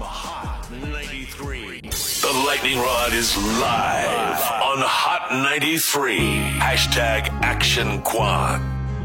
Hot 93. The Lightning Rod is live on Hot 93. Hashtag Action Quad.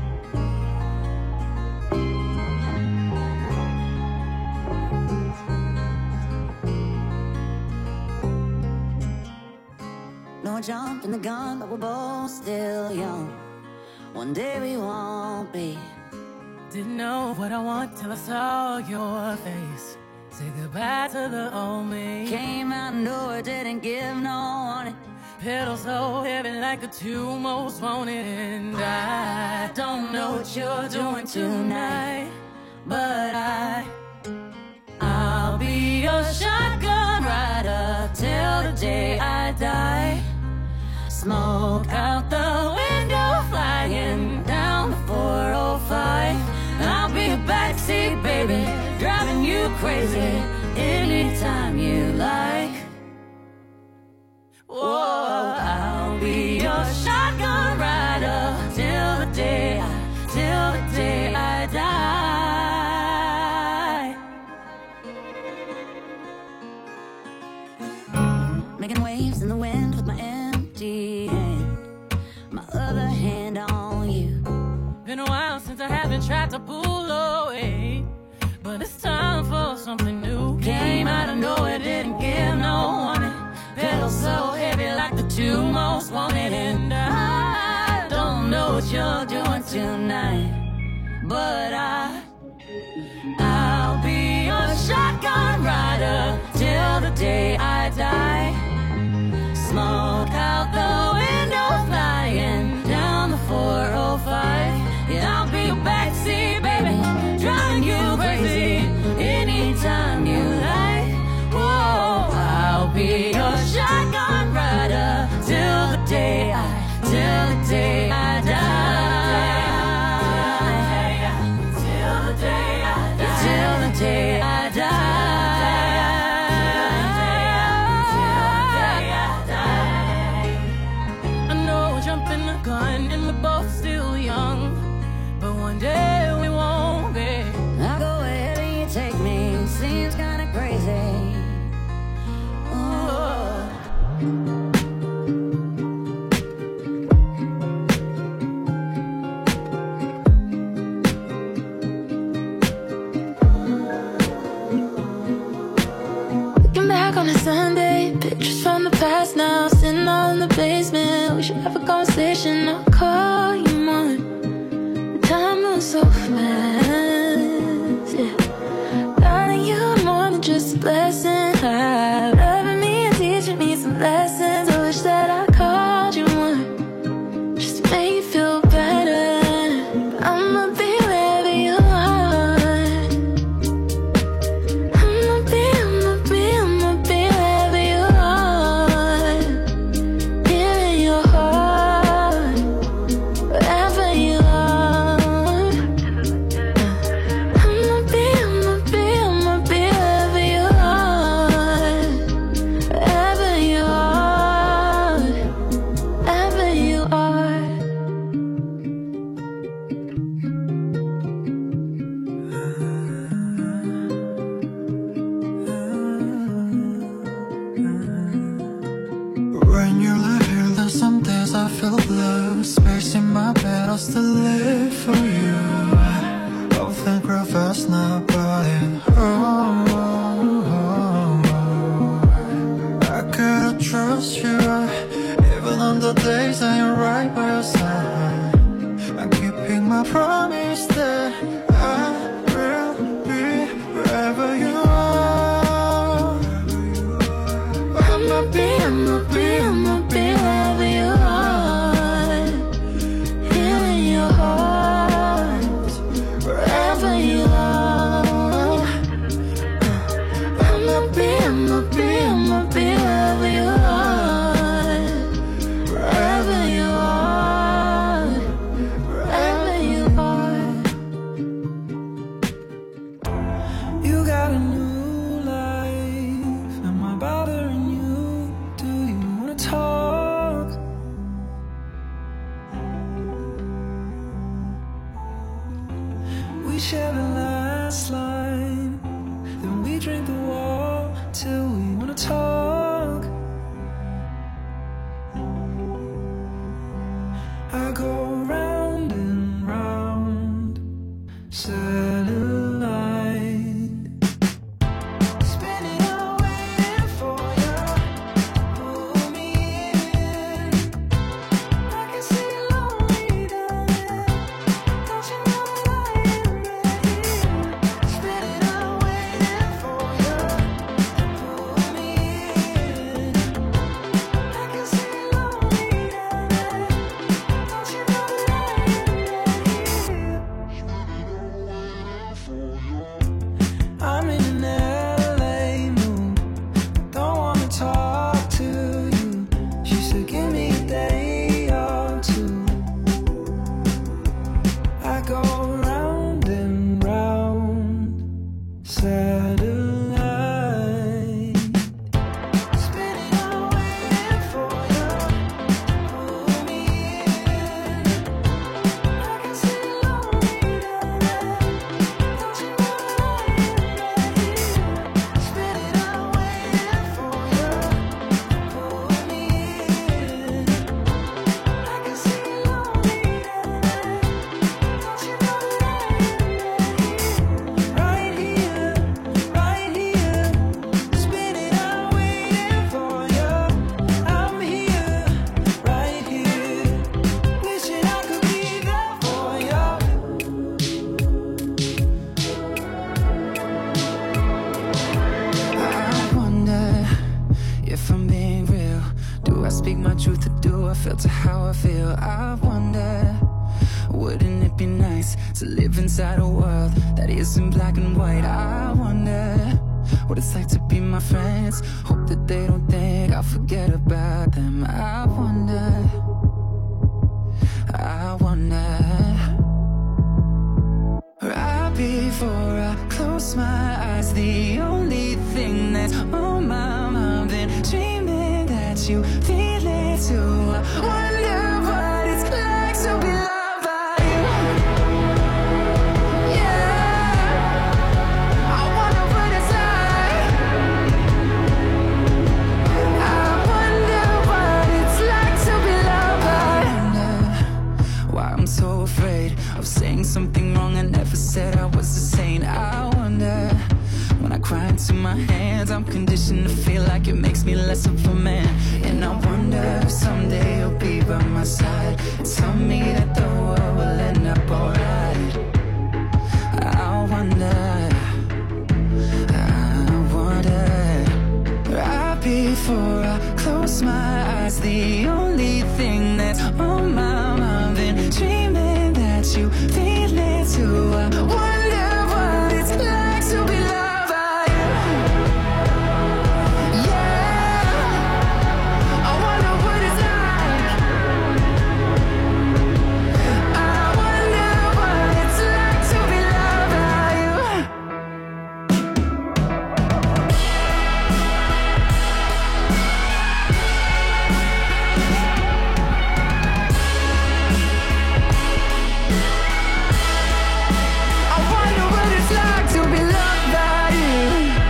No jump in the gun, but we're both still young. One day we won't be. Didn't know what I want till I saw your face. Say goodbye to the old me. Came out of nowhere, didn't give no warning. Pedal so heavy like the two most wanted. And I don't know what you're doing tonight, but I'll be your shotgun rider till the day I die. Smoke out the window, flying down the 405. I'll be a backseat baby, driving you crazy anytime you like. Whoa, I'll be your shotgun rider till the day I die. Making waves in the wind with my empty hand, my other hand on you. Been a while since I haven't tried to pull away, but it's time for something new. Came out of nowhere, didn't give no warning. Pedal so heavy like the two most wanted. And I don't know what you're doing tonight, but I'll be your shotgun rider till the day I die. Smoke out the window, flying down the 405. Yeah, I'll be a backseat baby, driving you crazy anytime you like. Whoa, I'll be your shotgun rider till the day I die. Till the day I die. Till the day I die. I know we're jumping the gun and we're both still young, but one day we won't be. I'll go wherever you take me, seems kinda crazy. Looking back on a Sunday, pictures from the past now, sitting all in the basement. We should have a conversation, I'll call you more. Time moves so fast, yeah. Darling, you're more than just a blessing. Loving me and teaching me some lessons. I wish that I called you more, just to make you feel better. I'ma be wherever you are. I'ma be wherever you are. Here in your heart, wherever you are. I'ma be wherever you are. Wherever you are, wherever you are. When you live here, there's some days I feel blue. Space in my bed, I'll still live for you. Don't think real fast now about it. I gotta trust you, even on the days I ain't right by your side. I'm keeping my promise that I will be wherever you are. I'ma be wherever you are. Here in your heart, satellite. Spinning out waiting for you. Pull me in. I can see lonely tonight. Don't you know that I am right here? Spinning out waiting for you. Pull me in. I can see lonely tonight. Don't you know that I am right here? Right here, spinning out waiting for you. I'm here, right here, wishing I could be there for you. I wonder if I'm being real. Do I speak my truth or do I filter how I feel? I wonder, wouldn't it be nice to live inside a world that isn't black and white? I wonder what it's like to be my friends. Hope that they don't think I'll forget about them. I wonder, right before I close my eyes, the only thing that's on my mind, been dreaming that you feel it too. I wonder what it's like to be loved by you. Yeah, I wonder what it's like. I wonder what it's like to be loved by you. I wonder why I'm so afraid of saying something wrong I never said I was a saint. I wonder, when I cry into my hands, I'm conditioned to feel like it makes me less of a man. And I wonder if someday you'll be by my side and tell me that the world will end up alright. I wonder, right before I close my eyes, the only thing that's on my mind, been dreaming that you feel it too. I wonder what it's like to be loved by you. Yeah, I wonder what it's like. I wonder what it's like to be loved by you. I wonder what it's like to be loved by you.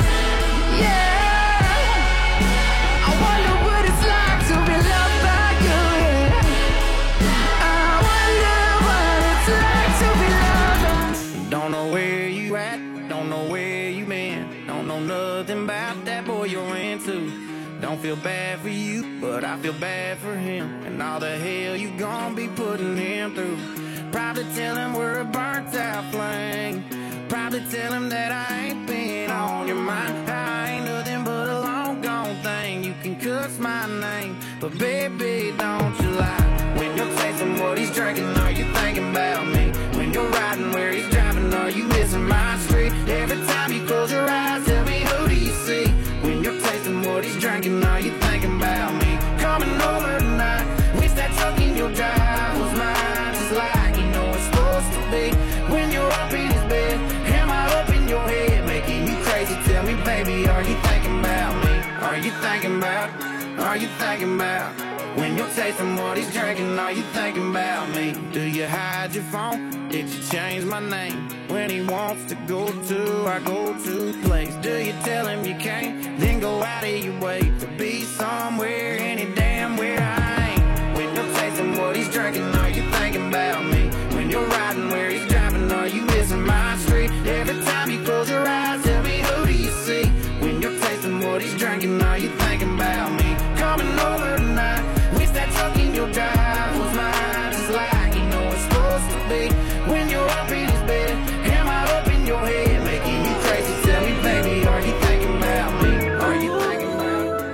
Yeah, I wonder what it's like to be loved by you. Yeah, I wonder what it's like to be loved. Don't know where you at, don't know where you been, don't know nothing about that boy you're into. Don't feel bad for you, but I feel bad for him, and all the hell you gon' be putting him through. Probably tell him we're a burnt out flame. Probably tell him that I ain't been on your mind. I ain't nothing but a long gone thing. You can cuss my name, but baby, don't you lie. When you're tasting what he's drinking, are you thinking about me? When you're riding where he's driving, are you missing my street? Every time you close your eyes, tell me who do you see? When you're tasting what he's drinking, are you thinking about me? Coming over tonight, wish that truck in your drive was mine, just like you know it's supposed to be. When you're up in his bed, am I up in your head, making you crazy? Tell me, baby, are you thinking about me? Are you thinking about? Are you thinking about? When you're tasting what he's drinking, are you thinking about me? Do you hide your phone? Did you change my name? When he wants to go to our go-to place, do you tell him you can't? Then go out of your way to be somewhere, any damn where I ain't. When you're tasting what he's drinking, are you thinking about me? When you're riding where he's driving, are you missing my street? Every time you close your eyes, tell me who do you see? When you're tasting what he's drinking, are you thinking about me? Coming over tonight, wish that truck in your drive was mine, just like you know it's supposed to be. When you're up in his bed, am I up in your head, making you crazy? Tell me, baby, are you thinking about me? Are you thinking about me?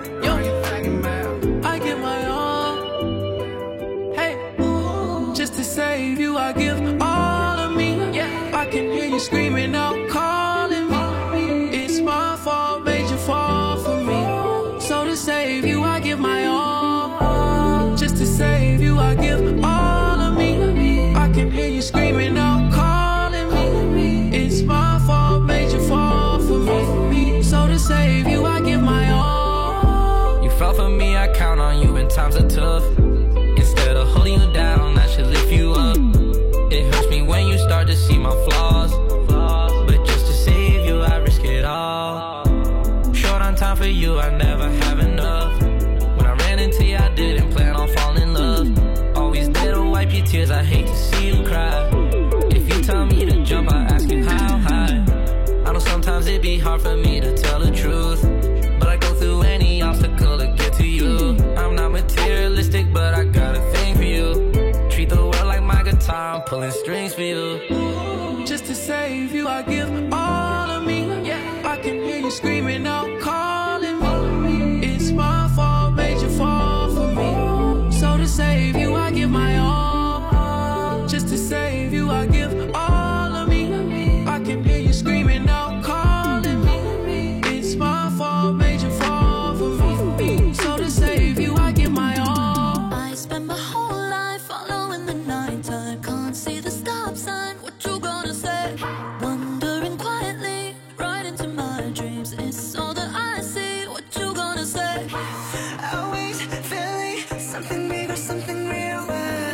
save you, I give my all. You fell for me, I count on you when times are tough. Instead of holding you down, I should lift you up. It hurts me when you start to see my flaws, but just to save you, I risk it all. Short on time for you, I never have enough. When I ran into you, I didn't plan on falling in love. Always there to wipe your tears, I hate to see you cry. If you tell me to jump, I ask you how high. I know sometimes it be hard for me to tell the truth, but I go through any obstacle to get to you. I'm not materialistic, but I got a thing for you. Treat the world like my guitar, I'm pulling strings for you. Just to save you, I give all of me. I can hear you screaming out, calling me. It's my fault, made you fall for me. So to save you, I give my all. Just to save you, I give all of me. I can hear you screaming out, calling me. It's my fault, made you fall for me. So to save you, I give my all. I spend my whole life following the nighttime. Can't see the stop sign, what you gonna say? Wandering quietly, right into my dreams. It's all that I see, what you gonna say? Always feeling something bigger, something real.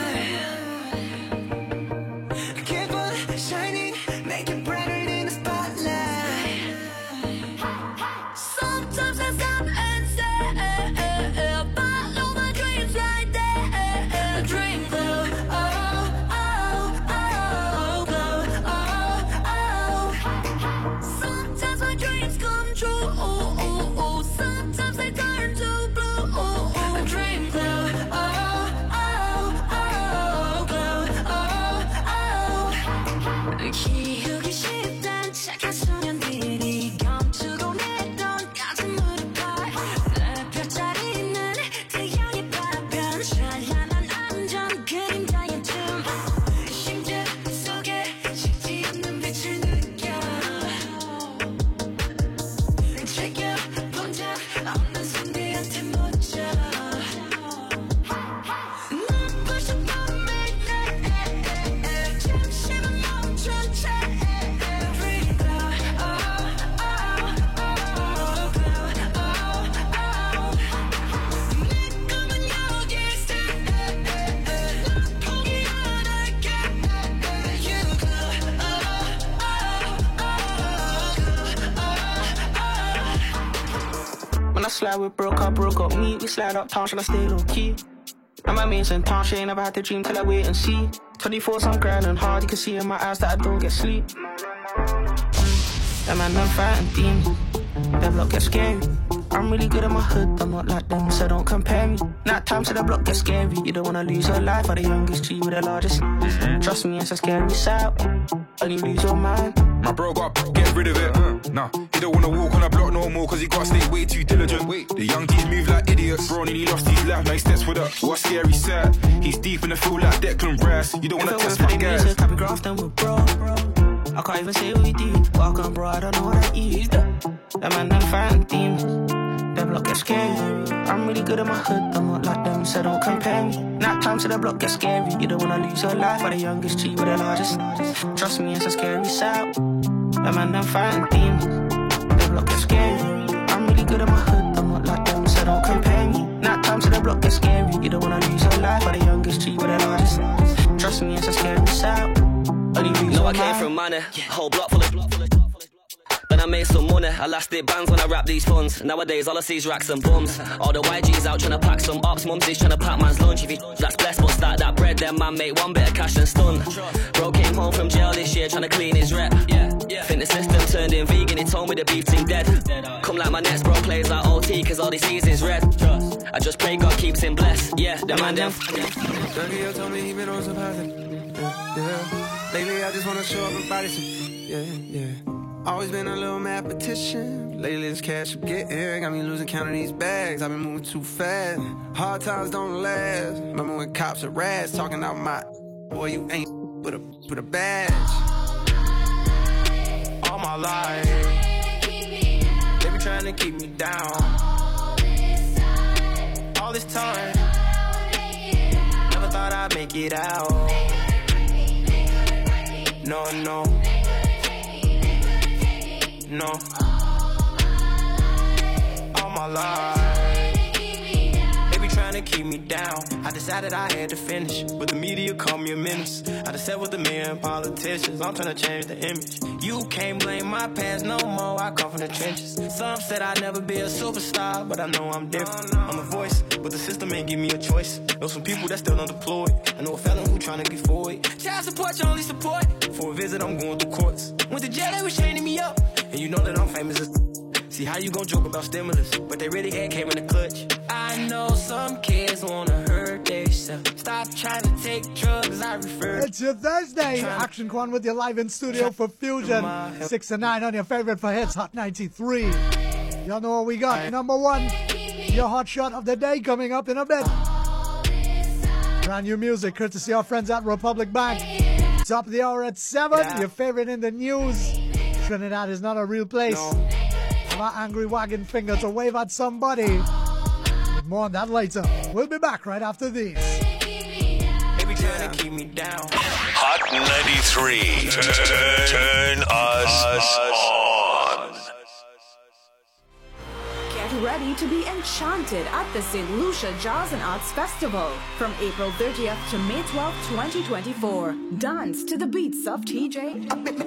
Keep on shining, make it brighter than the spotlight. Sometimes I stop and say, follow my dreams right there. Dream glow, oh, oh, oh, glow, oh, oh. Sometimes my dreams come true, sometimes they turn to blue. Dream glow, oh, oh, oh, glow, oh, oh. 기억이 쉽단 착한 소년들이 감추고 내던 가슴으로 가. 별자리는 태양의 파편 찬란한 안전 그림자의 춤. 심장 속에 식지 않는 빛을 느껴. 즐겨 본 적 없는 상대한테 묻혀. 눈부신 밤을 잠시만 멈춘 채. Dream glow, oh, oh, oh, glow, oh, oh. 내 꿈은 여기 있어. 난 포기 안 할게. You glow, oh, oh, oh, When I slide with broke up me. We slide uptown, shall I stay low key? Now my mates in town, she ain't never had to dream till I wait and see. 24's I'm grinding hard, you can see in my eyes that I don't get sleep. That man, I'm fighting demons. That block get scary. I'm really good at my hood, I'm not like them, so don't compare me. Night time to the block get scary. You don't wanna lose your life, or the youngest G with the largest. Trust me, it's a scary sight, and you lose your mind. My bro got get rid of it. Nah, he don't wanna walk on a block no more, cause he gotta stay way too diligent. The young D's move like idiots. Bro nearly lost his life, now he steps with up. What scary sight? He's deep in the field like Declan Rice. You don't wanna test my guys. Copy graph, then we're bro. I can't even say what we did. Welcome, bro, I don't know what I eat. That man, I'm fighting demons. That block get scary. I'm really good at my hood, I'm not like them, so don't compare me. Night time to the block get scary. You don't wanna lose your life, or the youngest G with the largest. Trust me, it's a scary sight. That man, I'm fighting demons. That block get scary. I'm really good at my hood, I'm not like them, so don't compare me. Night time to the block get scary. You don't wanna lose your life, or the youngest G with the largest. Trust me, it's a scary sight. No, I came from money, whole block full of. Then I made some money, elastic bands when I rap these funds. Nowadays all I see is racks and bums. All the YGs out trying to pack some ops, mumsies trying to pack man's lunch. If you that's blessed, but start that bread, then man make one bit of cash and stun. Bro came home from jail this year trying to clean his rep. Think the system turned him vegan, he told me the beef team dead. Come like my next bro plays like OT, cause all he sees is red. I just pray God keeps him blessed, yeah, the man them. Dougie told me he been on some positive. Lately I just wanna show up and body some. Always been a little mathematician. Lately this cash I'm getting got me losing count of these bags. I've been moving too fast. Hard times don't last. Remember when cops are rats talking out my boy, you ain't with a badge. All my life they been trying to keep me down. All this time never thought I'd make it out. No. all my life. Trying to keep me down. I decided I had to finish, but the media called me a menace. I just sat with the men, politicians. I'm trying to change the image. You can't blame my past no more. I come from the trenches. Some said I'd never be a superstar, but I know I'm different. I'm a voice, but the system ain't give me a choice. Know some people that still unemployed. I know a felon who trying to get forward. Child support, your only support. For a visit, I'm going through courts. Went to jail, they was chaining me up, and you know that I'm famous as. See how you gon' joke about stimulus, but they really came in the clutch. I know some kids wanna hurt themselves. Stop trying to take drugs, I refer. It's your Thursday. Action Quan with you live in studio for Fusion. 6 to 9 on your favorite for hits, Hot 93. Y'all know what we got. Number 1, your hot shot of the day coming up in a bit. Brand new music, courtesy of our friends at Republic Bank. Top of the hour at 7. Your favorite in the news. Trinidad is not a real place. My angry wagging finger to wave at somebody. With more on that later. We'll be back right after these. Baby, trying to keep me down. Hot 93. Turn us on. Get ready to be enchanted at the St. Lucia Jazz and Arts Festival from April 30th to May 12th, 2024. Dance to the beats of TJ.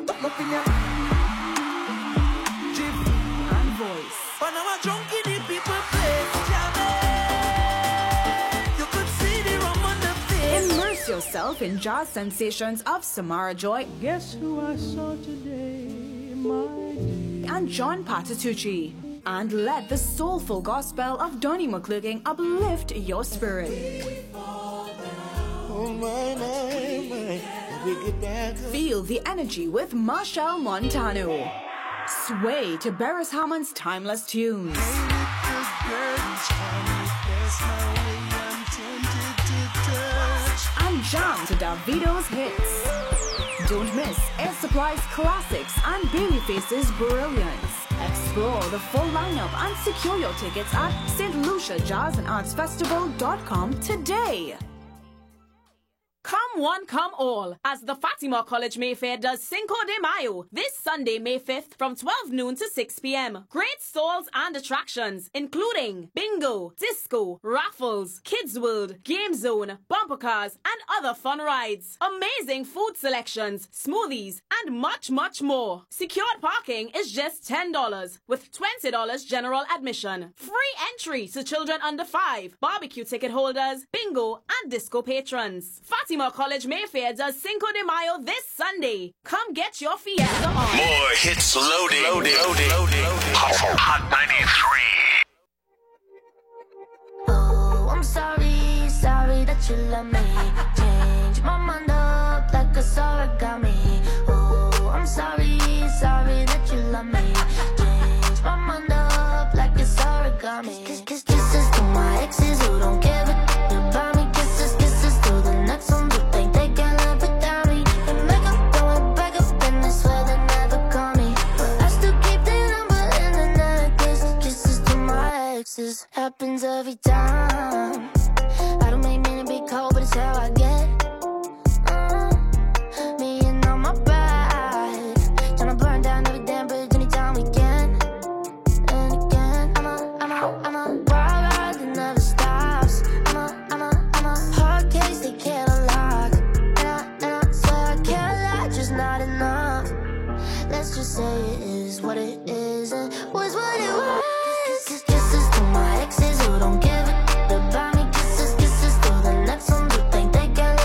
Voice. Immerse yourself in jazz sensations of Samara Joy. Guess who I saw today, my dear. And John Patitucci. And let the soulful gospel of Donnie McClurkin uplift your spirit. Feel the energy with Marshall Montano. Sway to Beres Hammond's timeless tunes. And jam to Davido's hits. Don't miss Air Supply's classics and Babyface's brilliance. Explore the full lineup and secure your tickets at stluciajazzandartsfestival.com today. Come one, come all, as the Fatima College Mayfair does Cinco de Mayo this Sunday, May 5th from 12 noon to 6 p.m. Great stalls and attractions, including bingo, disco, raffles, kids world, game zone, bumper cars, and other fun rides. Amazing food selections, smoothies, and much, much more. Secured parking is just $10 with $20 general admission. Free entry to children under 5, barbecue ticket holders, bingo, and disco patrons. Fatima College Mayfair does Cinco de Mayo this Sunday. Come get your fiesta on. More hits loading. Hot 93. Oh, I'm sorry that you let me change my mind up like a origami. Oh, I'm sorry that you let me change my mind up like it's origami. Kisses to my exes who don't give a about me. Kisses to the next one who think they can live without me. And make up, going back up, and I swear they never call me. But I still keep the number in the necklace. Kisses to my exes happens every time. I don't make men to be cold, but it's how I get. Me and all my pride, tryna burn down every damn bridge anytime we can. And again, I'm a wild ride that never stops. I'm a hard case they can't unlock. And I swear I can't lie, just not enough. Let's just say it is what it is and was what it was. Kisses to my exes who don't give a about me. Kisses to the next one who think they can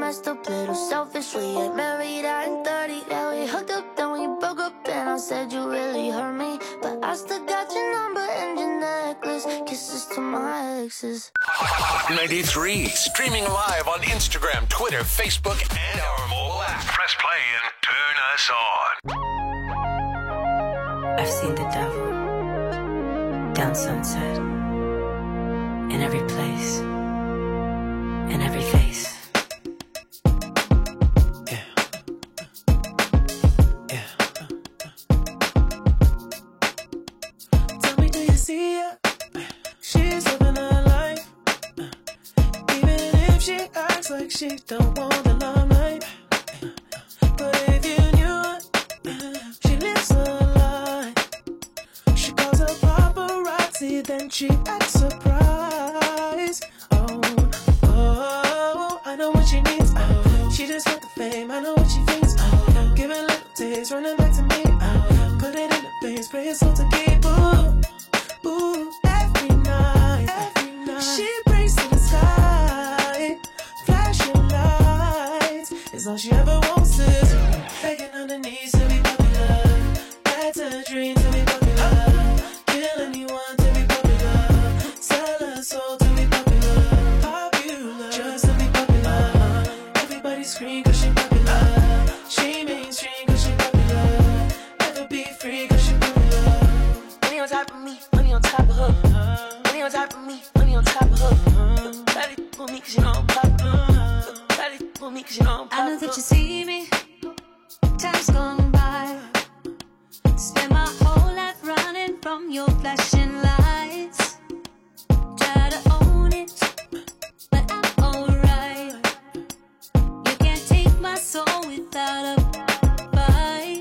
messed up, little selfish. We ain't married at 30. Yeah, we hooked up, then we broke up, and I said you really hurt me. But I still got your number and your necklace. Kisses to my exes. Hot 93, streaming live on Instagram, Twitter, Facebook, and our mobile app. Press play and turn us on. I've seen the devil down Sunset, in every place, in every face. Tell me, do you see her? She's living her life, even if she acts like she don't want the limelight. But if you knew her, she lives her life. She calls her paparazzi, then she acts surprised. Oh, I know what she needs. She just want the fame, I know what she thinks. Give it little taste, running back to me. Put it in the face, pray it's all to keep. Ooh, every night. She prays to the sky, flashing lights. It's all she ever wants is begging on her knees to be popular. That's a dream to be popular. Kill anyone to be popular. Sell her soul to be popular. Popular, just to be popular. Everybody scream 'cause she popular. She mainstream 'cause she popular. Never be free 'cause she popular. Money on top of me, money on top of her. Money on top of me, money on top of her. Try to fool me 'cause you know I'm popular. Try to fool me 'cause you know I'm popular. I know that you see me, time's gone by. Spend my whole life running from your flashing lights. Try to own it, but I'm alright. You can't take my soul without a fight.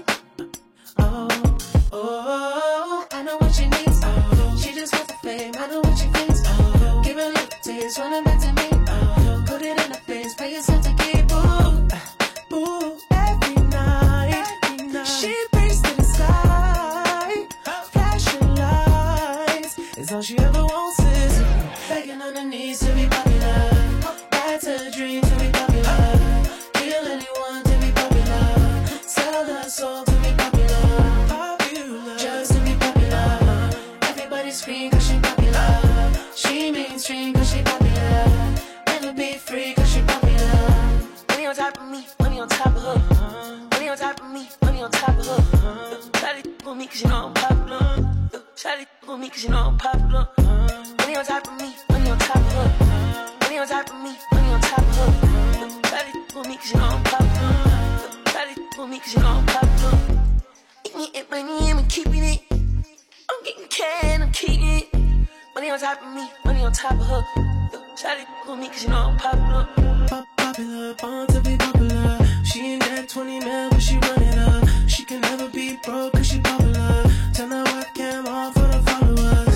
Oh, I know what she needs. She just wants the fame, I know what she thinks. Give her little taste, running back to me. Put it in her face, pay yourself to keep. Ooh, every night. She prays to the sky, flashing lights. It's all she ever wants is begging on her knees to be popular. That's a dream to be popular. Kill anyone to be popular. Sell her soul to be popular. Popular, just to be popular. Everybody scream 'cause she popular. She mainstream 'cause she popular. Never be free 'cause she popular. Money on top of me, money on top of her. Money on top of me, money on top of her. Try to fool me 'cause you know I'm popular. Try to fool me 'cause you know I'm popular. Money on top of me, money on top of her. Money on top of me, money on top of her. Try to fool me 'cause you know I'm popular. Try to fool me 'cause you know I'm popular. Eating it, money, I'm keeping it. I'm getting can, I'm keeping it. Money on top of me, money on top of her. Try to fool me 'cause you know I'm popular. Popular, born to be popular. She ain't that 20 man, but she run it up. She can never be broke 'cause she popular. Turn that webcam off for the followers.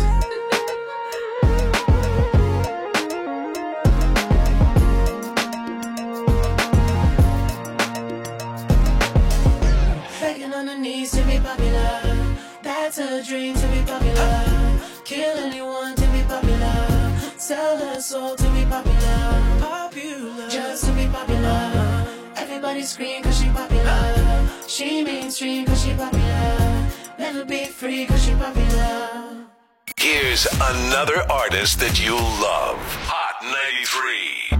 Begging on her knees to be popular. That's a dream to be popular. Kill anyone to be popular. Sell her soul to be popular. Popular, just to be popular. Everybody scream 'cause she popular. She mainstream 'cause she popular. Never be free 'cause she popular. Here's another artist that you love. Hot 93.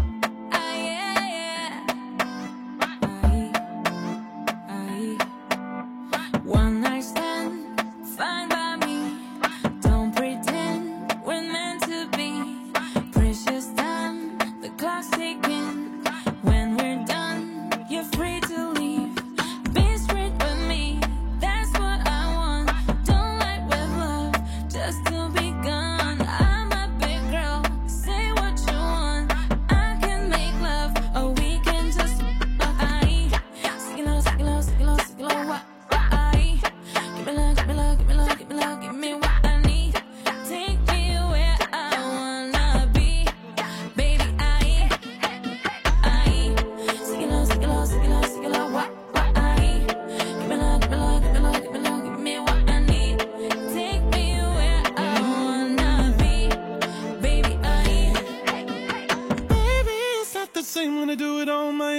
One night stand, fine by me. Don't pretend we're meant to be. Precious time, the clock's ticking. When we're done, you're free to leave. Be straight with me, that's what I want. Don't like with love, just to be gone. I'm a big girl, say what you want. I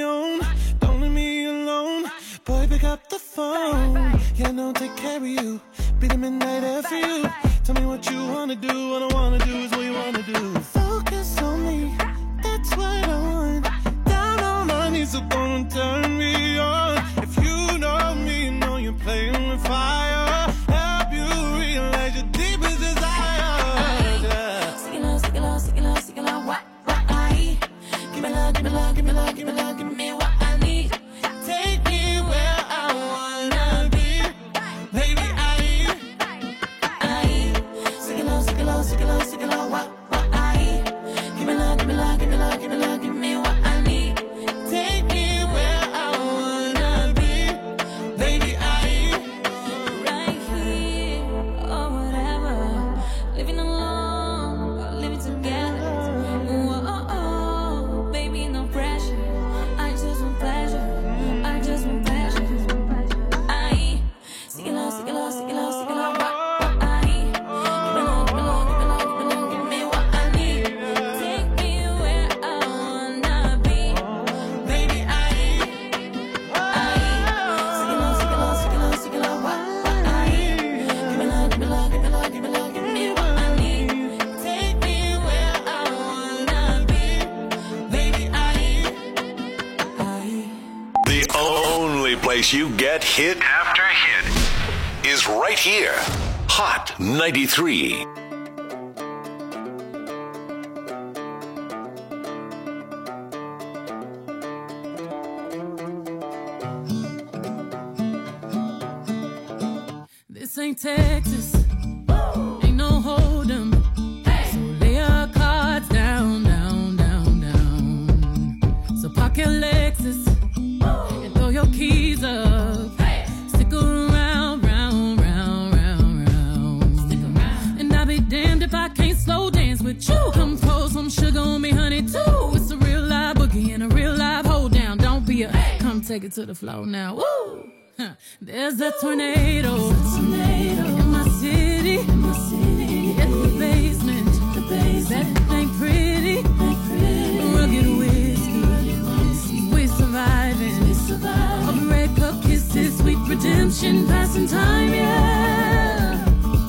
my own. Don't leave me alone. Boy, pick up the phone. Yeah, no, take care of you. Be the midnight air for you. Tell me what you wanna do. What I wanna do is what you wanna do. Focus on me, that's what I want. Down on my knees, so don't turn me on. If you know me, you know you're playing with fire. Help you realize your deepest desire. Yeah. Stick it low, stick it low, stick it low, stick it low. What I give me love, give me love, give me love, give me love, give me what I need. Take me where I wanna be, baby. Stick it low, stick it low, stick it low, stick it low. What I give me love, give me love, give me love, give me love, give me what I need. Take me where I wanna be, baby. Right here or whatever, living alone or living together. Whoa, baby, no pressure. I just want pleasure. I just want pleasure. I stick it low, stick it low, stick it low, stick it low. Place you get hit after hit is right here. Hot 93. This ain't Texas, ain't no hold'em. So lay your cards down, down, down, down. So park your Lexus and throw your keys up. Stick around, round, round, round, round. Stick around. And I'll be damned if I can't slow dance with you. Come pour some sugar on me, honey, too. It's a real live boogie and a real live hold down. Don't be a come take it to the floor now. Woo! There's a tornado in my city, in the basement. That ain't pretty, rugged whiskey. We surviving. All the red cup kisses, sweet redemption, passing time, yeah.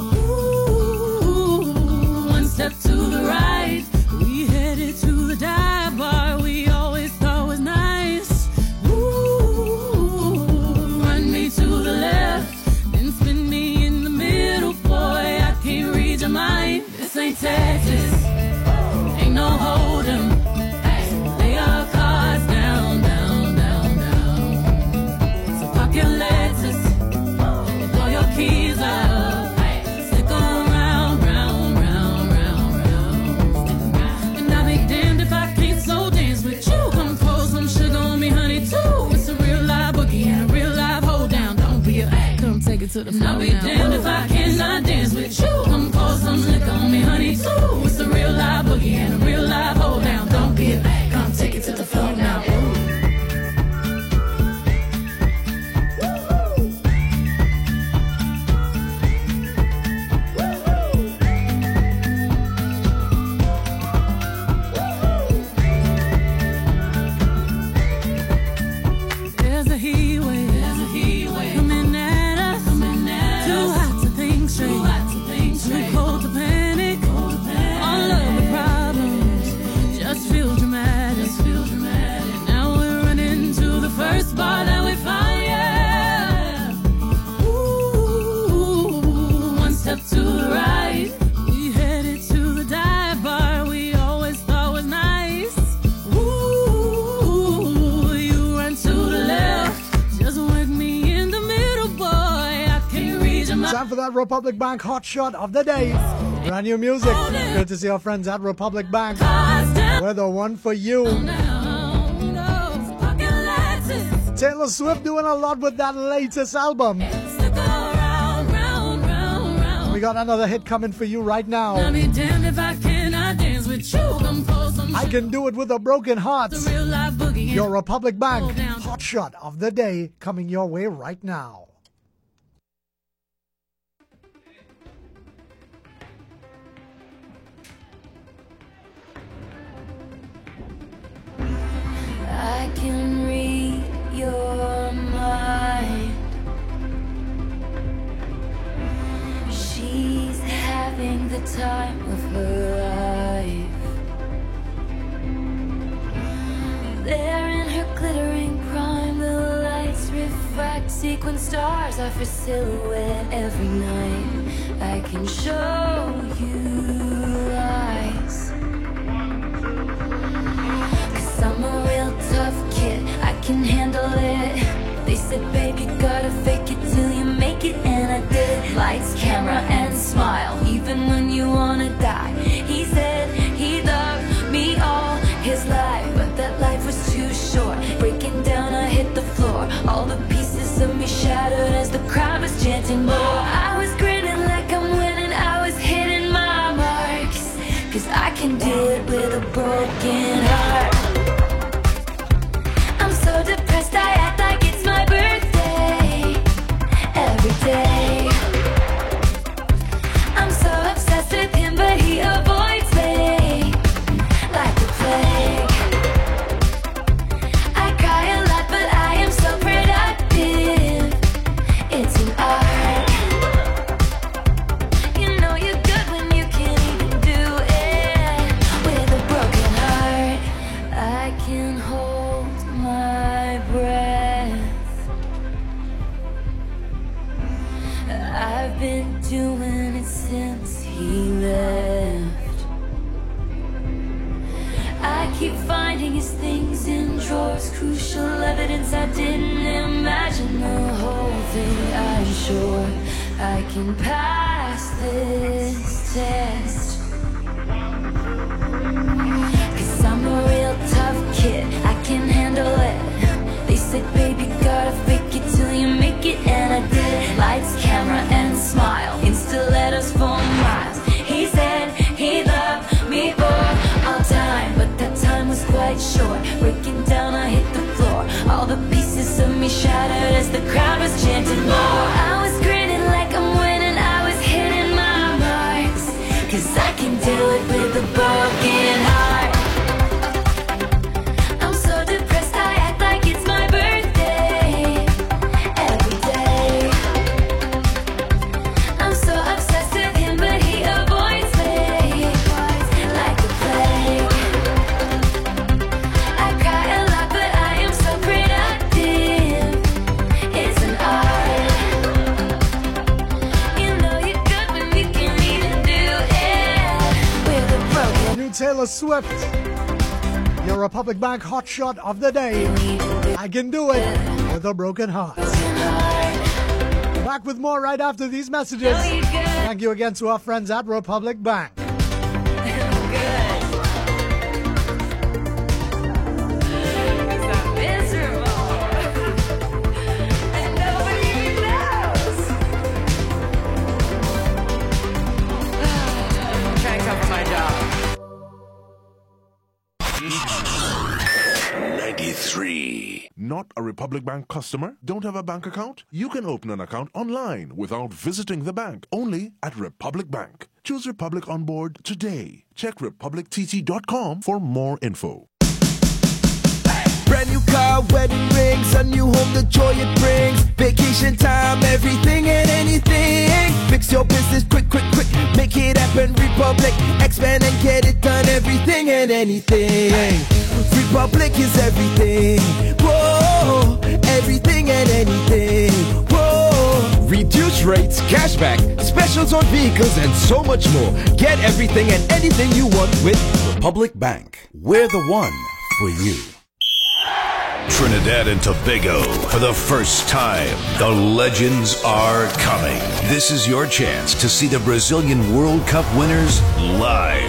Ooh, one step to the right, we headed to the dive bar we always thought was nice. To the left, then spin me in the middle, boy, I can't read your mind. This ain't Texas, ain't no hold'em. Lay your cards down, down, down, down. So park your Lexus and throw your keys up. Stick around, round, round, round, round. And I'll be damned if I can't slow dance with you. Come pour some sugar on me, honey, too. It's a real live boogie and a real live hold down. Come take it to the floor. I'll be damned if I cannot dance with you. Come pour some liquor on me, honey, too. It's a real live boogie and a real live hold down. Don't be a come take it to the floor now. There's a heat wave. Too cold to panic. All of the problems just feel dramatic. Now we're running to the first bar that we find, yeah. Ooh, one step to the right, we headed to the dive bar we always thought was nice. Ooh, you run to the left, just wake me in the middle, boy, I can't read your mind. Time for that Republic Bank hot shot of the day. Brand new music. Good to see our friends at Republic Bank. We're the one for you. Taylor Swift doing a lot with that latest album. We got another hit coming for you right now. I Can Do It With a Broken Heart. Your Republic Bank hot shot of the day coming your way right now. I can read your mind. She's having the time of her life. There in her glittering prime, the lights refract. Sequin stars are for silhouette every night. I can show you lies. 'Cause I'm a real tough kid, I can handle it. They said, baby, gotta fake it till you make it, and I did. Lights, camera, and smile, even when you wanna die. He said he loved me all his life, but that life was too short. Breaking down, I hit the floor. All the pieces of me shattered as the crowd was chanting more. I was grinning like I'm winning, I was hitting my marks. 'Cause I can do it with a broken heart. I'm so depressed, I act like it's my birthday every day. I'm so obsessed with him, but he avoids me like the plague. I cry a lot, but I am so productive. It's an art. You know you're good when you can't even do it with a broken heart. I can hold my breath. I've been doing it since he left. I keep finding his things in drawers, crucial evidence I didn't imagine. The whole thing, I'm sure I can pass this test. 'Cause I'm a real tough kid, I can handle it. They said, baby, gotta fake it till you make it, and I did. Lights, camera, and smile, Insta letters for miles. He said he loved me for all time, but that time was quite short. Breaking down, I hit the floor. All the pieces of me shattered as the crowd was chanting more. I was grinning like I'm winning, I was hitting my marks. 'Cause I can do it with a broken heart. I'm so depressed, I act like it's my birthday every day. I'm so obsessed with him, but he avoids me like the plague. I cry a lot, but I am so productive. It's an art. You know you're good when you can't even do it with a broken. New Taylor Swift, your Republic Bank hotshot of the day. I can do it with a broken heart. Back with more right after these messages. Thank you again to our friends at Republic Bank. Trying to cover my job. 93. Not a Republic Bank customer? Don't have a bank account? You can open an account online without visiting the bank, only at Republic Bank. Choose Republic on board today. Check republictt.com for more info. Brand new car, wedding rings, a new home, the joy it brings. Vacation time, everything and anything. Fix your business quick, quick, quick. Make it happen, Republic. Expand and get it done, everything and anything. Republic is everything. Whoa, everything and anything. Whoa. Reduced rates, cashback, specials on vehicles, and so much more. Get everything and anything you want with Republic Bank. We're the one for you. Trinidad and Tobago, for the first time, the legends are coming. This is your chance to see the Brazilian World Cup winners live.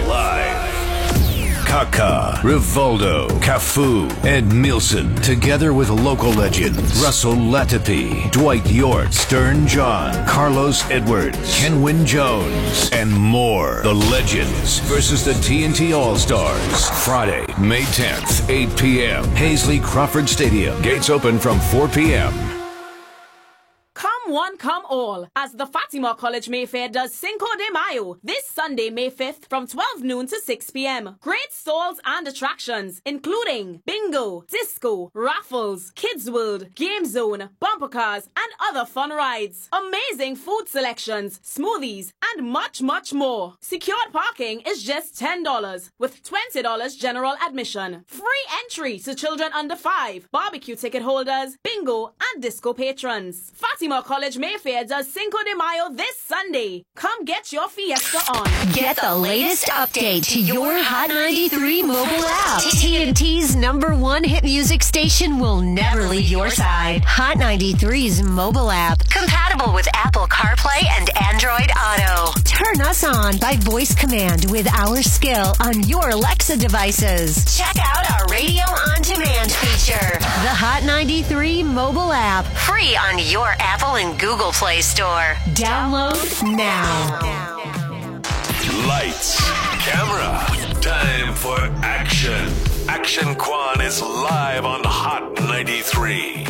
Kaká, Rivaldo, Cafu, and Milson, together with local legends Russell Latipi, Dwight York, Stern John, Carlos Edwards, Kenwyn Jones, and more. The Legends versus the TNT All-Stars. Friday, May 10th, 8 p.m. Hazley Crawford Stadium. Gates open from 4 p.m. Come one, come all, as the Fatima College Mayfair does Cinco de Mayo this Sunday, May 5th from 12 noon to 6 p.m. Great stalls and attractions, including bingo, disco, raffles, kids world, game zone, bumper cars, and other fun rides. Amazing food selections, smoothies, and much, much more. Secured parking is just $10, with $20 general admission. Free entry to children under 5, barbecue ticket holders, bingo, and disco patrons. Fatima College Mayfair does Cinco de Mayo this Sunday. Come get your fiesta on. Get the latest update to your Hot 93 mobile app. TNT's #1 hit music station will never leave your side. Hot 93's mobile app. Compatible with Apple CarPlay and Android Auto. Turn us on by voice command with our skill on your Alexa devices. Check out our radio on demand feature. The Hot 93 mobile app. Free on your Apple and Google Play Store. Download now. Lights, camera, time for action. Action Quan is live on Hot 93.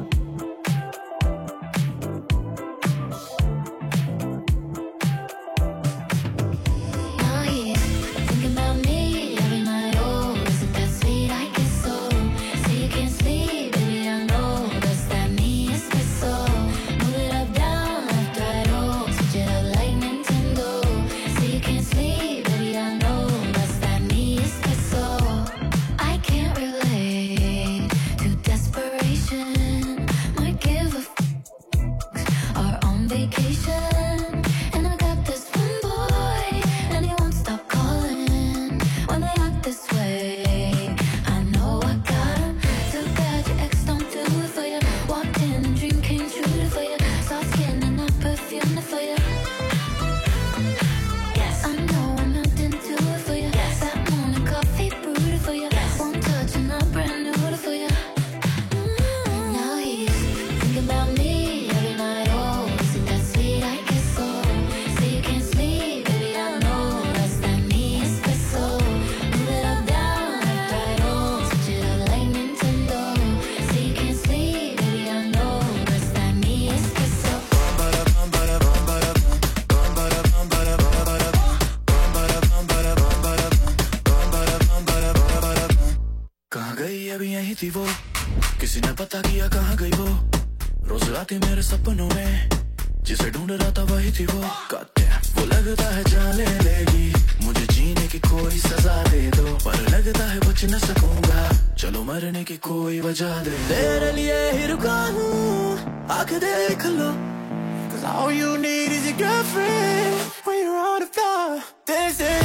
थी वो किसी ने पता किया कहाँ गई वो रोज आती मेरे सपनों में जिसे ढूंढ रहा था वही थी वो वो लगता है जान ले लेगी मुझे जीने की कोई सजा दे दो पर लगता है बच न सकूंगा चलो मरने की कोई वजह दे तेरे लिए ही रुका हूँ आँख देख लो 'cause all you need is your girlfriend when you're on the floor this is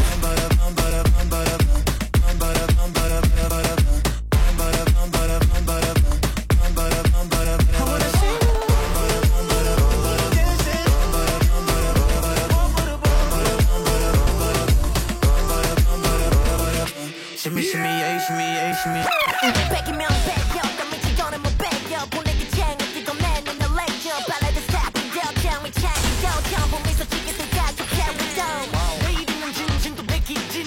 Shimmy, shimmy, yeah, shimmy, yeah, shimmy. Becky me on back, yo, got me cheating on my back, yo. 보내기 전에 뜨거운 man in the legend. 발라드 stop and downtown, we change, downtown. 보면서 지게 또 가져, carry down. 내일이면 진진 또 베끼지.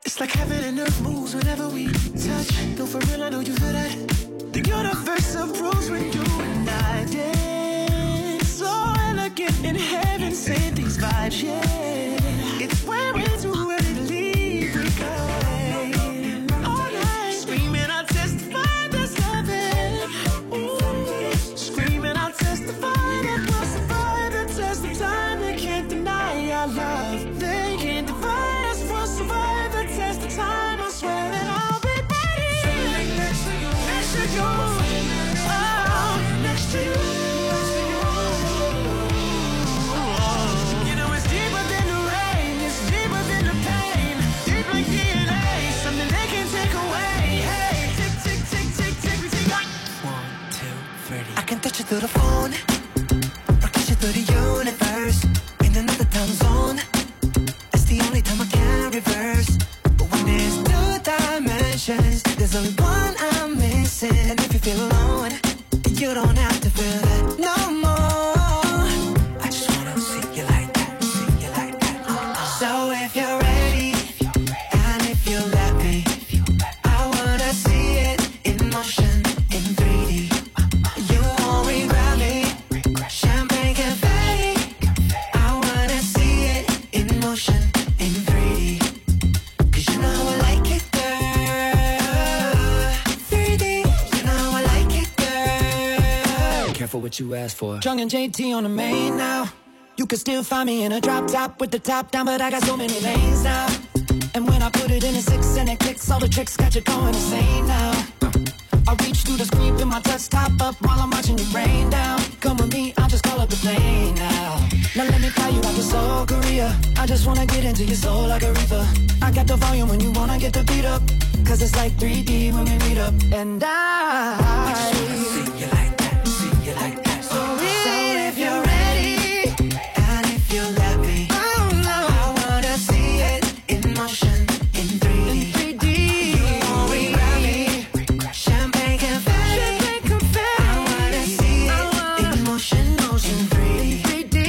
It's like heaven and earth moves whenever we touch. Though for real, I know you feel that. The universe approves when you and I dance. So elegant in heaven, send these vibes, yeah. It's where we're too ready to leave. We go all night, screaming, I'll testify there's nothing. Ooh, screaming, I'll testify that we'll survive the test of time. They can't deny our love. They can't divide us. We'll survive the test of time. I swear that I'll be ready. Next to you, next to you, oh, next to you. You know it's deeper than the rain, it's deeper than the pain, deep like DNA, something they can take away. Hey, tick, tick, tick, tick, tick, we take up. 1, 2, 3. I can touch you through the phone, or kiss you through the universe, in another time zone. It's the only time I can reverse. But when there's two dimensions, there's only one I'm missing. And if you feel alone, you don't have to feel that no more. I just wanna see you like that, see you like that. So if you're ready, and if you let me, I wanna see it in motion, in 3D. You won't regret me, champagne confetti. I wanna see it in motion, in 3D. 'Cause you know I like it, girl. 3D, you know I like it, girl. Careful what you ask for. Chung and JT on the main now. You can still find me in a drop top with the top down, but I got so many lanes now. And when I put it in a 6 and it clicks, all the tricks got you going insane now. I reach through the screen, put my touch top up while I'm watching it rain down. Come with me, I'll just call up the plane now. Now let me fly you out to Seoul, Korea. I just wanna get into your soul like a reaper. I got the volume when you wanna get the beat up, 'cause it's like 3D when we meet up. And I just wanna see you like that, see you like that. So if you're ready, and if you let me, I wanna see it in motion, in 3D. You won't regret me, champagne confetti. I wanna see it in motion, motion, 3D.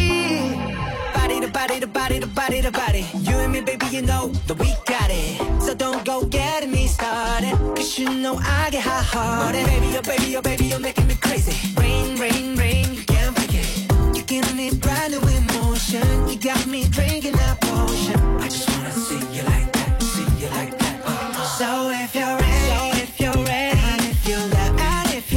Body to body to body to body to body. You and me, baby, you know that we got it. So don't go getting me started, 'cause you know I get hot-hearted. Baby, oh baby, oh baby, you're making me crazy. Rain, rain, rain, you can't break it. You're giving me brand new emotion. You got me drinking that potion. I just wanna see you like that, see you like that. So if you're ready, and if you let me,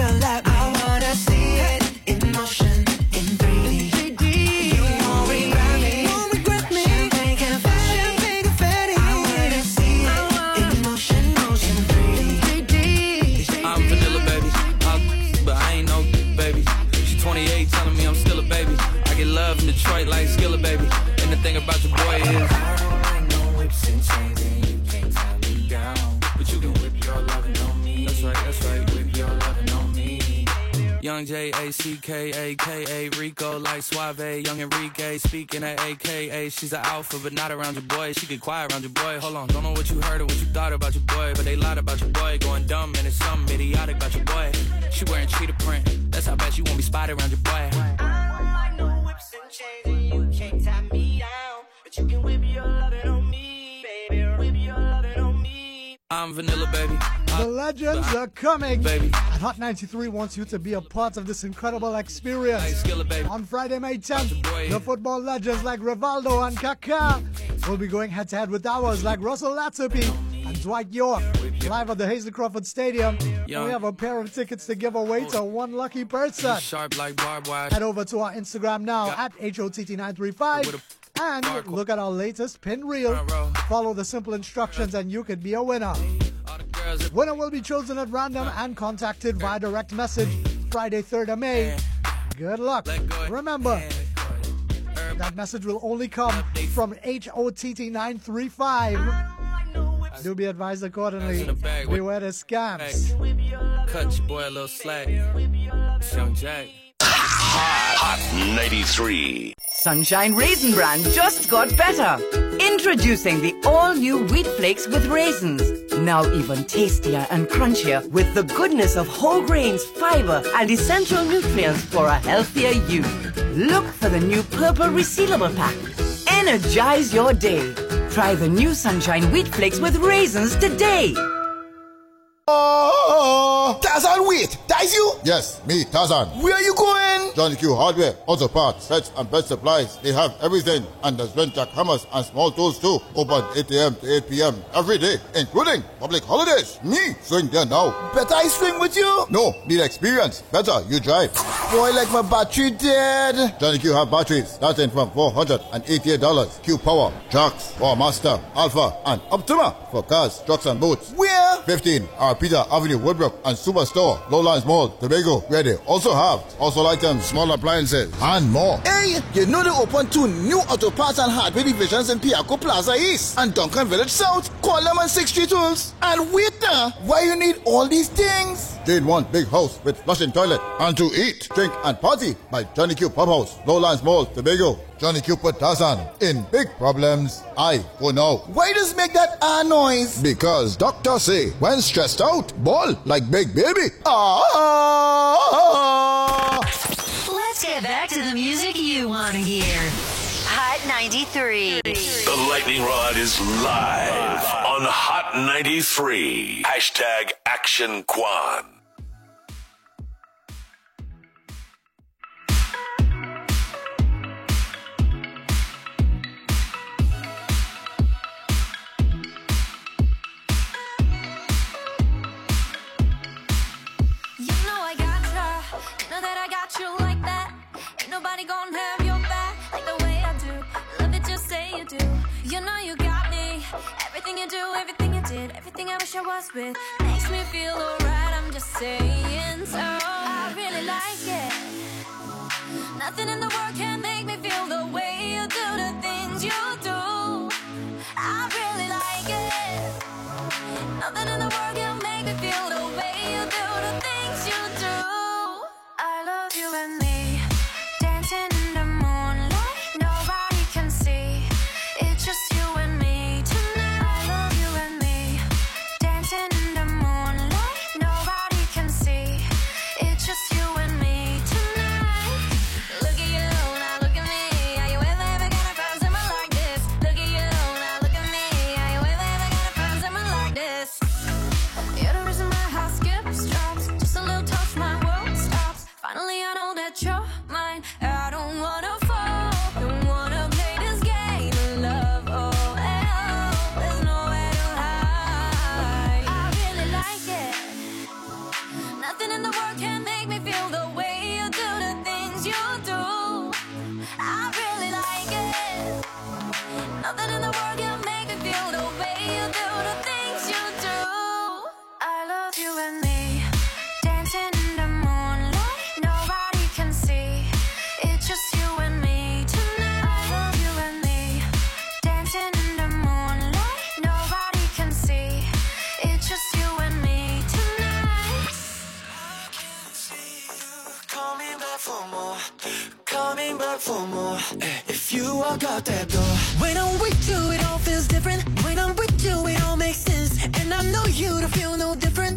I wanna see it in motion, in 3D. You won't regret me, champagne confetti. I wanna see it in motion, motion, 3D. I'm vanilla, baby. But I ain't no baby. She 28, telling me I'm still a baby. I get love in Detroit like Skilla, baby. And the thing about your boy is, I don't like no whips and chains, and you can't tie me down. But you can whip your lovin' on me. That's right, whip your lovin' on me. Young J-A-C-K-A-K-A, Rico like Suave, Young Enrique, speaking at AKA. She's an alpha, but not around your boy. She get quiet around your boy. Hold on, don't know what you heard or what you thought about your boy, but they lied about your boy. Going dumb, and it's something idiotic about your boy. She wearing cheetah print, that's how bad you won't be spotted around your boy. I don't like no whips and chains, and you can't tie me down. But you can whip your lovin' on me, baby. Whip your lovin' on me. I'm vanilla, baby. The legends are coming. Baby. And Hot 93 wants you to be a part of this incredible experience. On Friday, May 10th, the football legends like Rivaldo and Kaká will be going head-to-head with ours like Russell Latipi and Dwight York. Live at the Hazel Crawford Stadium. And we have a pair of tickets to give away to one lucky person. Sharp like barbed wire. Head over to our Instagram now at HOTT935 and look at our latest pin reel. Follow the simple instructions and you could be a winner. Winner will be chosen at random and contacted via direct message Friday, 3rd of May. Good luck. Remember, that message will only come from HOTT935. Do be advised accordingly. Beware the scams. Cut your boy a little slack. It's Young Jack. Hot 93. Sunshine Raisin Bran just got better. Introducing the all-new Wheat Flakes with raisins. Now even tastier and crunchier with the goodness of whole grains, fiber, and essential nutrients for a healthier you. Look for the new purple resealable pack. Energize your day. Try the new Sunshine Wheat Flakes with raisins today. Tarzan, wait! That is you? Yes, me, Tarzan. Where are you going? Johnny Q Hardware, auto parts, sets and bed supplies. They have everything. And there's rent jack hammers and small tools too. Open 8 a.m. to 8 p.m. every day, including public holidays. Me, swing there now. Better I swing with you? No, need experience. Better, you drive. Boy, like my battery dead. Johnny Q have batteries starting from $488. Q Power, Jacks, Power Master, Alpha, and Optima for cars, trucks, and boats. Where? 15 are Peter Avenue, Woodbrook, and Superstore, Lowlands Mall, Tobago, where they also have household items, small appliances, and more. Hey, you know they opened 2 new auto parts and hardware divisions in Piaco Plaza East and Duncan Village South. Call them on 6 Street Tools. And wait now, why you need all these things? Jane one big house with flushing toilet, and to eat, drink, and party by Johnny Q Pub House, Lowlands Mall, Tobago. Johnny Q put Tarzan in big problems. I go now. Why does make that noise? Because doctors say when stressed out, ball like big baby. Let's get back to the music you want to hear. Hot 93. The lightning rod is live on Hot 93. Hashtag Action Quan. Nobody gonna have your back like the way I do. Love it, just say you do. You know you got me. Everything you do, everything you did, everything I wish I was with makes me feel alright. I'm just saying so. I really like it. Nothing in the world can make me feel the way you do the things you do. I really like it. Nothing in the world can make me feel the way you do the things you do. I love you and me. In the moonlight, nobody can see. It's just you and me tonight. I love you and me. Dancing in the moonlight, nobody can see. It's just you and me tonight. Look at you, now look at me. Are you ever gonna find someone like this? Look at you, now look at me. Are you ever gonna find someone like this? You're the reason my heart skips, drops. Just a little touch, my world stops. Finally I know that you're mine. I don't wanna fall, don't wanna play this game of love. Oh, there's nowhere to hide. I really like it. Nothing in the world can make me feel the way you do the things you do. I really like it. Nothing in the world can make me feel the way you do the things you do. I love you and me. Dancing in the moonlight, nobody can see. It's just you and me tonight. I love you and me. Dancing in the moonlight, nobody can see. It's just you and me tonight. I can see you coming back for more, coming back for more. If you walk out that door, when I'm with you, it all feels different. When I'm with you, it all makes sense. And I know you don't feel no different.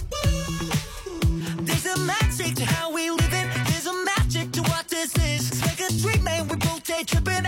There's a magic to how we live it. There's a magic to what this is. It's like a dream, man, we both take tripping.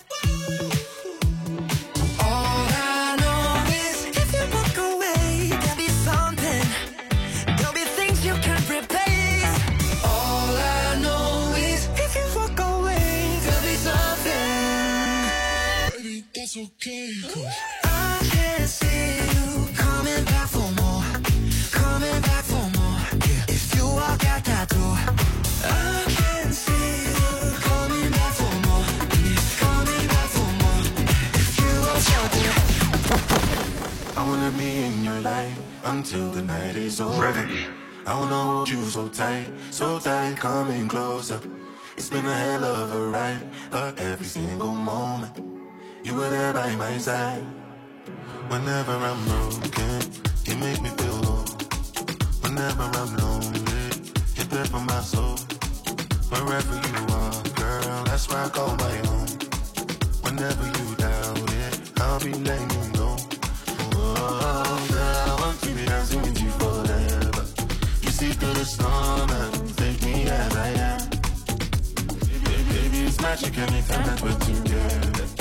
All I know is if you walk away, there'll be something. There'll be things you can't replace. All I know is if you walk away, there'll be something. Baby, that's okay. I can see you coming back for more, coming back for more. Yeah. If you walk out that door, I can see you coming back for more, coming back for more. If you walk out there, I wanna be in your life until the night is over. I wanna hold you so tight, coming closer. It's been a hell of a ride, but every single moment you were there by my side. Whenever I'm broken, you make me feel whole. Whenever I'm lonely, you're there for my soul. Wherever you are, girl, that's where I call my own. Whenever you doubt it, I'll be letting you know. Oh, girl, I want to be dancing with you forever. You see through the storm and take me as I am. Baby, it's magic anytime that we're together.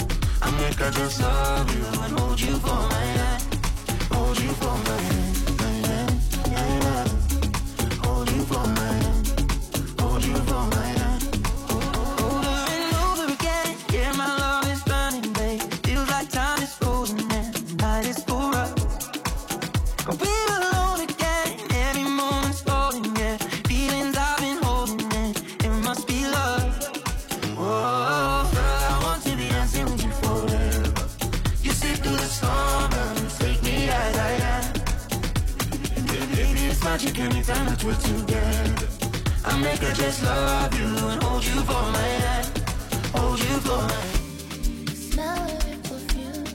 I make her just love you and hold you for my hand. Hold you for my hand, my hand, my hand. Hold you for my hand, hold you for my hand. Over and over again, yeah, my love is burning, babe. Feels like time is frozen and the night is for us. We're alone again, every moment's floating, yeah. Feelings I've been holding, it must be love. Whoa, girl, I want to be dancing with you forever. You sit through the storm and take me as I am. Baby, it's magic anytime that we're together. I make her just love you and hold you for my hand. Hold you for my hand. Smell of your perfume.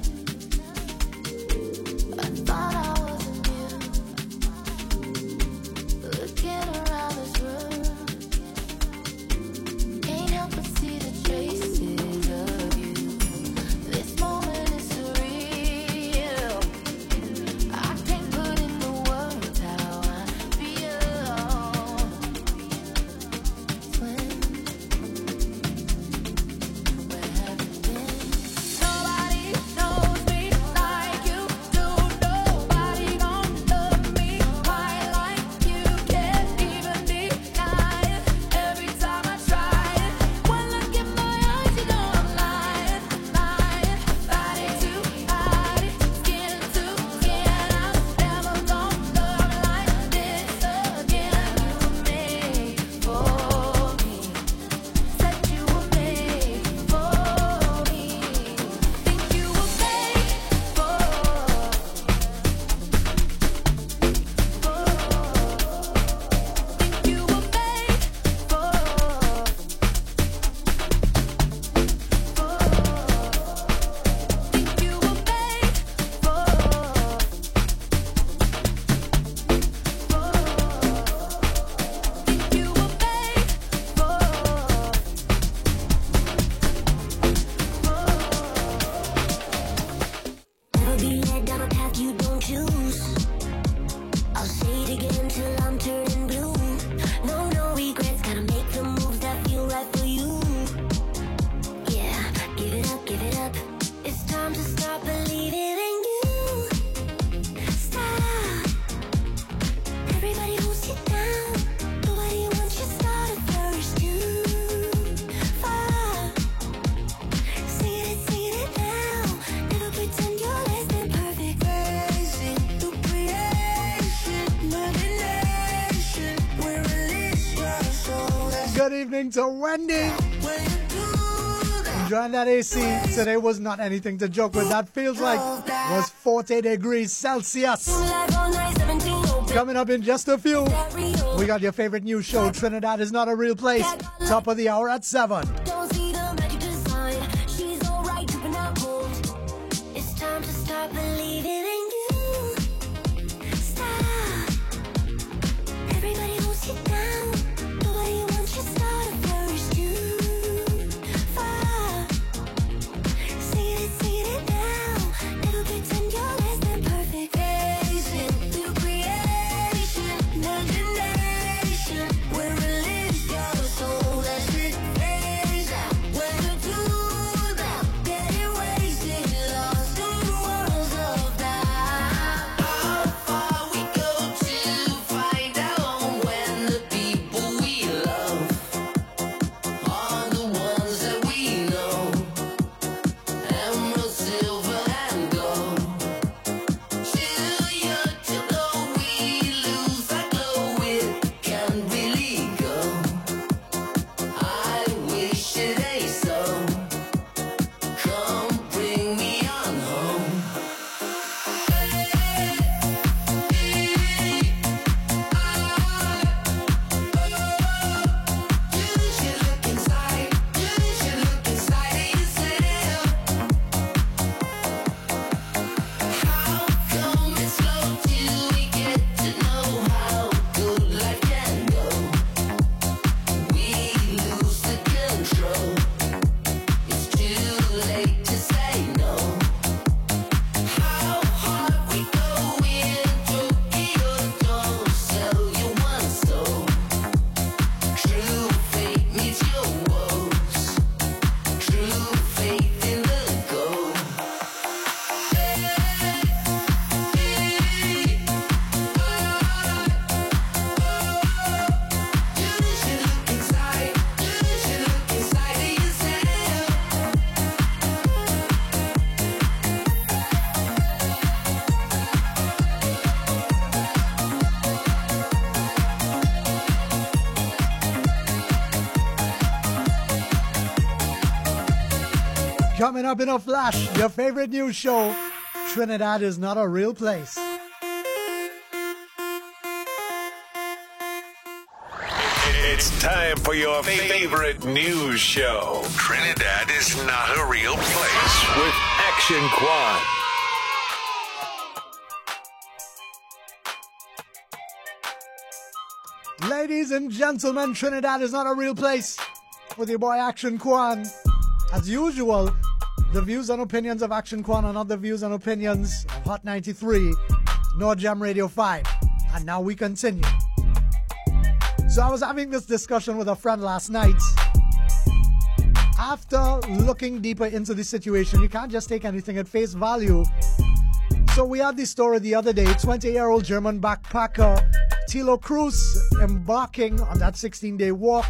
I thought I was immune. Looking around this room, can't help but see the traces of you. This moment is surreal. I can't put into words how I feel. When where have you been? Nobody knows me like you do. Nobody gon' love me quite like you. Can't even deny it. Every time I try it, one look in my eyes, you know I'm lying, lying. Body to body, skin to skin. I'm never gon' love like this again. You were made for me. Said you were made for me. Think you were made for. Think you were made for. Think you were made for. Think you were made Never be led down a path you don't choose. I'll say it again till I'm turning blue. No regrets, gotta make the moves that feel right for you. Yeah, give it up. It's time to start believing in you. Stop. Everybody holds you down. Nobody wants you started first. You fall. Sing it now. Never pretend you're less than perfect. Racing through creation, imagination. We're release your soul. Good evening to Wendy. Enjoying that AC. Today was not anything to joke with. That feels like was 40 degrees Celsius. Coming up in just a few, we got your favorite news show, Trinidad is Not a Real Place. Top of the hour at 7. Don't see the magic design. She's alright, dripping out gold. It's time to start believing in you. Stop. Everybody holds you down. Nobody wants you started first. You fall. Sing it now. Never pretend you're less than perfect. Racing through creation, imagination. We're release your soul. That's it. Coming up in a flash, your favorite news show, Trinidad is not a real place. It's time for your favorite news show. Trinidad is not a real place with Action Quan. Ladies and gentlemen, Trinidad is not a real place with your boy Action Quan. As usual, the views and opinions of Action Quan are not the views and opinions of Hot 93, nor Jam Radio 5. And now we continue. So I was having this discussion with a friend last night. After looking deeper into the situation, you can't just take anything at face value. So we had this story the other day, 20-year-old German backpacker Thilo Cruz embarking on that 16-day walk.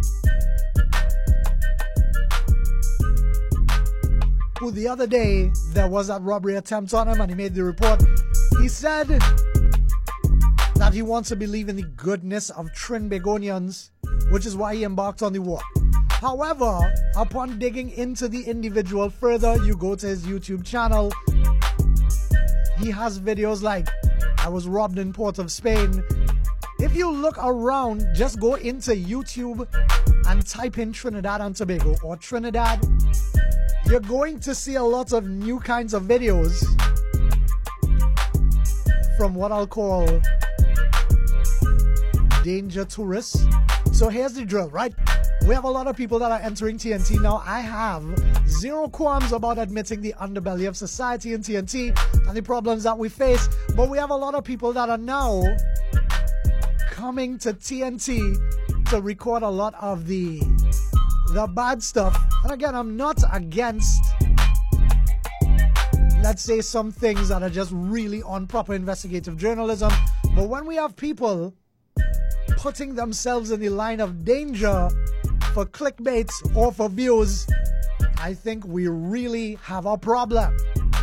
Who the other day, there was that robbery attempt on him and he made the report. He said that he wants to believe in the goodness of Trinbagonians, which is why he embarked on the walk. However, upon digging into the individual further, you go to his YouTube channel, he has videos like, I was robbed in Port of Spain. If you look around, just go into YouTube and type in Trinidad and Tobago or Trinidad. You're going to see a lot of new kinds of videos from what I'll call danger tourists. So here's the drill, right? We have a lot of people that are entering TNT now. I have zero qualms about admitting the underbelly of society in TNT and the problems that we face, but we have a lot of people that are now coming to TNT to record a lot of the bad stuff. And again, I'm not against, let's say, some things that are just really on proper investigative journalism, but when we have people putting themselves in the line of danger for clickbait or for views, I think we really have a problem.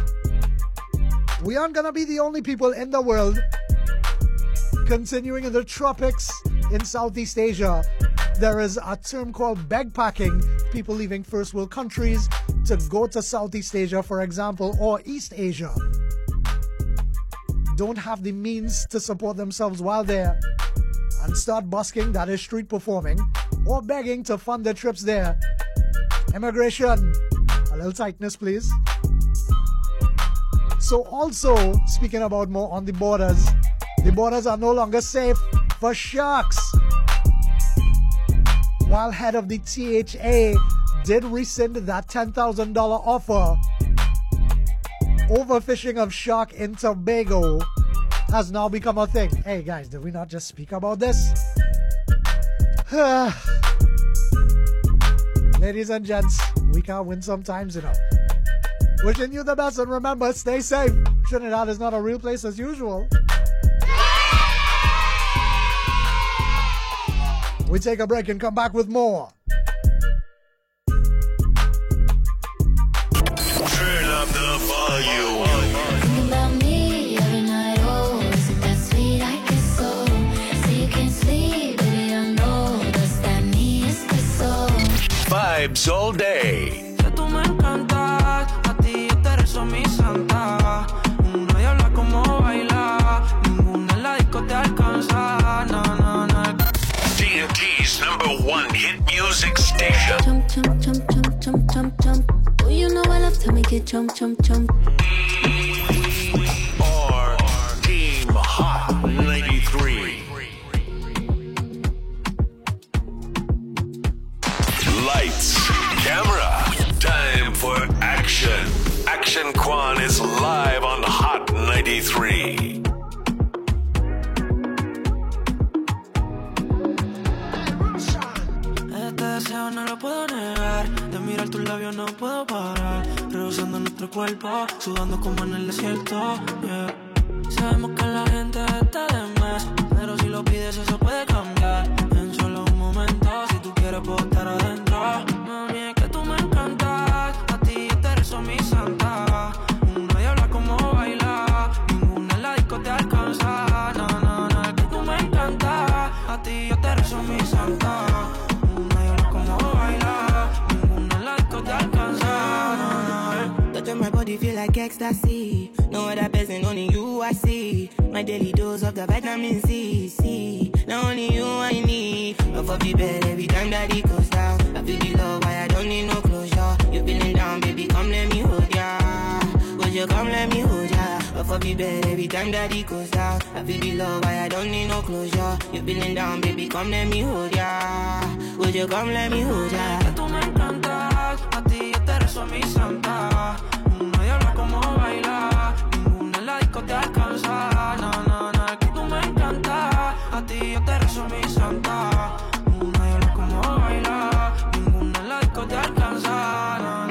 We aren't gonna be the only people in the world. Continuing in the tropics in Southeast Asia, there is a term called bagpacking, people leaving first world countries to go to Southeast Asia, for example, or East Asia. Don't have the means to support themselves while there and start busking, that is street performing, or begging to fund their trips there. Immigration, a little tightness please. So also, speaking about more on the borders are no longer safe for sharks. While head of the THA did rescind that $10,000 offer, overfishing of shark in Tobago has now become a thing. Hey guys, did we not just speak about this? Ladies and gents, we can't win sometimes, you know. Wishing you the best and remember, stay safe. Trinidad is not a real place as usual. We take a break and come back with more. Turn up the volume. Think about me every night, oh, isn't that sweet? I guess so. Say you can't sleep, baby, I know. Does that mean it's the soul? Vibes all day. Que tú me encantas, a ti yo te rezo mi santa. Una y habla como baila, ninguna en la disco te alcanza. No, no, no. TNT's #1 hit music station. Jump, jump, jump, jump, jump, jump, jump. Oh, you know I love to make it jump, jump, jump. Or Team Hot 93. Lights, camera, time for action. Action Quan is live on Hot 93. No lo puedo negar, de mirar tus labios no puedo parar, rehusando nuestro cuerpo, sudando como en el desierto, yeah. Sabemos que la gente está de más, pero si lo pides eso puede cambiar, en solo un momento, si tú quieres puedo estar adentro. Mami, es que tú me encantas, a ti yo te rezo mi santa, una y habla como baila, ninguna en la disco te alcanza, no, no, no, es que tú me encantas, a ti yo te rezo mi santa. Como baila, ninguna en la disco te alcanza. ecstasy. No other person, only you I see. My daily dose of the vitamin C. Now only you I need. Love for the bed every time that it goes down. I feel the love, why I don't need no closure. You feeling down, baby, come let me hold ya. Would you come let me hold ya? Love for the bed every time that it goes down. I feel the love, why I don't need no closure. You feeling down, baby, come let me hold ya. Would you come let me hold ya? Que tú me encantas, a ti yo te rezo mi santa. Nadie habla como baila, ninguna en la disco te alcanza. Na, que tú me encantas, a ti yo te rezo mi santa. Nadie habla como baila, ninguna en la disco te alcanza.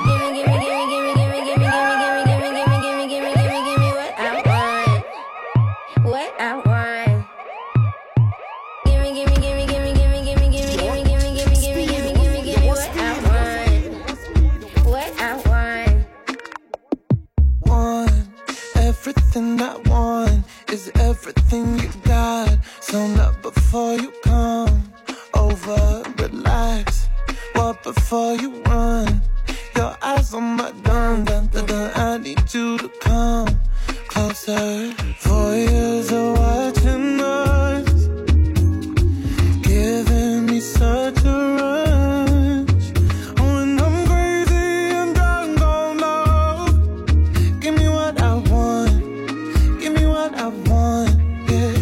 What I want. Give me what I want. Everything I want is everything you got. So not before you come over, relax. What before you run? Your eyes on my gun, I need you to come closer. 4 years of watching us, giving me such a rush. When I'm crazy and drunk on love, give me what I want, give me what I want, yeah.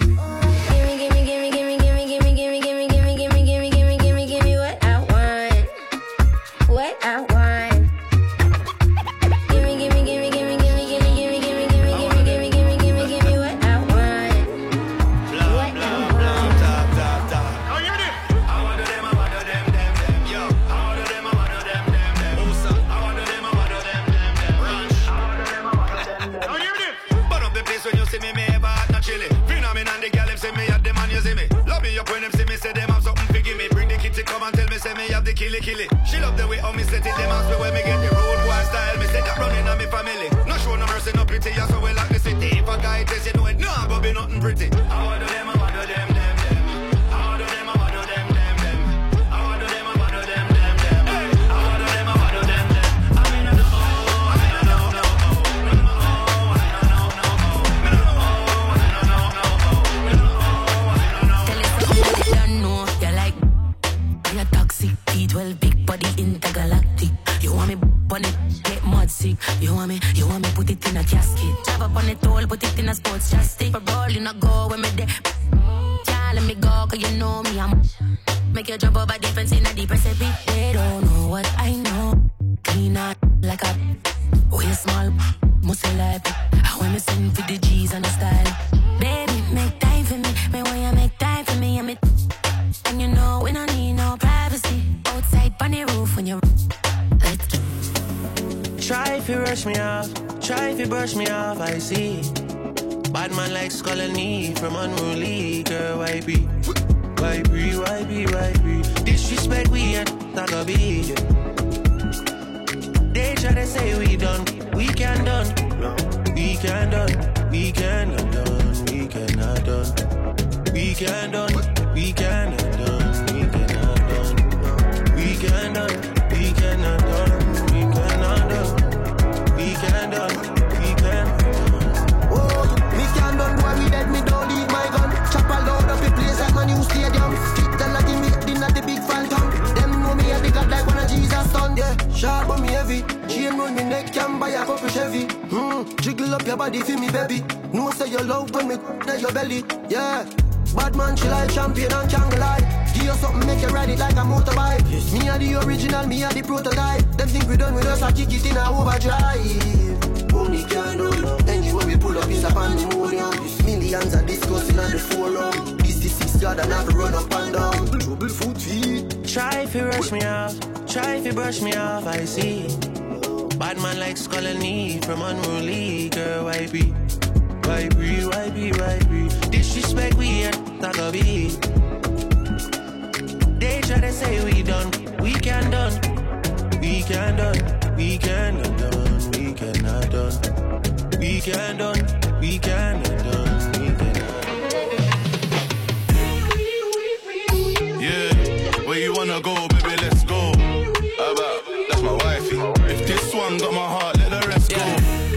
Give me what I want. What I want. Give me what I want. What I want. I want them, I want them, yo. I want them, I want them, Musa. I want them, I want them, Ranch. I want them, I want them. You hear me? Burn up the place when you see me ever hot, not chilly. Phenomenon, the girl them say me at them and you see me. Love me up when them see me, say them have something to give me. Bring the kitty, come and tell me, say me have the killy. She love the way how me set it, them ask me where me get the road boy style. Me say that running on me family. No show no mercy, no pity, yeah, so we like the city. If a guy test, you know it, no, but be nothing pretty. I want them, I want them, I want them, I want them, I want them, I want them, I want them, I want them. I mean, I don't know, you like, you're toxic, B12, big body, intergalactic. You want me on it, get mud sick. You want me put it in a casket. Drive up on it all, put it in a sports chassis. For rolling, I go when me there. Yeah, let me go, cause you know me, I'm make you jump over defense in a deep recipe. They don't know what I know. Clean out like a way small, muscle life. When me send for the G's and the style. Baby, make time for me. Me want you make time for me. And you know we don't need no privacy. Outside on the roof when you Try if you rush me off, try if you brush me off, I see. Bad man like skull and knee from unruly. Girl, why be? Disrespect we ain't not gonna be. They try to say we done, we can done. We can done, we cannot done, we cannot done. We can done, we cannot done, we cannot done. We can done, we cannot done, we cannot done. We can done, we can done. Oh, me can done, boy, we dead, me don't leave my gun. Chop a load up the place like my new stadium. Stick the lucky me dinner the big phantom. Them know me a the god like one of Jesus done, yeah. Sharp but me heavy. Chain round me neck, can buy a couple Chevy. Jiggle up your body for me, baby. No say you love when me in your belly, yeah. Bad man, she like champion and jungle eye. Give you something, make you ride it like a motorbike. Me are the original, me are the prototype. Them think we done with us, I kick it in a overdrive. Only can run, anywhere we pull up is a pandemonium. Millions are discussing on the forum. This is 6 yard and have to run up and down. Trouble foot feet. Try if you rush me off, try if you brush me off, I see. Bad man like skull and knee from unruly. Girl, why be? Disrespect we ain't not gonna be. They try to say we done, we can done. We can done, we cannot done, we cannot done. We can done, we cannot done, we cannot. Yeah, where you wanna go, baby, let's go. That's my wifey. If this one got my heart, let the rest go.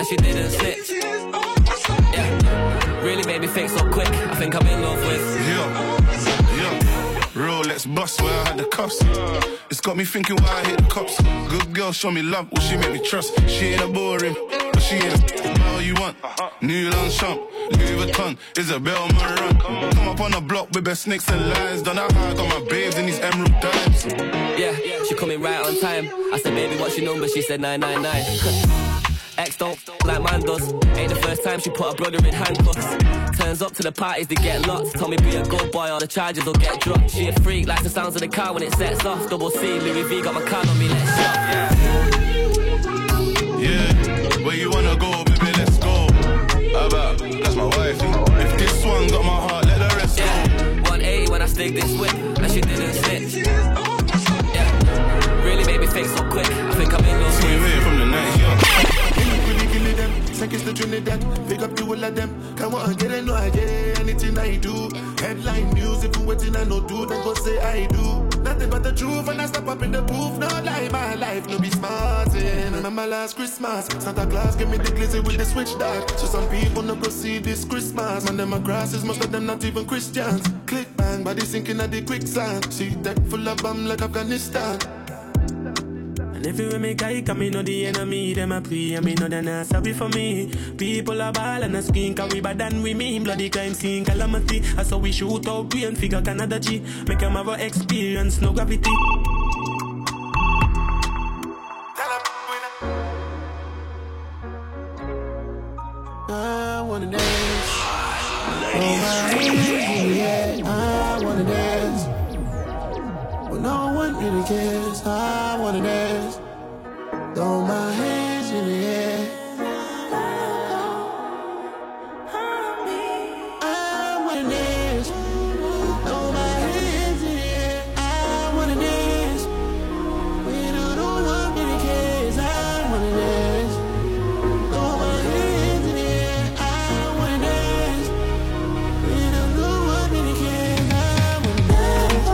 and she didn't snitch. Yeah, really made me think so quick. I think I'm in love with. Yeah. Rolex bust where I had the cuffs. It's got me thinking why I hit the cops. Good girl, show me love, will she make me trust? She ain't a boring, but she ain't a all you want. New Longchamp, Louis Vuitton, Isabel Marant. Come up on the block with best snakes and lions. Don't know how I got my babes in these emerald dimes. Yeah, she coming right on time. I said, baby, what's your number? She said 999. X don't like man does. Ain't the first time she put her brother in handcuffs. Turns up to the parties to get lots. Told me be a good boy or the charges will get dropped. She a freak, likes the sounds of the car when it sets off. Double C, Louis V got my card on me, let's shop. Yeah, where you wanna go, baby, let's go. Abba, that's my wife. If this one got my heart, let the rest go. 180 when I stick this whip, and she didn't snitch. Yeah, really made me think so quick. I think I'm in love with. Swing from the night, yeah. Seconds to Trinidad, pick up you all of them. Come on, get it, no, I get it. Anything I do, headline news. If you waiting, I no do, then go say I do. Nothing but the truth, and I step up in the booth. No lie, my life, no be smart. Remember last Christmas, Santa Claus gave me the glizzy with the switch dart. So some people no go see this Christmas. Man, them my grasses, most of them not even Christians. Click bang, body sinking at the quicksand. See deck full of bomb like Afghanistan. And everywhere me guy come, me know the enemy, them a pray, and me know they not sorry for me. People are ball and a screen, cause we bad than we mean. Bloody crime scene, calamity. I saw we shoot out brain, figure Canada G. Make them have a experience, no gravity. I wanna dance. Oh my yeah, I wanna dance. But no one really cares. I wanna dance. Throw my hands in the air. I wanna dance. Throw my hands in the air. I wanna dance. We don't know what really cares. I wanna dance. Throw my hands in the air. I wanna dance. We don't know what really cares. I wanna dance.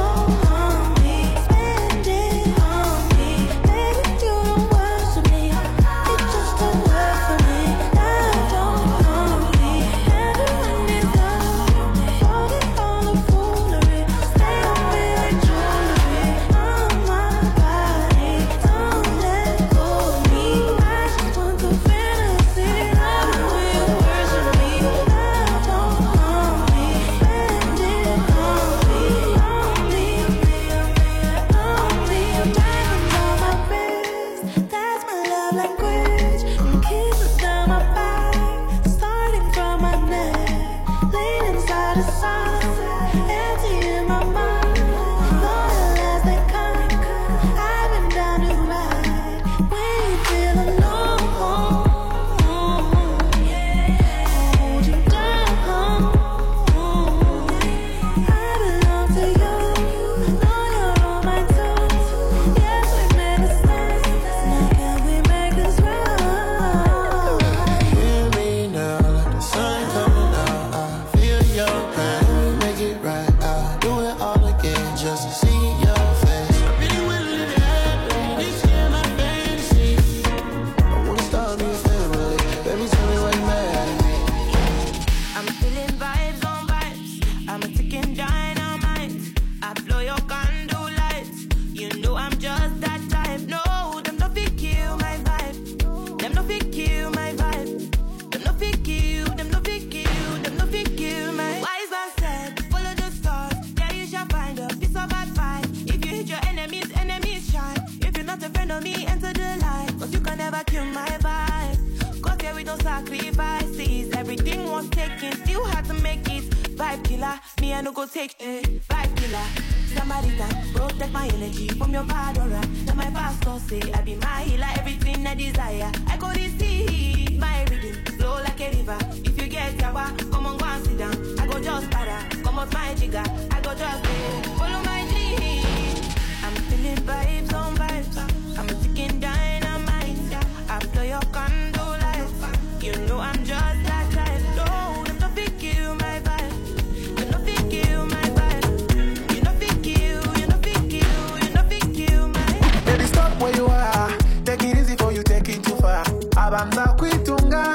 Abanza kuitunga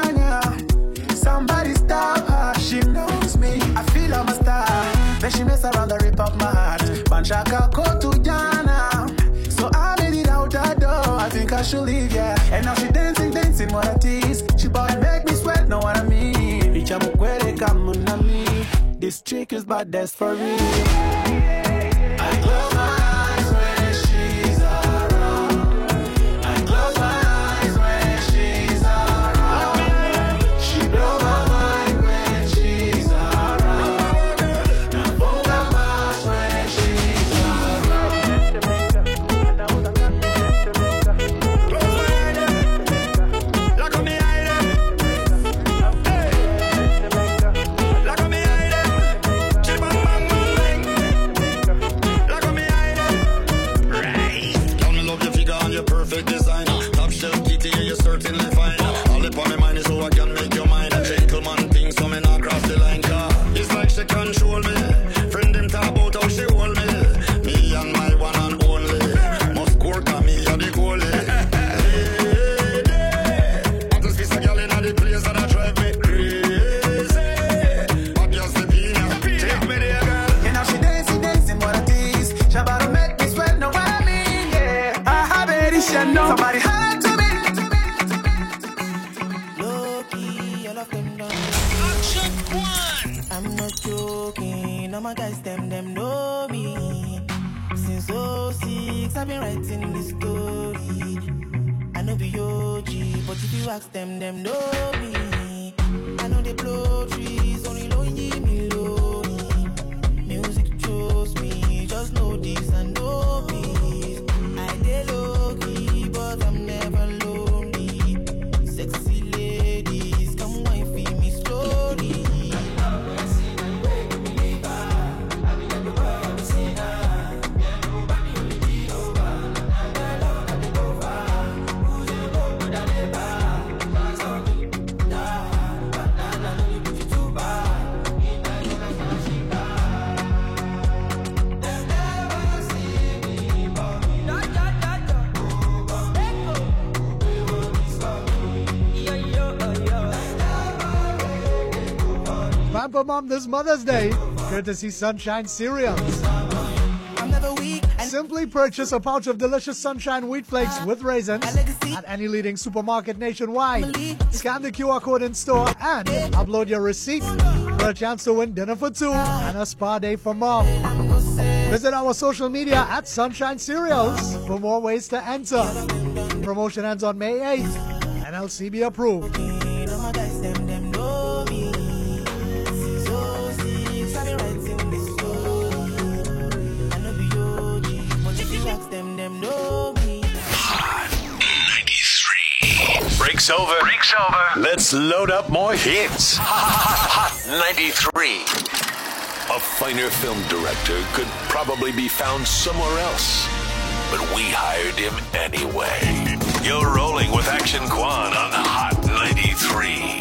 she'll leave, yeah. And now she dancing, dancing, what a tease. She bout to make me sweat, know what I mean. Richa mukwere kama nami. This chick is bad, that's for real. I close my eyes when she's around. I close my eyes when she's around. She blow my mind when she's around. Now both of us when she's perfect design, top shelf kitty, and you're certainly fine. All upon my mind is how I can make your mind a gentleman thing, so me not cross the line. It's like she control me. Friend them talk about how she hold me. Me and my one and only. Must work on me and the goalie. I just feel a girl in the place that I drive me crazy. But just the peanut, take me there, girl. You know she dancing, dancing, what a tease. She about to make me sweat, know what I mean, yeah. Somebody had to be. Low-key, all of them done. Action one. I'm not joking. All my guys, them know me. Since 06, I've been writing this story. I know be OG, but if you ask them know me. I know they blow trees, only lonely me lonely. Music chose me, just know this and know peace. I did low-key, but I'm never lonely. Sexy ladies, come wine feed me slowly. Pamper Mom this Mother's Day, courtesy Sunshine Cereals. Simply purchase a pouch of delicious Sunshine Wheat Flakes with raisins at any leading supermarket nationwide. Scan the QR code in store and upload your receipt for a chance to win dinner for two and a spa day for mom. Visit our social media at Sunshine Cereals for more ways to enter. Promotion ends on May 8th. NLCB approved. Hot 93. Breaks over. Let's load up more hits. Hot 93. A finer film director could probably be found somewhere else, but we hired him anyway. You're rolling with Action Kwan on the Hot 93.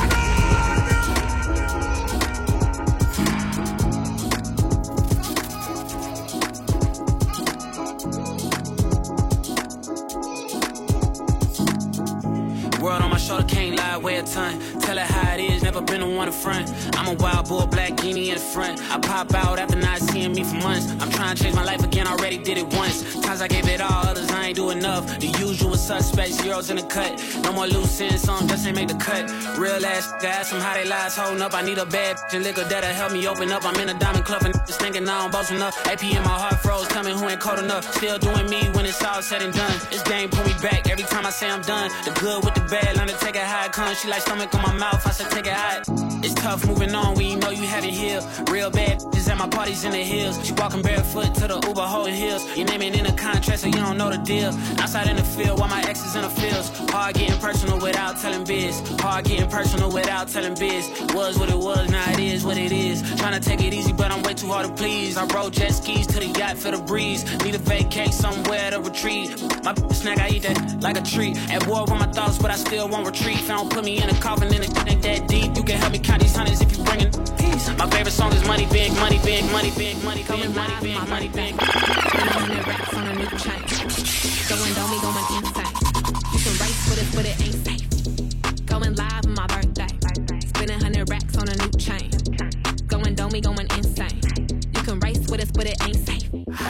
World on my shoulder, can't lie, weigh a ton. Tell it how it is, never been the one to front. I'm a wild bull, black guinea in the front. I pop out after not seeing me for months. I'm trying to change my life again, already did it once. Times I gave it all, others I ain't do enough. The usual suspects, zeros in the cut. No more loose ends, some just ain't make the cut. Real ass, ask them how they lies holding up. I need a bad and liquor that'll help me open up. I'm in a diamond club and just thinking I don't boast enough. AP in my heart froze, tell me who ain't cold enough. Still doing me when it's all said and done. This game pull me back every time I say I'm done. The good with the bad, learn to take it how it comes. She like stomach on my mouth, I said take it hot. It's tough moving on when you know you haven't healed. Real bad just at my parties in the hills. She walking barefoot to the Uber holding heels. Your name ain't in a contract so you don't know the deal. Outside in the field while my ex is in the fields. Hard getting personal without telling biz. Hard getting personal without telling biz. Was what it was, now it is what it is. Trying to take it easy but I'm way too hard to please. I rode jet skis to the yacht for the breeze. Need a vacate somewhere to retreat. My snack, I eat that like a treat. At war with my thoughts but I still won't retreat. If I don't put me in a coffin and it ain't that deep. You can help me count these hundreds if you bringin' peace. My favorite song is Money Big, Money Big, Money Big, Money Big, Money Big, Money Big. 100 racks on a new chain. Going dummy, going insane. You can race with it, but it ain't safe. Going live on my birthday. Spending 100 racks on a new chain. Going dummy, going insane. You can race with us, but it ain't safe. Hey,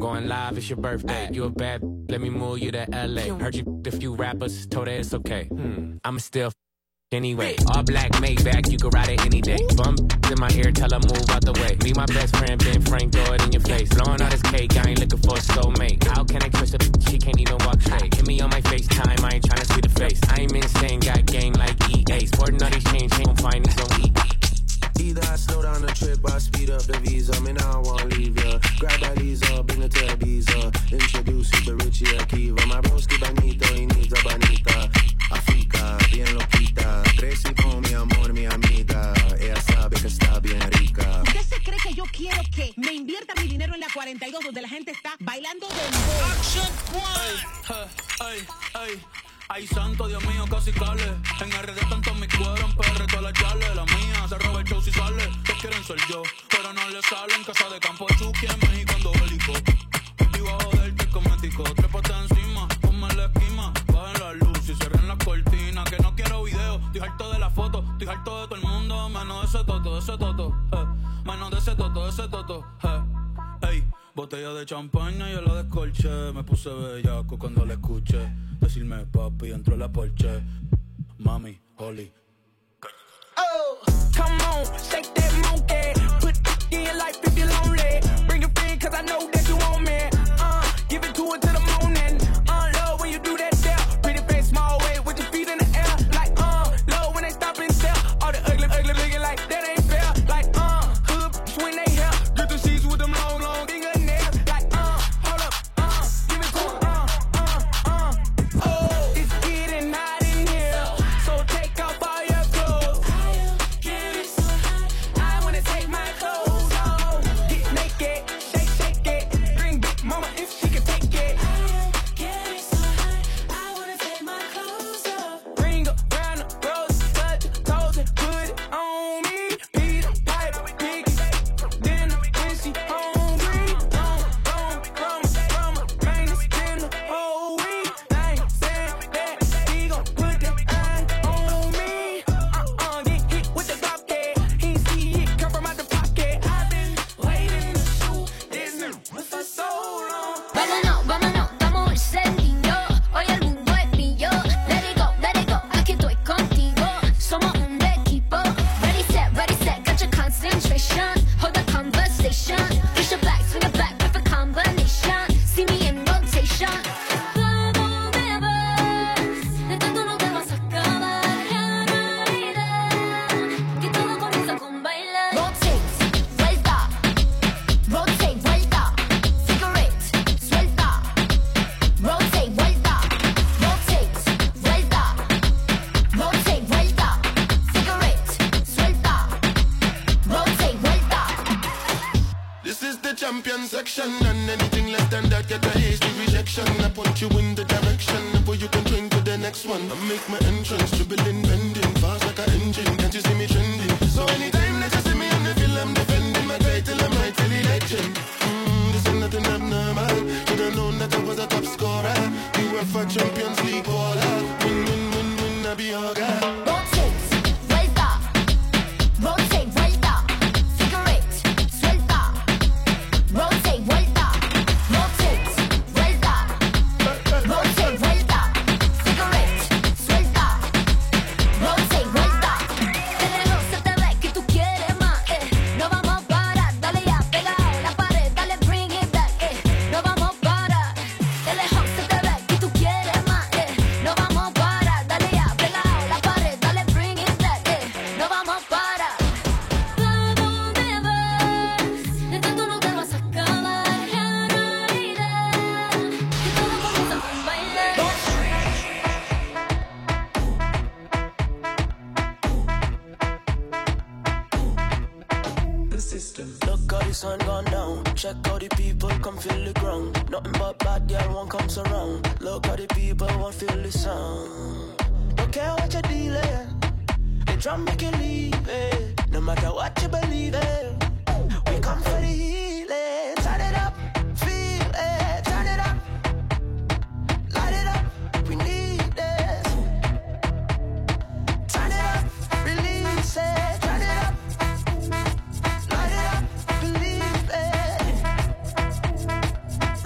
going live, it's your birthday. You a bad, let me move you to LA. Heard you a few rappers, told her it's okay. I'ma still anyway. All black Maybach, you can ride it any day. Bum in my ear, tell her move out the way. Me, my best friend, Ben Frank, throw it in your face. Blowing all this cake, I ain't looking for a soulmate. How can I trust her? She can't even walk straight. Hit me on my FaceTime, I ain't tryna see the face. I ain't insane, got game like EA. Sporting all these chains, ain't gon' find these on EA. Either I slow down the trip or speed up the visa. Me now I won't leave ya. Grab that Lisa, bring it to Ibiza. Introduce you to Richie Akiva. My broski Benito, he needs a bonita. Africa, bien loquita. Crece con mi amor, mi amiga. Ella sabe que está bien rica. ¿Usted se cree que yo quiero que me invierta mi dinero en la 42 donde la gente está bailando dembow? Action One. Ay, ay. Ay, santo, Dios mío, casi cale. En RD tanto mi cuero, en PR todas las yales. La mía se roba el show si sale. Que quieren ser yo, pero no le salen. Casa de campo, Chucky en México, ando bélico. Y bajo del té cosmético. Trépate encima, ponme la esquina. Bajen la luz y cierren las cortinas. Que no quiero video, estoy harto de la foto. Estoy harto de todo el mundo, menos de ese toto, menos de ese toto, Ey, botella de champaña y yo la descolché. Me puse bellaco cuando la escuché decirme papi, entró la Porsche. Mami, Holly. Oh, come on, shake that monkey. Put in your life if you're lonely. Bring your friend, cause I know that you want me. Give it to it to the morning. Love when you do that there. Pretty face, small way, with your feet in the air. Like, love when they stop and stare. All the ugly looking like that ain't fair. Like, hood between they hair. Get the sheets with them long fingernails. Like, hold up, give it to it, Oh, it's getting hot in here. So take off all your clothes. Get it so hot, I wanna take my clothes off. Get naked, shake it. Bring Big Mama if she can take it. Get it so hot, I wanna take my clothes off. Bring her round the rose, touch your toes and put it on me. Peter Piper, Piggy, dinner when she hungry. From a main in the whole week. I ain't saying that he gon' put that eye on me. Get hit with the Glock, he see it come from out the pocket. I've been waiting to shoot this nigga for so long. Vámonos, vamos a ser niño. Hoy el mundo es mío. Let it go, aquí estoy contigo. Somos un equipo. Ready, set, got your concentration. Hold the conversation. Push your back, swing it back, perfect combination. See me in rotation. Vamos de vez, de tanto no te vas a acabar. Ya no irás, que todo comienza con bailar. Rotate, vuelta. Cigarette, suelta. Rotate, vuelta. Cigarette, suelta. Rotate, vuelta. This is the champion section, and anything less than that get a hasty rejection. I point you in the direction where you can drink to the next one. I make my entrance, dribbling, bending, fast like an engine. Can't you see me trending? So anytime that you see me on the field, I'm defending my title, I'm rightfully legend. This ain't nothing abnormal. Should've known that I was a top scorer. UEFA Champions League baller. Win, I be your guy. Rotate, vuelta. Cigarette, suelta. Rotate, vuelta. Cigarette, suelta. Rotate, vuelta. De lejos se te ve que tú quieres más, No vamos a parar, dale ya, pegado la pared, dale bring it back, No vamos a parar. De lejos se te ve que tú quieres más, No vamos a parar, dale ya, pegado la pared, dale bring it back, No vamos a parar. Vamos de vez, de tanto no te vas a acabar. Ya no irás, que todo comienza con bailar. The system. Look how the sun gone down. Check how the people come feel the ground. Nothing but bad girl won't come surround. Look how the people won't feel the sound. Don't care what you're dealing. The drum make you leave it. No matter what you believe in. We come for the healing. Turn it up, feel it. Turn it up, light it up. We need this. Turn it up, release it. Turn it up. Light it up, believe it.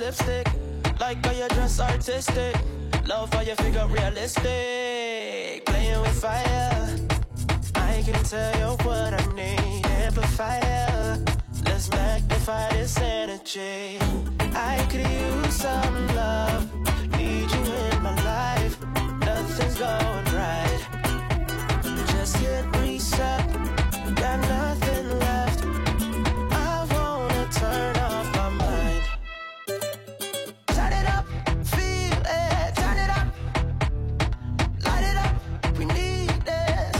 lipstick. Like how you dress artistic. Love how you figure realistic. Playing with fire. I can tell you what I need. Amplifier. Let's magnify this energy. I could use some love. Need you in my life. Nothing's going right. Just hit reset. Got nothing left. I wanna turn off my mind. Turn it up, feel it. Turn it up, light it up. We need this.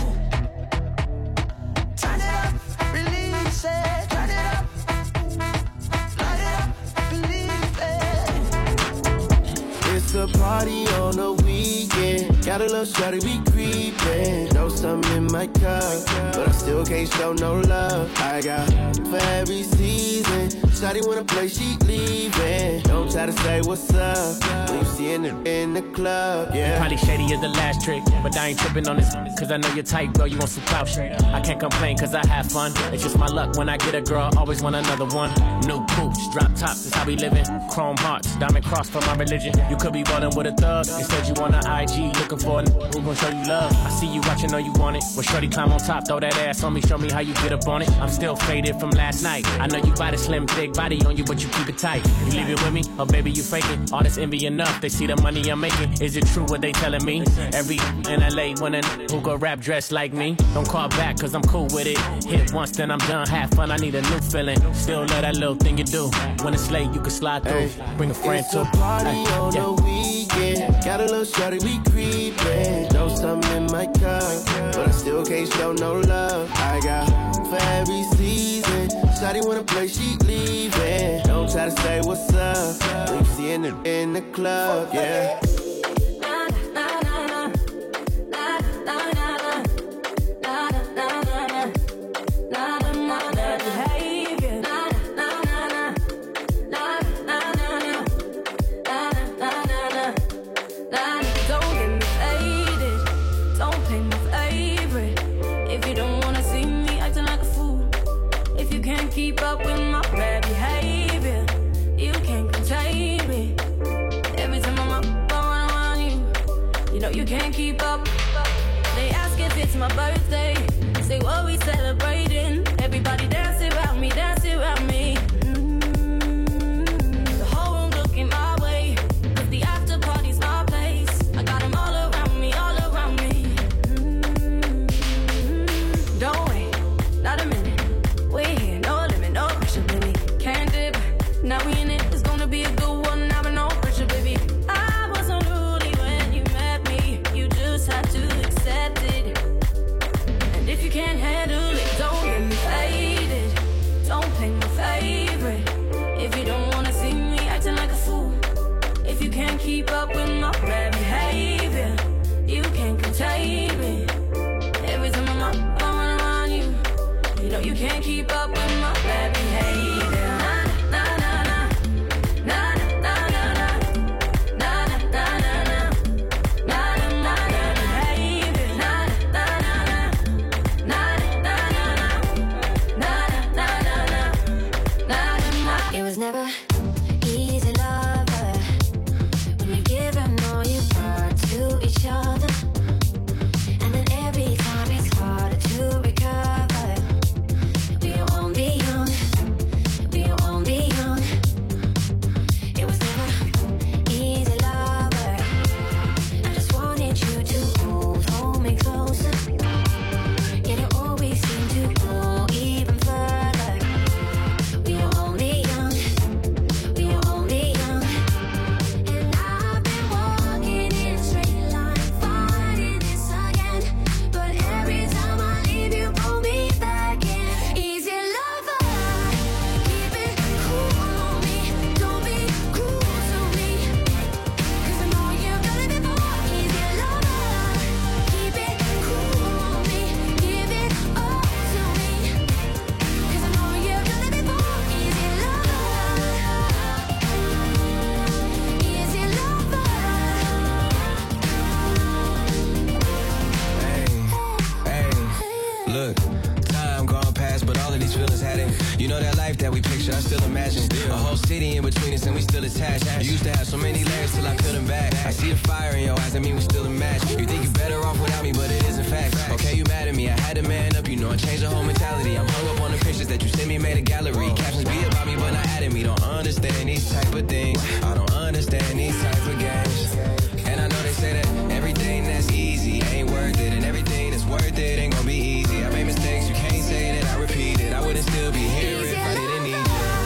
Turn it up, release it. Turn it up, light it up, believe it. It's a party on the weekend. Got a little shawty, we creepin'. Know something in my cup, but I still can't show no love. I got for every season. Shawty wanna play, she leaving. Don't try to say what's up when you see it in the club, yeah. Probably shady is the last trick, but I ain't tripping on this, cause I know you're tight, girl, you want some clout shit. I can't complain cause I have fun. It's just my luck when I get a girl, always want another one. New coops, drop tops, is how we living. Chrome hearts, diamond cross for my religion. You could be ballin' with a thug, instead you on the IG looking for a who gon' show you love. I see you watching, know you want it. Well, shorty climb on top, throw that ass on me, show me how you get up on it. I'm still faded from last night. I know you got a slim, thick body on you, but you keep it tight. You leave it with me, or baby you faking. All this envy enough, they see the money I'm making. Is it true what they telling me? Every in LA when a who go rap dressed like me. Don't call back cause I'm cool with it. Hit once then I'm done, have fun, I need a new feeling. Still love that little thing you do. When it's late you can slide through. Bring a friend it's too. It's a party on the weekend. Got a little shawty, we creepin'. Know something in my cup, but I still can't show no love. I got for every season. Shawty wanna play, she leaving. Don't try to say what's up when you see it in the club, yeah. Keep up with my bad behavior. You can't contain me. Every time I'm up around you, you know you can't keep up. They ask if it's my birthday. Say what we celebrating. Everybody dance around me, dance around me. The whole room looking my way. Cause the after party's my place. I got them all around me, all around me. Don't wait, not a minute. We're here, no limit, no pressure, baby. Can't dip, now we in it. It's gonna be a good one, now but no pressure, baby. I was unruly when you met me. You just had to accept it. And if you can't handle it, don't get me faded. Don't play my favorite. If you don't wanna see me acting like a fool. If you can't keep up with my bad behavior, you can't contain me. Every time I'm up, I'm around you. You know you can't keep up with my bad behavior. Na na na na na na na na na na na na na na na behavior. Na na na na na na na na na. It was never easy, lover. When you give and all you brought to each other, and then every time it's harder to recover. city in between us and we still attached. You used to have so many layers till I peeled them back. I see the fire in your eyes, I mean we still a match. You think you're better off without me, but it isn't fact. Okay, you mad at me, I had to man up, you know I changed the whole mentality. I'm hung up on the pictures that you sent me, made a gallery. Captions be about me, but not at me. Don't understand these type of things. I don't understand these type of games. And I know they say that everything that's easy ain't worth it, and everything that's worth it ain't gonna be easy. I made mistakes, you can't say that I repeat it. I wouldn't still be here if I didn't need you.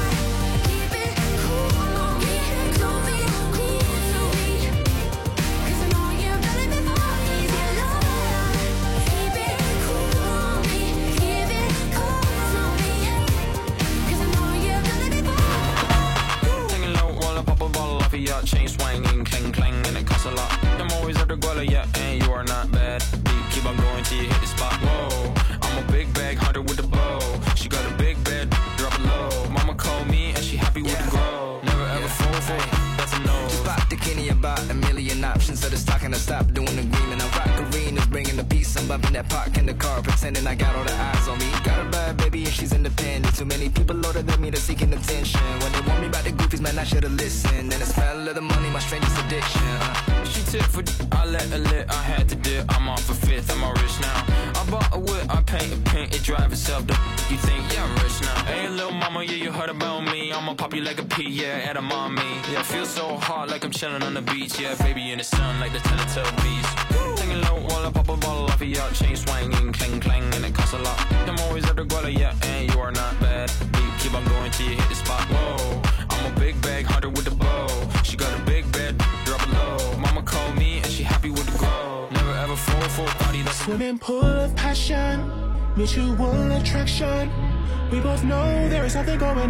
Chain swinging, clang clang, and it costs a lot. I'm always at the guala, yeah, and you are not bad. Keep on going till you hit the spot. Whoa, I'm a big bag hunter with the bow. She got a big bed, drop it low. Mama called me and she happy with the grow. Never ever fall for it, that's a no. Just bought the Kenny about a million options. So the stock and I stop doing the green. And I rock arenas, bringing the peace. I'm bumping that park in the car, pretending I got all the eyes on me. Got a bad baby and she's independent. Too many people older than me, they're seeking attention. When they want me about the goofies, man, I should've listened. And the smell of the money, my strangest addiction. She tip for I let her lit, I had to dip. I'm off a fifth, I'm all rich now. I bought a whip, I paint a paint, it drive itself. You think, yeah, I'm rich now. Hey, little mama, yeah, you heard about me. I'ma pop you like a pea, yeah, at a mommy. Yeah, I feel so hot like I'm chilling on the beach. Yeah, baby in the sun like the Teletubbies. Singing low while I pop a bottle off of your chain swinging, clang clang, and it costs a lot. I'm always at the guala, yeah, and you are not bad. Keep on going till you hit the spot. Whoa, I'm a big bag hunter with the bow. She got a big bed, drop it low. Mama called me and she happy with the grow. Never ever fall for a body that's swimming pool of passion, mutual attraction. We both know there is something going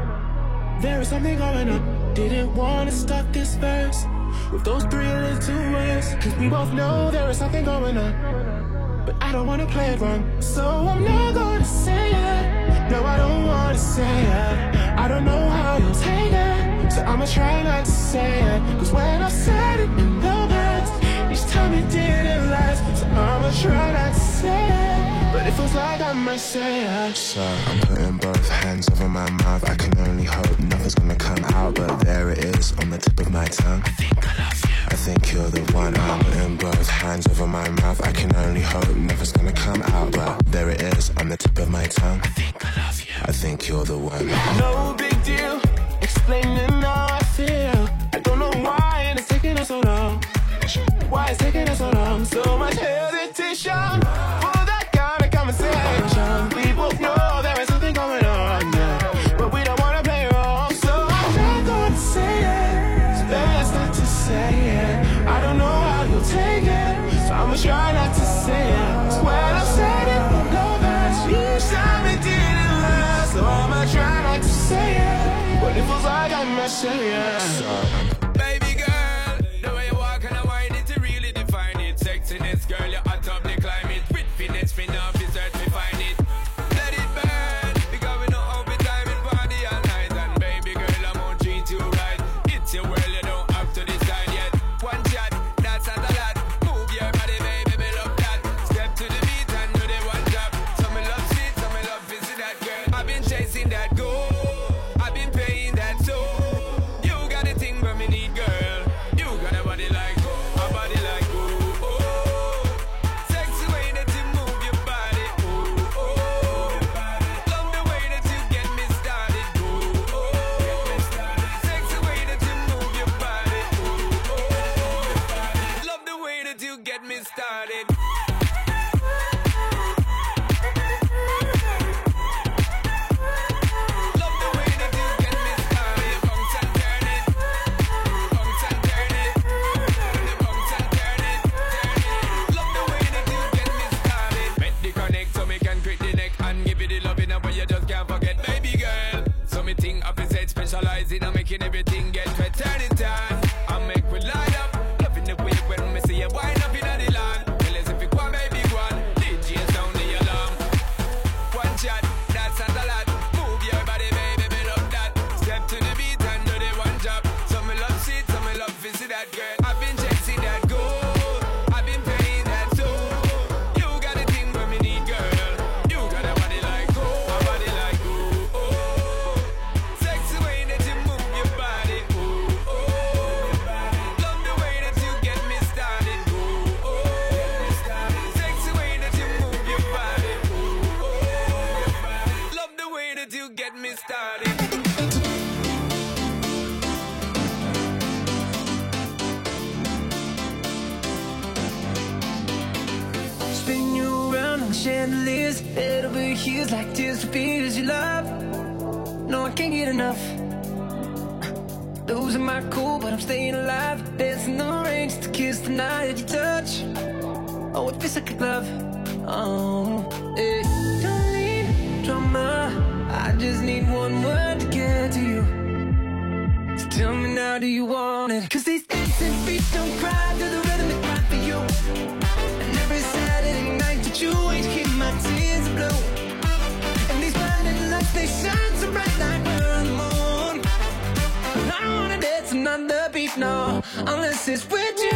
on. There is something going on. Didn't want to start this verse with those three little words, cause we both know there is something going on. But I don't wanna play it wrong, so I'm not gonna say it. No, I don't wanna say it. I don't know how you'll take it, so I'ma try not to say it. Cause when I said it in the past, each time it didn't last. So I'ma try not to say it, but it feels like I might say it. So I'm putting both hands over my mouth. I can only hope nothing's gonna come out, but there it is on the tip of my tongue. I think I love you. I think you're the one. I'm putting both hands over my mouth. I can only hope nothing's gonna come out, but there it is on the tip of my tongue. I think I love you. I think you're the one. No big deal, explaining how I feel. I don't know why it's taking us so long. Why it's taking us so long? So much hesitation for that kind of conversation. We both know there is something going on, yeah, but we don't wanna play wrong. So I'm not gonna say it. So best not to say it. I don't know how you'll take it, so I'ma try not to say it. So when I said it, I know that each time it didn't last. So I'ma try not to say it, but it feels like I'm messing it. Baby girl, the way you walk and I wind it to really define it. Sexiness, girl, you're hot up the climate. With finesse, enough, it's hard to find it. Let it burn, because we know how we time it party all night. And baby girl, I'm gonna treat you right. It's your world, you don't have to decide yet. One shot, that's not a lot. Move your body, baby, me love that. Step to the beat and do the one drop. Some me love sweet, some me love visit that girl. I've been chasing that goal, I've been paying that soul. You got a thing but me need, girl. You got a body like oh, oh. Sexy way that you move your body, oh, oh. Love the way that you get me started, oh, oh. Sexy way that you move your body, oh, oh. Love the way that you get me started. Specializing on making everything get wet. Turn it on, I make we light up. Loving the way when me see you wind up in the land. Well, as if you want spin you around on the chandeliers. Head over heels like tears for fears you love. No, I can't get enough. Losing my cool, but I'm staying alive. Dancing the rain just to kiss the night that you touch. Oh, it feels like a glove. Oh, yeah. Don't need drama, I just need one word to get to you. So tell me now, do you want it? Cause these dancing feet don't cry to the rhythm they cry for you. And every Saturday night that you ain't hear my tears blow. And these blinding lights, they shine so bright like we're on the moon. I don't wanna dance another beat, no, unless it's with you.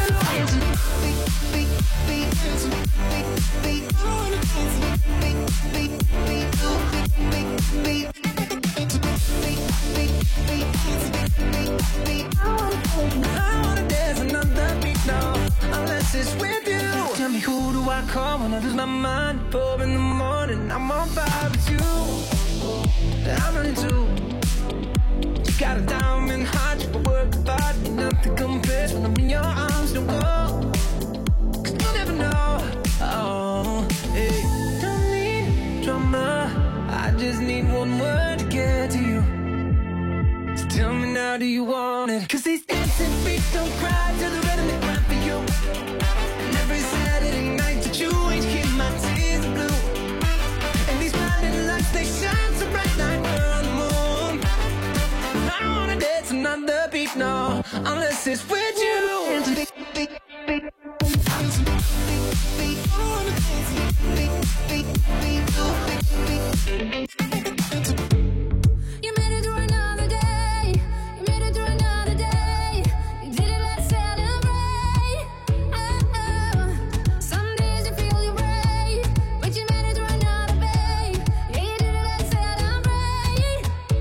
I wanna dance another beat, no, unless it's with you. Tell me, who do I call when I lose my mind? 4 in the morning, I'm on fire with you. I'm running too. You got a diamond heart, you work hard, ain't nothing compares when I'm in your arms. Don't go, cause you'll never know. Oh, hey. Don't need drama, I just need one word to get to you. So tell me now, do you want it? Cause these dancing feet don't cry to the rhythm they cry for you. And every Saturday night that you ain't hear my tears are blue. And these blinding lights, they shine so bright like we're on the moon. I don't wanna dance another beat, no, unless it's with you. You made it through another day. You made it through another day. You did it, let's celebrate. Some days you feel your way, but you made it through another day. Yeah, you did it, let's celebrate.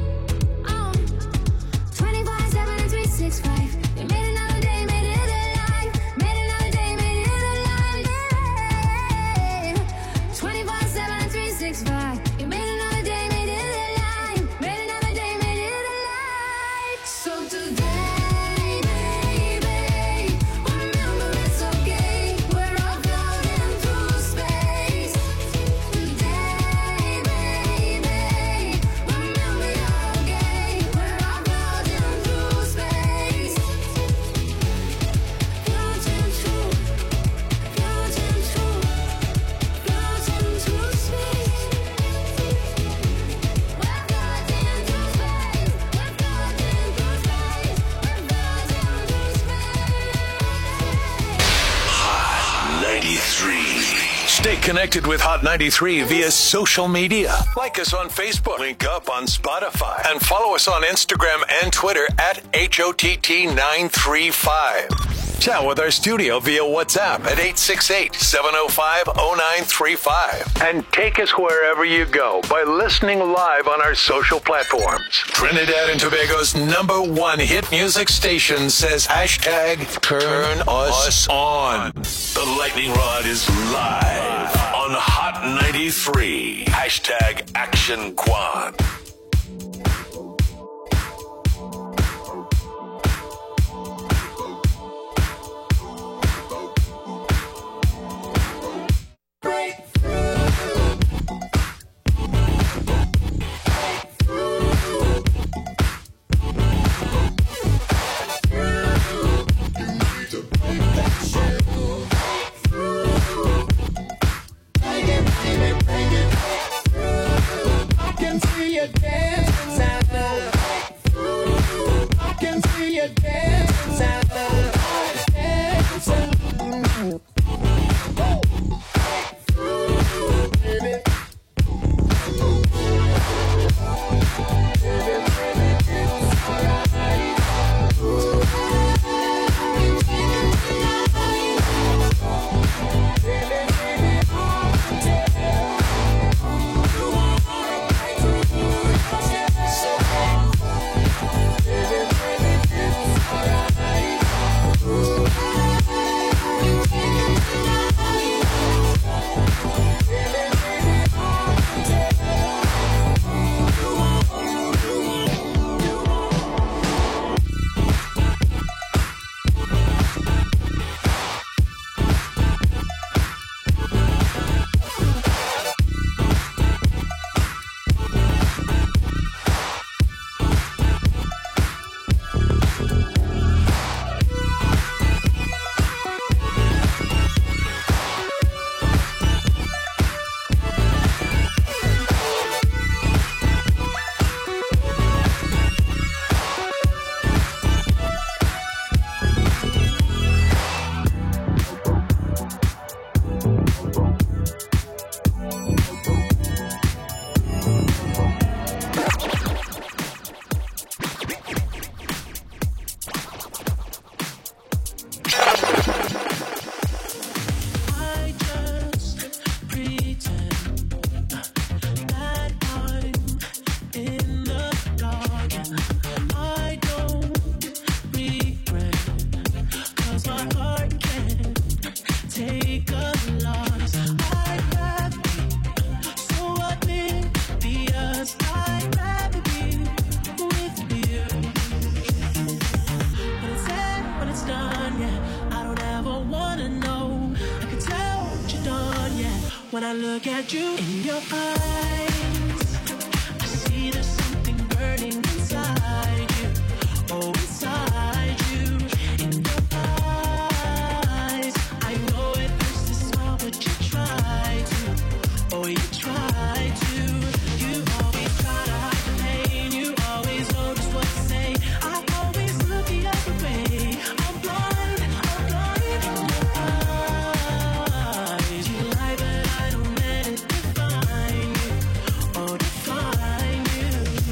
24/7 and 365. You made another day, made it alive. Made another day, made it alive. Yeah. 24/7 and 365. You made another day, made it alive. Made another day, made it alive. So today, baby, remember it's okay. We're all floating through space. Today, baby, remember you're okay. We're all floating through space. Floating through, floating through, floating through space. We're floating through space. We're floating through space. We're floating through space. Hot 93. Stay connected with Hot 93 via social media. Like us on Facebook, link up on Spotify, and follow us on Instagram and Twitter at HOTT935. Chat with our studio via WhatsApp at 868-705-0935. And take us wherever you go by listening live on our social platforms. Trinidad and Tobago's #1 hit music station says hashtag turn us on. The lightning rod is live on Hot 93. Hashtag Action Quan. I can see it. when I look at you. In your eyes, I see there's something burning inside you. Oh, inside you. In your eyes, I know it hurts to smile, but you try to. Oh, you try to. You always try to hide the pain. You always know just what to say. I always look the other way. I'm blind in your eyes. You lie, but I don't let it define you. Oh, define you.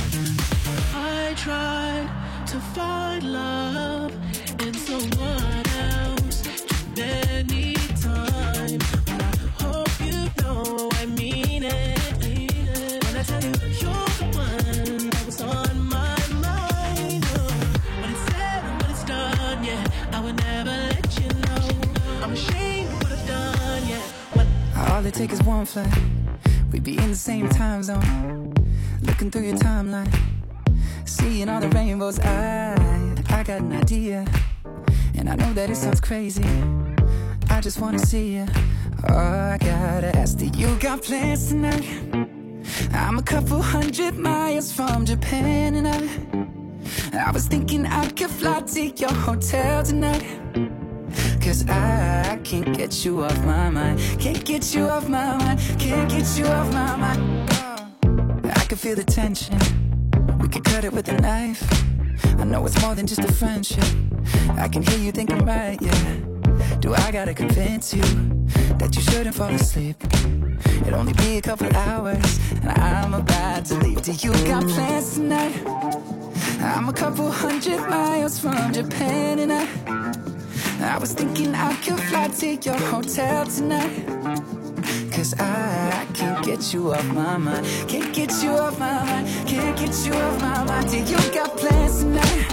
I tried to find love in someone else too many times, but I hope you know I mean it. When I tell you you're the one that was on my mind. When it's said and when it's done, yeah, I would never let you know. I'm ashamed of what I've done, yeah. All it takes is one flight. We'd be in the same time zone. Looking through your timeline, seeing all the rainbows. I got an idea, and I know that it sounds crazy. I just wanna see you. Oh, I gotta ask, do you got plans tonight? I'm a couple 100 miles from Japan, and I was thinking I could fly to your hotel tonight. Cause I can't get you off my mind. Can't get you off my mind. Can't get you off my mind. I can feel the tension. We could cut it with a knife. I know it's more than just a friendship. I can hear you thinking right, yeah. Do I gotta convince you that you shouldn't fall asleep? It'll only be a couple hours, and I'm about to leave. Do you got plans tonight? I'm a couple 100 miles from Japan, and I was thinking I could fly to your hotel tonight. Cause I can't get you off my mind. Can't get you off my mind. Can't get you off my mind. Do you got plans tonight?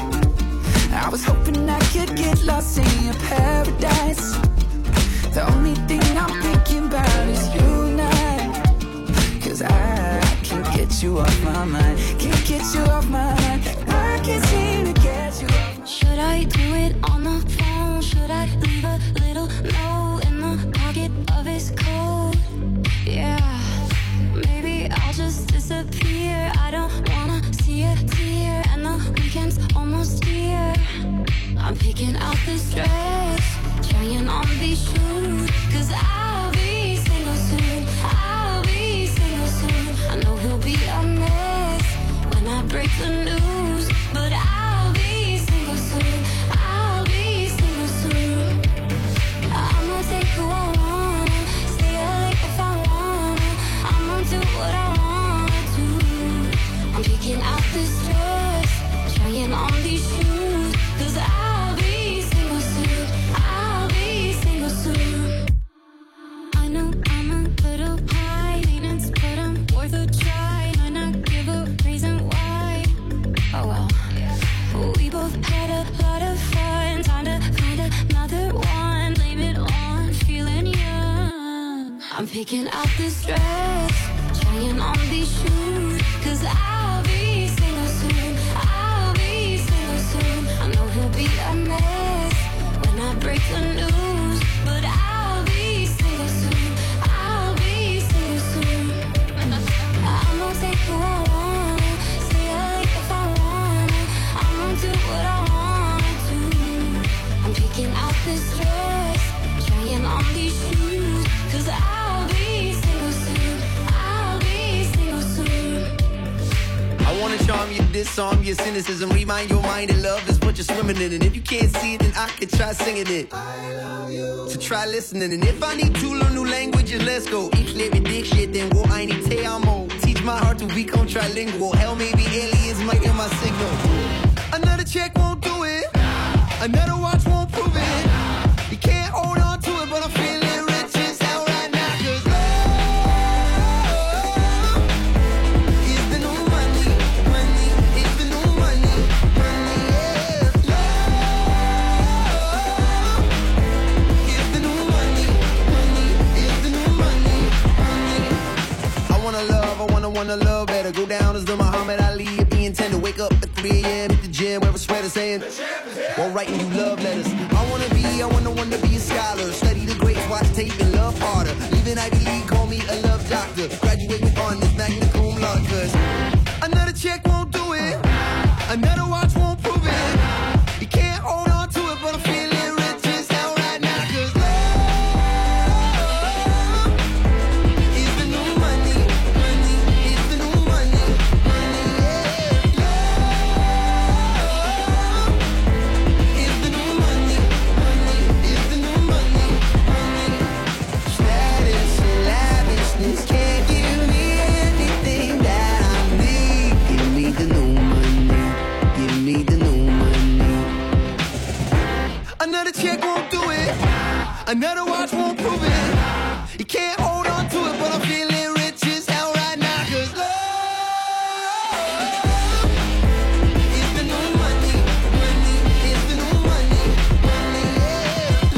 I was hoping I could get lost in your paradise. The only thing I'm thinking about is you and I. Cause I can't get you off my mind. Can't get you off my mind. I can't seem to get you off. Should I do it on the phone? Should I leave a little note in the pocket of his coat? Yeah, maybe I'll just disappear. I don't wanna see a tear, and the weekend's almost here. I'm picking out this dress, trying on these shoes. Cause I'll be single soon. I'll be single soon. I know he'll be a mess when I break the news, but I'll be single soon. I'll be single soon. I'ma take who I wanna, stay awake if I wanna. I'ma do what I wanna do. I'm picking out this dress, trying on these shoes. Cause I'll be single soon. I'll be single soon. I know I'm a little high maintenance, but I'm worth a try. Might not give a reason why. Oh well. We both had a lot of fun. Time to find another one. Blame it on feeling young. I'm picking out this dress, trying on these shoes. Cause I'll be single soon. I'll be single soon. I know he'll be a mess when I break the news, but I'll be single soon. I'll be single soon. I'ma take who I wanna, stay awake if I wanna. I'ma do what I wanna do. I'm picking out this dress, trying on these shoes. Cause I'll be single soon. I'll be single soon. I wanna charm you, disarm your cynicism, remind your mind that love is what you're swimming in. And if you can't see it, then I can try singing it. I love you. So try listening. And if I need to learn new languages, let's go. Each living dick shit, then go I need te amo. Teach my heart to become trilingual. Hell, maybe aliens might hear my signal. Another check won't do it. Another watch won't prove it. You can't hold on to it, but I'm feeling rich as hell right now. Cause love is the new money. Money is the new money. Money, yeah. Love is the new money. Money is the new money. Money. I wanna love better. Go down as the Muhammad Ali. If the intent to wake up at 3 a.m. at the gym, wear a sweater saying, while writing you love letters. I wanna be a scholar. Study the greats, watch tape and love harder. Leaving Ivy League, call me Another watch won't prove it. You can't hold on to it, but I'm feeling rich as hell right now. Cause love is the new money. Money is the new money. Money, yeah.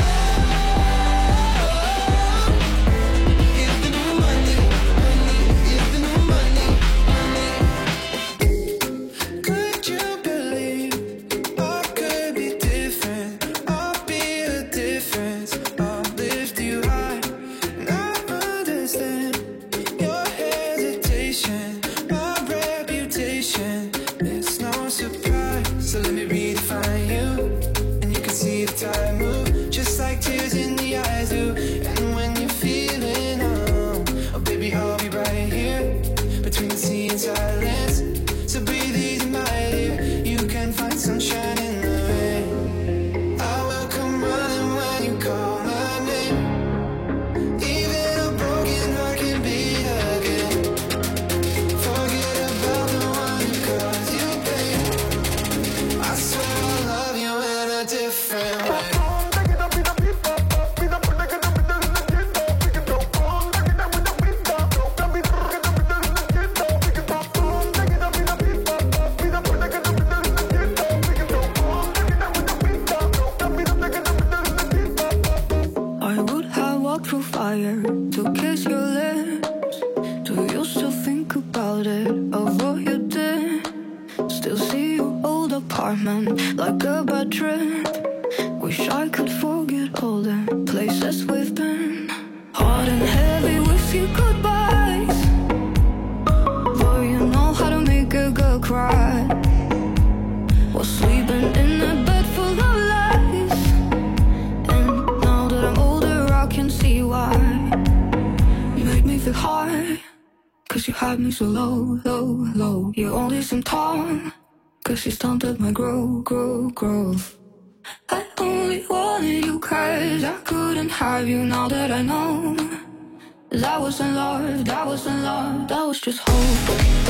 Love is the new money. Money is the new money. Could you believe I could be different? I'll be a difference. I'll lift you high. And I understand your hesitation, my reputation. It's no surprise. So let me redefine you, and you can see the time move, just like tears in the eyes do. And when you're feeling oh baby, I'll be right here between the sea and silence. So breathe easy, my dear. You can find sunshine in the rain. I will come running when you call my name. Even a broken heart can beat again. Forget about the one who caused you pain. I swear I'll love you in a different way. I would have walked through fire to kiss your lips. Do you still think about it, of what you did? Still see your old apartment like a bad trip. Wish I could forget all the places we've been. Hard and heavy with your goodbyes. Boy, you know how to make a girl cry. Was sleeping in a bed full of lies. And now that I'm older, I can see why. You make me feel high, cause you had me so low, low, low. You only seem tall, cause you stunted my growth. I only wanted you cause I couldn't have you. Now that I know that wasn't love, that wasn't love, that was just hope.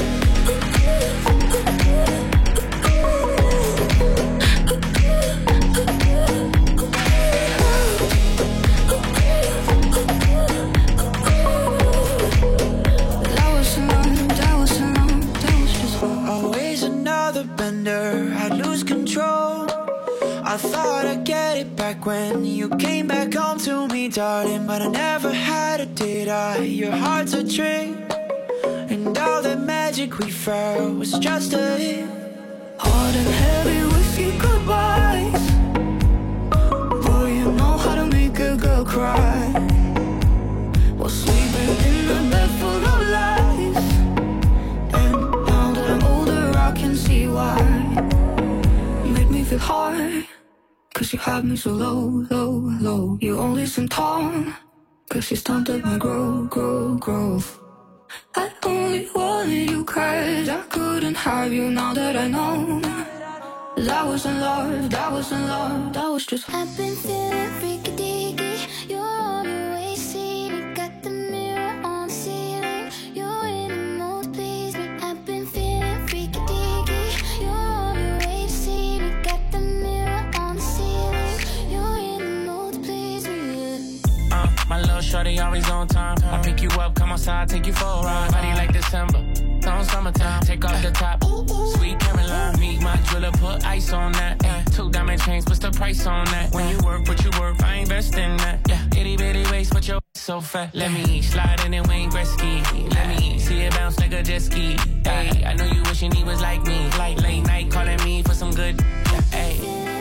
Always another bender, I'd lose control. I thought I'd get it back when you came back home to me, darling. But I never had it, did I? Your heart's a trick, and all the magic we felt was just a hit. Hard and heavy with your goodbyes. Boy, you know how to make a girl cry. Was sleeping in a bed full of lies. And now that I'm older, I can see why. You made me feel high, cause you had me so low, low, low. You only seem tall, cause you stunted my growth. I only wanted you cause I couldn't have you. Now that I know that wasn't love, that wasn't love, that was just. I've been feeling freaky deaky. You're on your way, see me. Got the mirror on the ceiling. You're in the mood, please me. I've been feeling freaky deaky. You're on your way to see me. Got the mirror on the ceiling. You're in the mood, please me. My little shorty always on time. I pick you up, come outside, take you for a ride. Body like December, on summertime. Take off the top, sweet Caroline. Meet my jeweler, put ice on that. 2 diamond chains, what's the price on that? When you work, what you work, I invest in that. Yeah, itty bitty waist, but your so fat. Let me slide in and Wayne Gretzky. Let me see it bounce like a jet ski. Hey, I know you wishing he was like me. Like late night calling me for some good. Hey.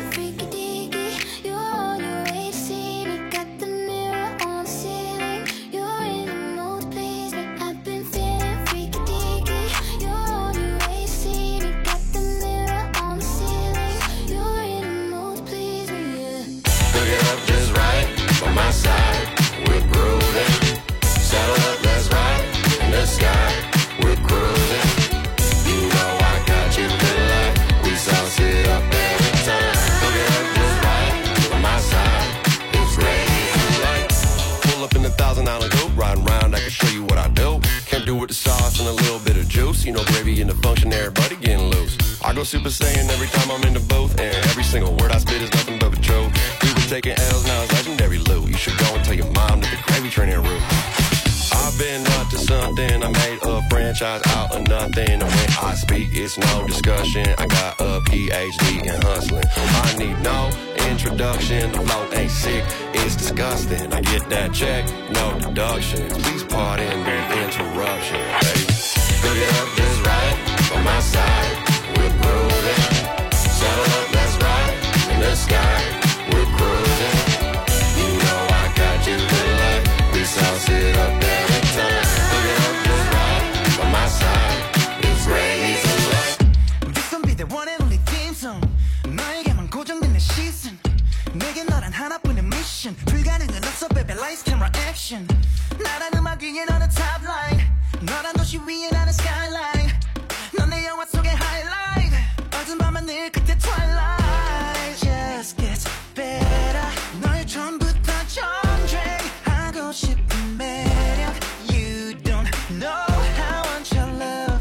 You know, gravy in the function, everybody getting loose. I go Super Saiyan every time I'm in the booth, and every single word I spit is nothing but a joke. We were taking L's, now it's legendary loot. You should go and tell your mom that the gravy train ain't real. I've been up to something, I made a franchise out of nothing. And when I speak, it's no discussion. I got a PhD in hustling. I need no introduction, the flow ain't sick, it's disgusting. I get that check, no deductions. Please pardon the interruption, baby. Pick it up just right, on my side, we're grooving. Settle up, that's right, in the sky, we're cruising. You know I got you good luck, we sauce it up every time. Pick it up just right, on my side, it's great, so right. This gon' be the one and only theme song. 너에게만 고정된 내 시선. 내게 너란 하나뿐인 미션. 불가능은 없어, baby, lights, camera, action. 나란 음악 위에 너는 top line. 너란 도시 위에 나는 skyline. 넌 내 영화 속의 highlight. 어두운 밤하늘 끝에 twilight. Just gets better. 너의 처음부터 전쟁하고 싶은 매력. You don't know how I want your love.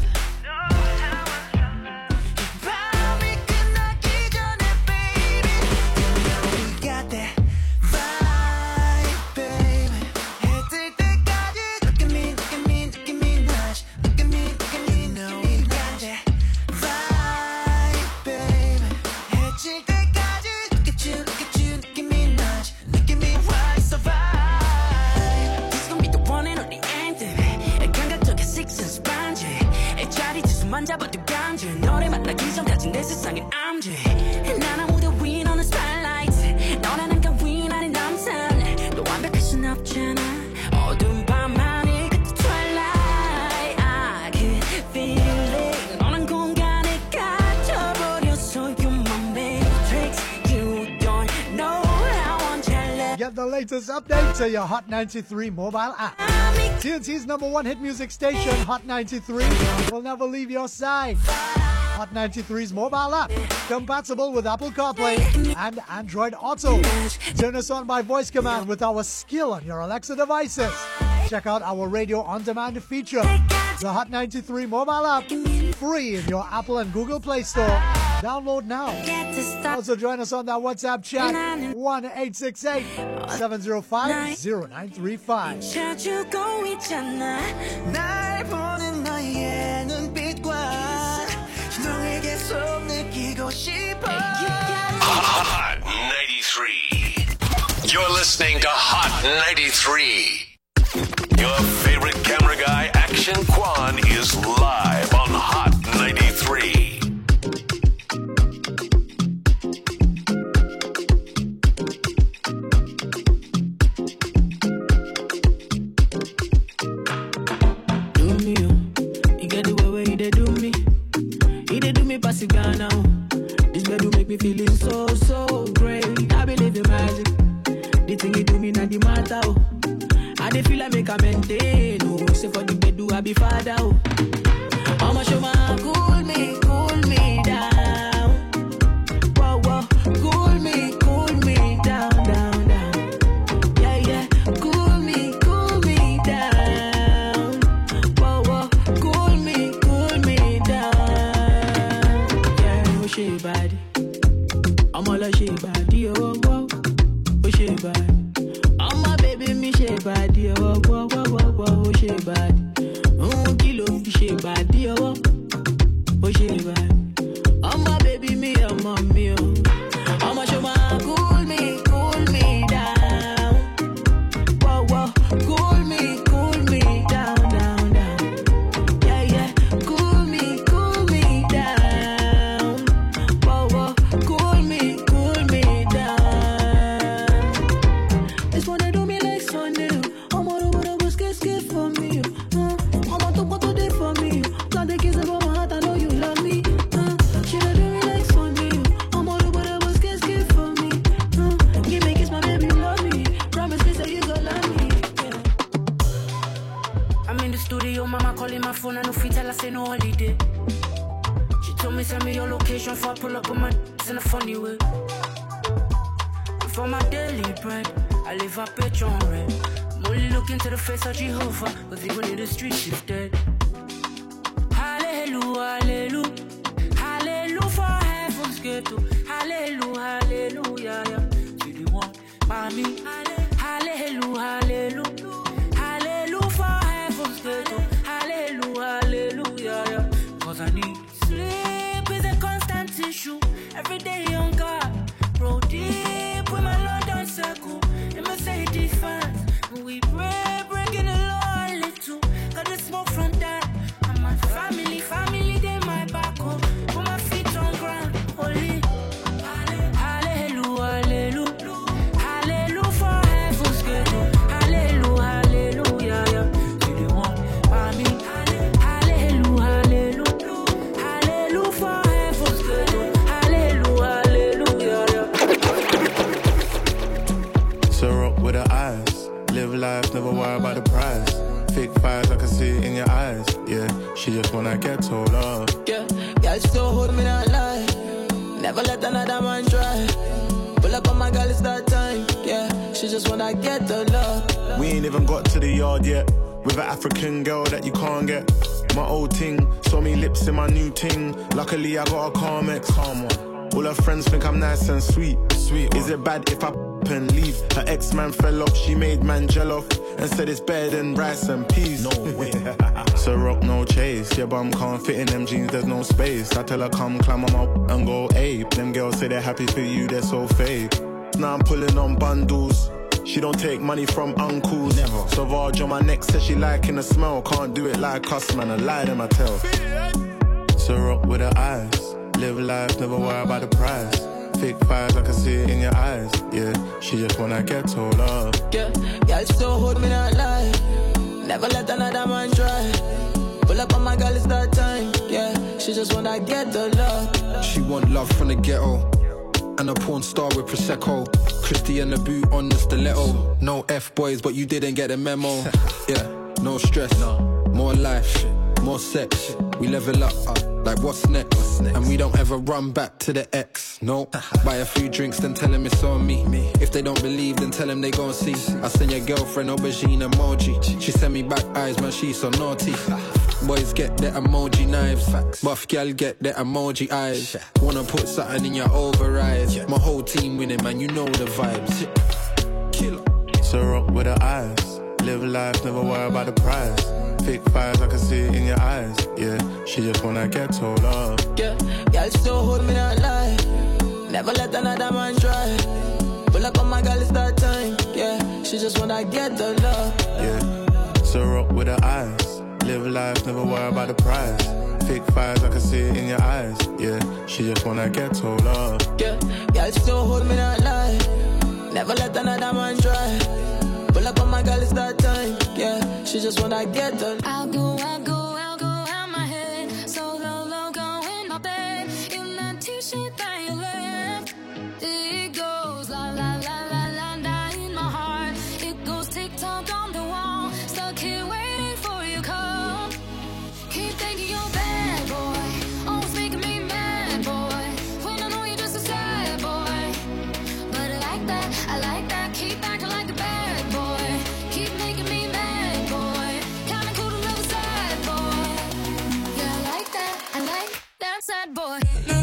밤이 끝나기 전에, baby. We got that vibe, baby. 해 뜰 때까지 look at me, look at me, look at me, nudge. Look at me, look at me, no. We got that vibe, baby. 해 질 때까지 look at you, look at you, look at me, nudge. Look at me, why so vibe? This gon' be the one and only anthem. 감각적인 sixes 반지. 자리 지수만 잡아도 간지. 너를 만나기 전까지 내 세상엔 암지. 나는 무대 위 너는 spotlight. 너라는 가위 나는 남산. 너 완벽할 순 없잖아. 어두운 밤하늘 끝에 twilight. I can feel it. 너는 공간에 갇혀버렸어. You're my matrix. You don't know how I want your love. Get the latest update to your Hot 93 mobile app. TNT's #1 hit music station, Hot 93, will never leave your side. Hot 93's mobile app, compatible with Apple CarPlay and Android Auto. Turn us on by voice command with our skill on your Alexa devices. Check out our radio on-demand feature. The Hot 93 mobile app, free in your Apple and Google Play Store. Download now. Also join us on that WhatsApp chat, 1-868-705-0935. 찾아주고 있잖아. 날 보는 너의 눈빛과 너에게 속 느끼고 싶어. Hot 93. You're listening to Hot 93. Your favorite camera guy, Action Quan, is live on Hot 93. Do me, you get the way you do me. You do me pass it down now. This bed will make me feeling so, so great. I believe in magic. The thing you do me not the matter. Oh. I dey feel like make a maintain. Oh. Say for the bed do I be father. Oh. I'ma show my cool me down. Whoa, whoa, cool me down, down, down. Yeah, yeah, cool me down. Whoa, whoa, cool me down. Yeah, oh she body. I'm all like she body, oh, whoa, oh she body. I'm my baby, me she body, oh, whoa, whoa, whoa, whoa, oh she body. Oh, kilo, she body, oh, oh she body. I'm my baby, me, I'm on me, oh. I'ma show my cool me down. Whoa, whoa, cool me down, down, down. Yeah, yeah, cool me down. Whoa, whoa, cool me down. This one they do me like Sunday. I'm all over the bus, get for me. I'm on top of the day for me. Not the kids about my heart, I know you love me. She don't do me like Sunday. I'm all over the bus, get for me. Give me kiss, my baby, love me. Promise me, say you gon' love me. I'm in the studio, mama calling my phone, I no fit tell her say no holiday. She told me send me your location for I pull up on my in a funny way. For my daily bread, I live up at on red. I'm only looking to the face of Jehovah, cause even in the streets he's dead. Hallelujah, hallelujah, hallelujah for heaven's gate. Hallelujah, hallelujah, yeah. To the one by me. Hallelujah, Fake fires, I can see it in your eyes. Yeah, she just wanna get told off. Yeah, girl still hold me that lie. Never let another man try. Pull up on my girl, it's that time. Yeah, she just wanna get the love. We ain't even got to the yard yet. With an African girl that you can't get. My old ting, saw me lips in my new ting. Luckily I got a Carmex. Calm one. All her friends think I'm nice and sweet. Sweet. Is it bad if I and leave? Her ex-man fell off, she made man gel off and said it's better than rice and peas. No way. So rock, no chase. Your bum can't fit in them jeans, there's no space. I tell her come climb on up and go ape. Them girls say they're happy for you, they're so fake. Now I'm pulling on bundles. She don't take money from uncles. Never. Sauvage on my neck says she liking the smell. Can't do it like us, man, I lie to my tell. So rock with her eyes. Live life, never worry about the price. Fake fires, I can see it in your eyes. Yeah, she just wanna get told off. Yeah, girl still hold me that lie. Never let another man try. Pull up on my girl, it's that time. Yeah, she just wanna get the love. She want love from the ghetto. And a porn star with Prosecco. Christy and the boot on the stiletto. No F-boys, but you didn't get the memo. Yeah, no stress, more life, more sex. We level up, like what's next? And we don't ever run back to the ex, no. Buy a few drinks, then tell them it's on me. If they don't believe, then tell them they gon' see. I send your girlfriend aubergine emoji. She send me back eyes, man, she's so naughty. Boys get their emoji knives. Buff gal get their emoji eyes. Wanna put something in your override. My whole team winning, man, you know the vibes. Killer. So rock with her eyes. Live life, never worry about the price. Fake fires, I can see it in your eyes. Yeah, she just wanna get told off. Yeah, girl still hold me that lie. Never let another man try. Pull up on my girl, it's that time. Yeah, she just wanna get the love. Yeah, so rock with her eyes. Live life, never worry about the price. Fake fires, I can see it in your eyes. Yeah, she just wanna get told off. Yeah, girl still hold me that lie. Never let another man try. Pull up on my girl, it's that time. Yeah, she just wanna get the I'll go out my head. So the logo in my bed. In that t-shirt that you left. It goes la la la la la la in my heart. It goes tick-tock on the wall. Stuck here waiting for your call. Keep thinking you're bad, boy. Always making me mad, boy. When I know you're just a sad boy. But I like that, keep acting like a bad boy. Keep making me mad, boy. Kinda cool to love a sad boy. Yeah, I like that sad boy.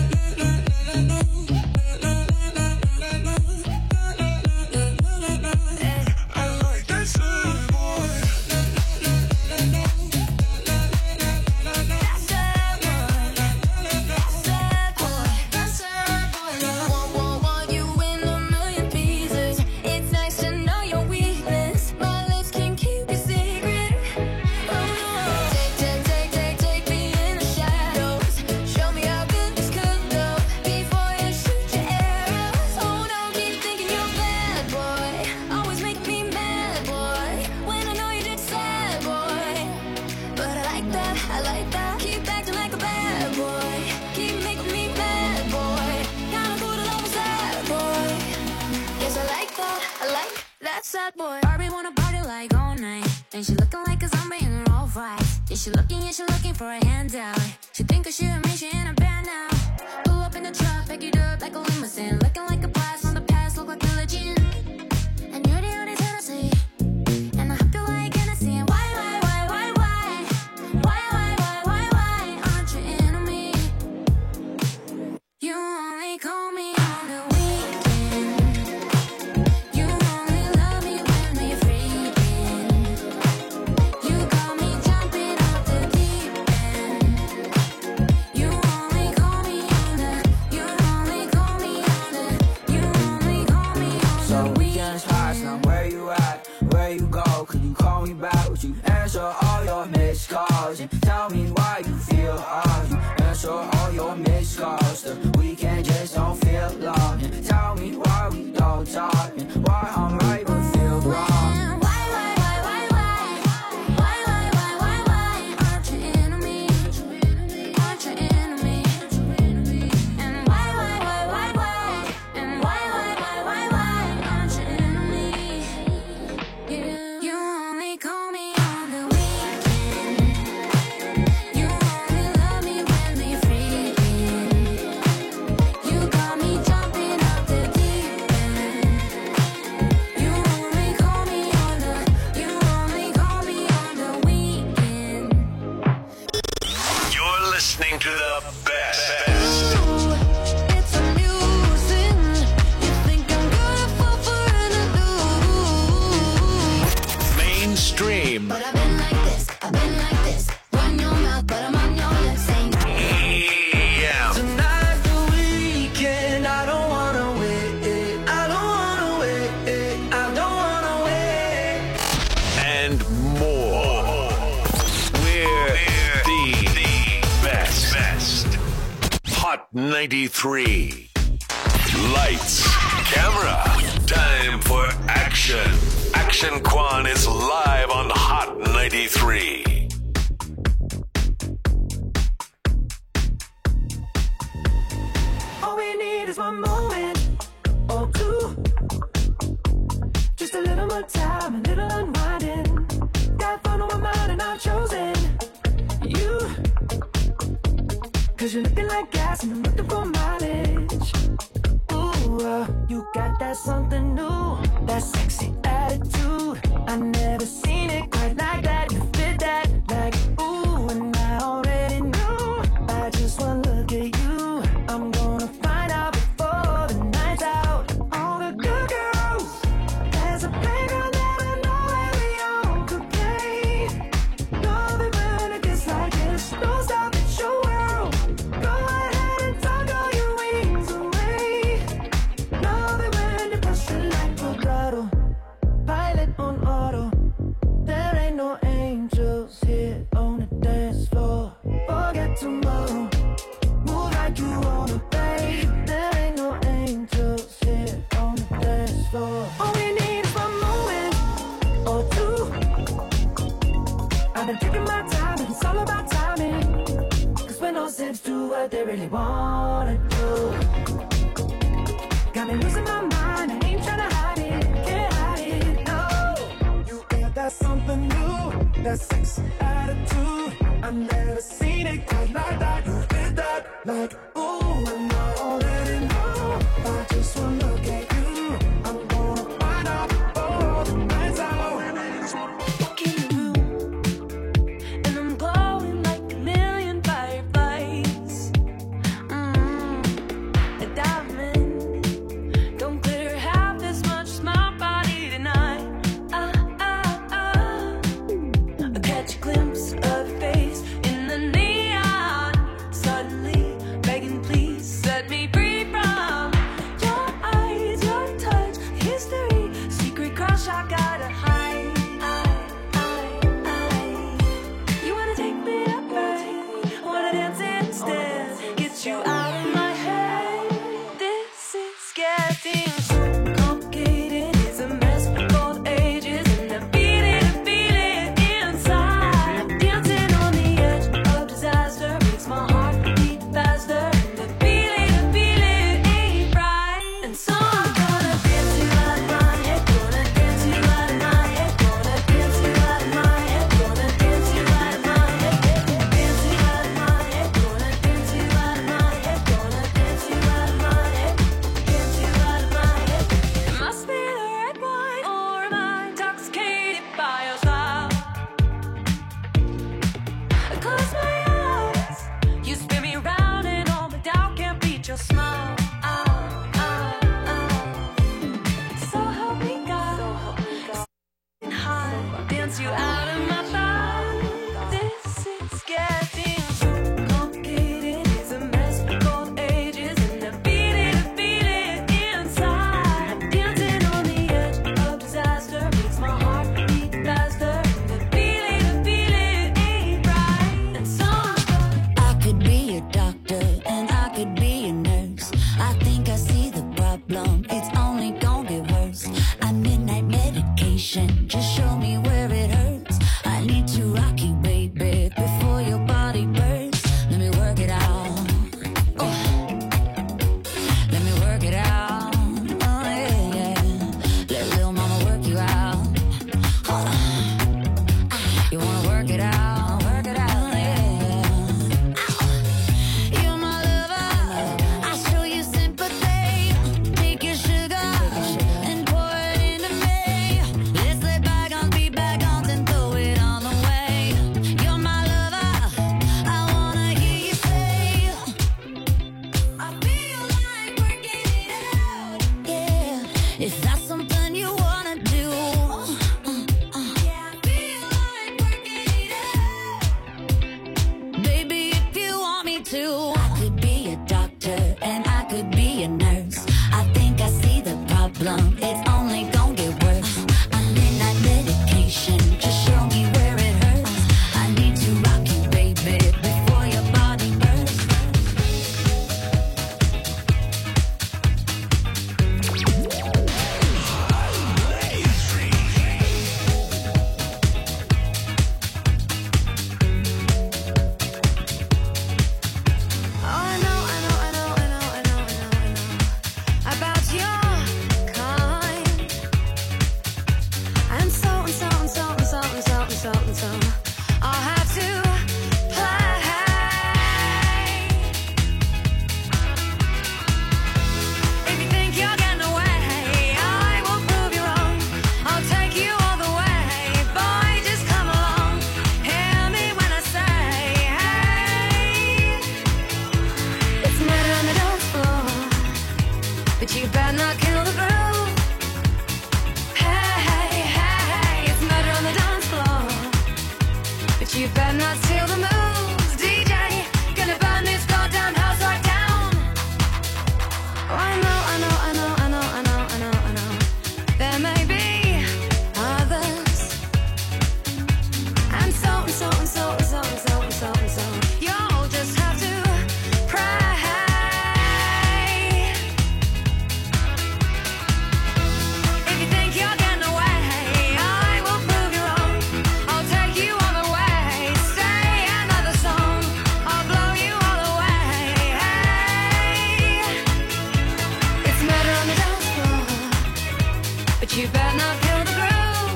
Sad boy. Barbie wanna party like all night. And she looking like a zombie in her all vibes. Yeah, she looking for a handout. She think that she and me, she in a band now. Pull up in the truck, pick it up like a limousine. Looking like a blast from the past, look like a legend. And you're the only Tennessee. And I hope you like Hennessy. And why aren't you into me? You only call me on the weekend. You only love me when we're freaking. You got me jumping off the deep end. You only call me on the. You only call me on the. You only call me on the. So weekends pass, now where you at? Where you go? Could you call me back? Would you answer all your missed calls? And tell me why you feel off. You answer all your missed calls. The weekend just don't feel long. And tell me why we don't talk. And why I'm right but feel wrong. Aren't you into me? Aren't you into me? And why? And why aren't you into me? You only call me on the weekend. listening to the best. It's amusing. You think I'm gonna fall for an Mainstream. But I've been like this, run your mouth, but I'm on your lips saying EM. Tonight the weekend, I don't wanna wait, I don't wanna wait, I don't wanna wait. And more. We're the best. Hot 93. Lights, camera, time for action. Action Quan is live on Hot 93. All we need is one moment or two. Just a little more time, a little unwinding. Got fun on my mind and I've chosen you. Cause you're looking like gas and I'm looking for mileage. Ooh, you got that something new, that sexy attitude. I never seen it quite like that. You fit that like ooh, and I already knew. I just wanna look at you. I'm gonna find out before the night's out. All the good girls, there's a playground that I know where we all could play. Love it when it gets like this. Don't stop, it's your world. Go ahead and tuck all your wings away. Love it when you push it like vibrato. Pilot on auto. There ain't no angels here on the dance floor. Forget tomorrow. Move like you wanna, babe. There ain't no angels here on the dance floor. All we need is one moment or two. I've been taking my time and it's all about timing. Cause when those hips do what they really wanna do. Got me losing my mind, I ain't tryna hide it, can't hide it, no. You got that something new, that sexy attitude. I've never seen it quite like that. You did that like ooh, and I already know. I just wanna look at you. I'm gonna find out before the night's out. Walk in the room, and I'm glowing like a million fireflies. A diamond don't glitter half as much as my body tonight. I catch a glimpse of your face in the neon. Suddenly begging, please set me free from your eyes, your touch, history, secret crush I gotta hide. You wanna take me up, right? Wanna dance instead, get you out of my head. This is getting so complicated. It's a mess for both ages, and I feel it inside. I'm dancing on the edge of disaster, makes my heart beat faster. The feeling ain't right, and so I'm gonna dance you out of my head, gonna dance you out of my head, gonna dance you out of my head, gonna dance you out of my head, dance you out of my head, gonna dance you out of my head, gonna dance you out of my head, dance you out of my head. It must be the red wine, or am I intoxicated by your smile? I close my eyes, you spin me round, and all the doubt can't beat your smile. So help me God, high, dance you out of my mind. This is getting so complicated. It's a mess for both ages, and I feel it inside. I'm dancing on the edge of disaster, makes my heart beat faster. The feeling ain't right, and so I could be your doctor and I could be your nurse. I think I see the problem, it's only gonna get worse. I'm midnight medication, just show me where it hurts. I need to rock you, baby, before your body bursts. Let me work it out. Oh. Let me work it out. Oh yeah. Let little mama work you out. Oh. You wanna work it out, yeah. You're my lover, I show you sympathy. Take your sugar and pour it into me. Let's let bygones be bygones and throw it all away. You're my lover, I wanna hear you say But you better not steal the moves, DJ. Gonna burn this goddamn house right down. Oh, I know. There may be others. And so. You'll just have to pray. If you think you're getting away, I will prove you wrong. I'll take you all the way. Say another song, I'll blow you all away. It's murder on the dance floor, but you better not kill the groove.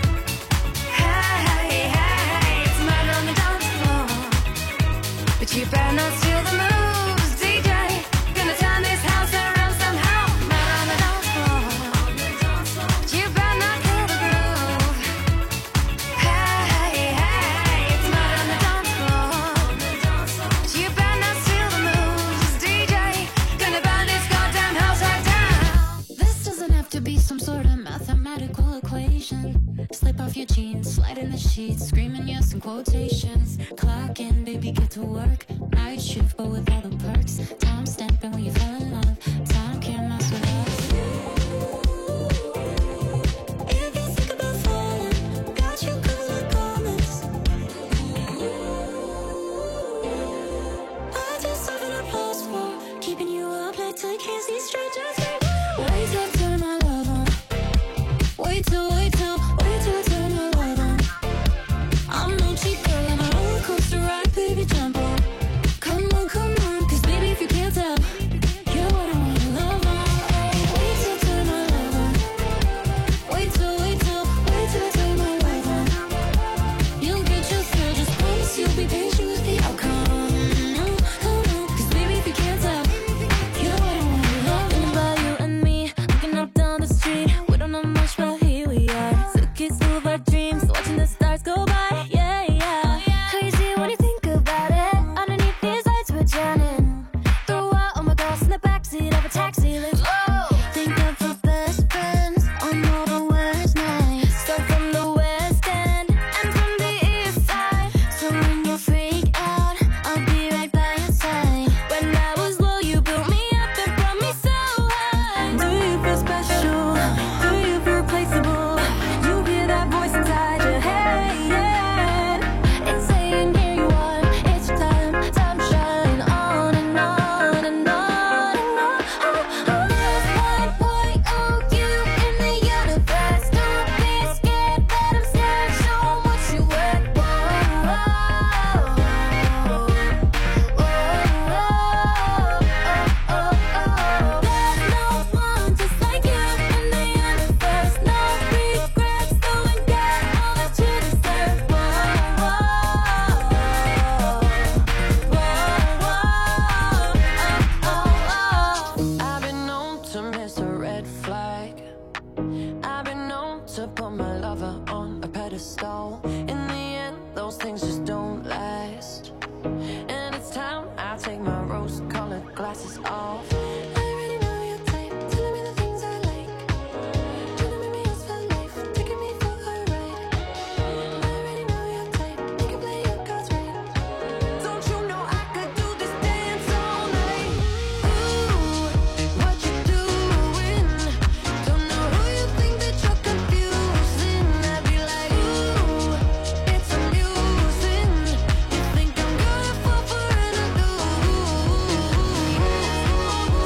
Hey, it's murder on the dance floor, but you better not steal the moves, DJ. Gonna turn this house around somehow. Murder on the dance floor, but you better not kill the groove. Hey, it's murder on the dance floor, but you better not steal the moves, DJ. Gonna burn this goddamn house right down. This doesn't have to be some sort of mathematical equation. Slip off your jeans, slide in the sheets, screaming yes in quotations. Clock in, baby, get to work. Night shift, but with all the perks. Time stamping when you fell in love. Time can't mess with us. If you think about falling, got you covered like garments. I just have an applause for keeping you up late till you can't see straight. Just wait till I turn my love on. Wait till I turn my love on. I'm no cheap girl, I'm a roller coaster ride, baby, jump on. Come on, 'cause baby, if you can't tell, you're what I wanna love on. Wait till I turn my love on. Wait till I turn my love on. You'll get your thrill, just promise you'll be patient with the outcome. Come on, 'cause baby, if you can't tell, you're what I wanna love on. Thinking about you and me, looking up down the street. We don't know much, but here we are. Suitcase full of our dreams, watching the stars go by. Crazy when you think about it. Underneath these lights we're jamming. Throw out all my girls in the backseat of a taxi. Let's go. Think of our best friends on all the West nights. Start from the West End and from the East Side. So when you freak out, I'll be right by your side. When I was low, you built me up and brought me so high. Do you feel special? Do you feel replaceable? You hear that voice inside your head. It's saying here you are, it's your time shine on and on and on and on. There's one point of you in the universe. Don't be scared that I'm scared. Show 'em what you worth. There's no one just like you in the universe. No regrets, go and get all that you deserve. I've been known to miss a red flag. I've been known to put my lover on a pedestal. In the end, those things just don't last. And it's time I take my rose-colored glasses off. I already know your type, telling me the things I like. Trying to make me yours for life, taking me for a ride. I already know your type, you can play your cards right. Don't you know I could do this dance all night? Ooh, what you doing? Don't know who you think that you're confusing. I'd be like, ooh, it's amusing. You think I'm gonna fall for it? I do.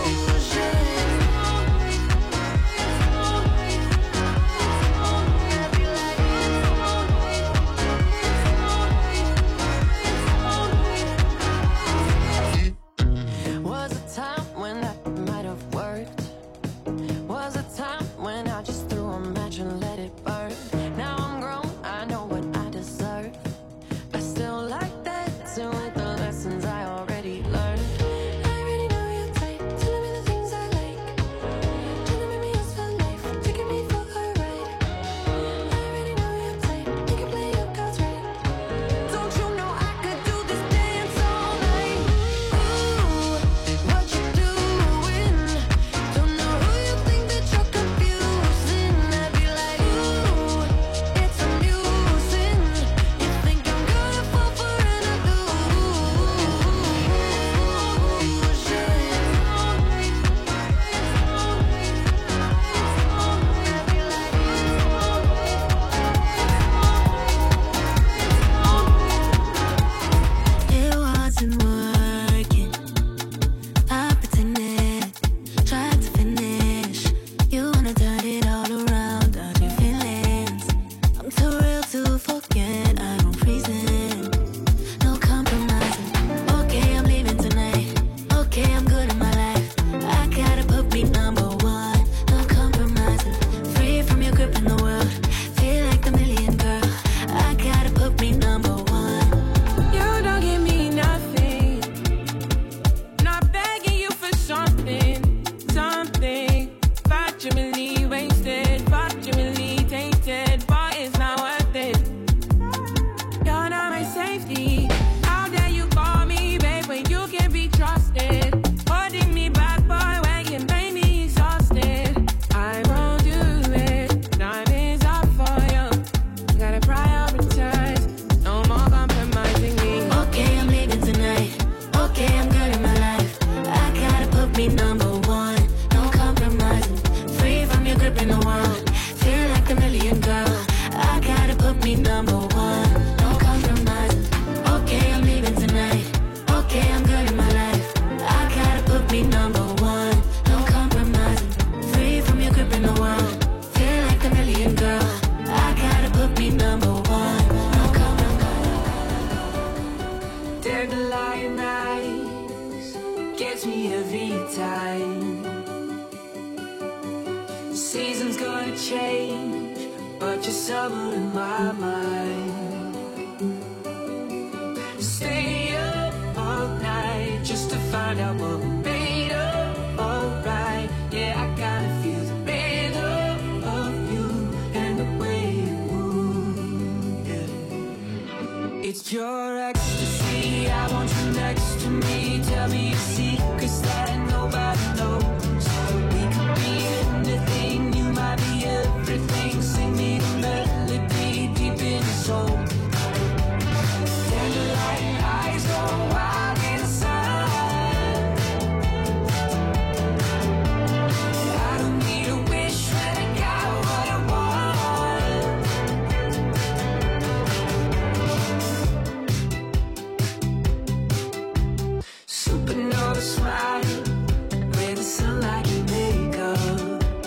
Dandelion eyes gets me every time. Seasons gonna change, but you're summer in my mind. Stay up all night just to find out what we made of. Alright, yeah, I gotta feel the rhythm of you and the way you move. Yeah. It's pure ecstasy. I want you next to me. Tell me your secrets that nobody knows. We could be anything. You might be everything. Sing me the melody deep in your soul. Dandelion eyes go wild inside. I don't need a wish when I got what I want. Supernova smile with the sunlight you make up.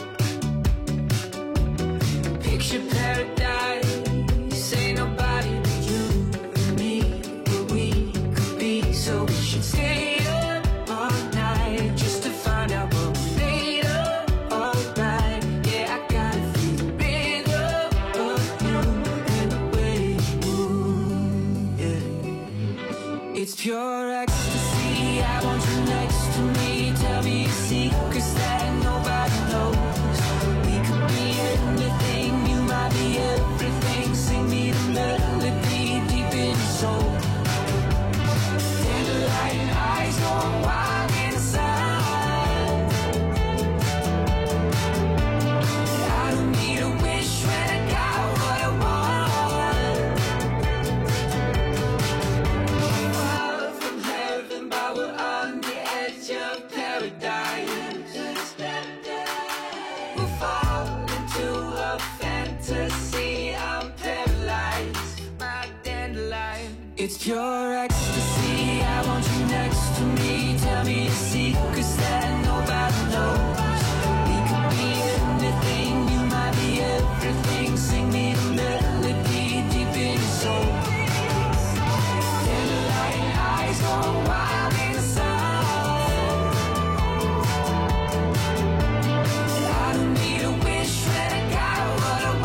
Picture paradise, ain't nobody but you and me, where we could be. So we should stay up all night just to find out what we made of. Alright, yeah, I gotta feel the rhythm of you and the way you move. Yeah. It's pure ecstasy. I want you next to me. Tell me your secrets that nobody knows. We could be anything. You might be everything. Sing me the melody deep in your soul. Dandelion eyes go wild inside. I don't need a wish when I got what I want. Far from heaven, but we're on the edge of paradise. We'll fall into a fantasy. I'm paralyzed, my dandelion. It's pure ecstasy. I want you next to me. Tell me your secrets that nobody knows. We could be anything. You might be everything. Sing me the melody deep in your soul. Dandelion eyes go wild inside. I don't need a wish when I got what I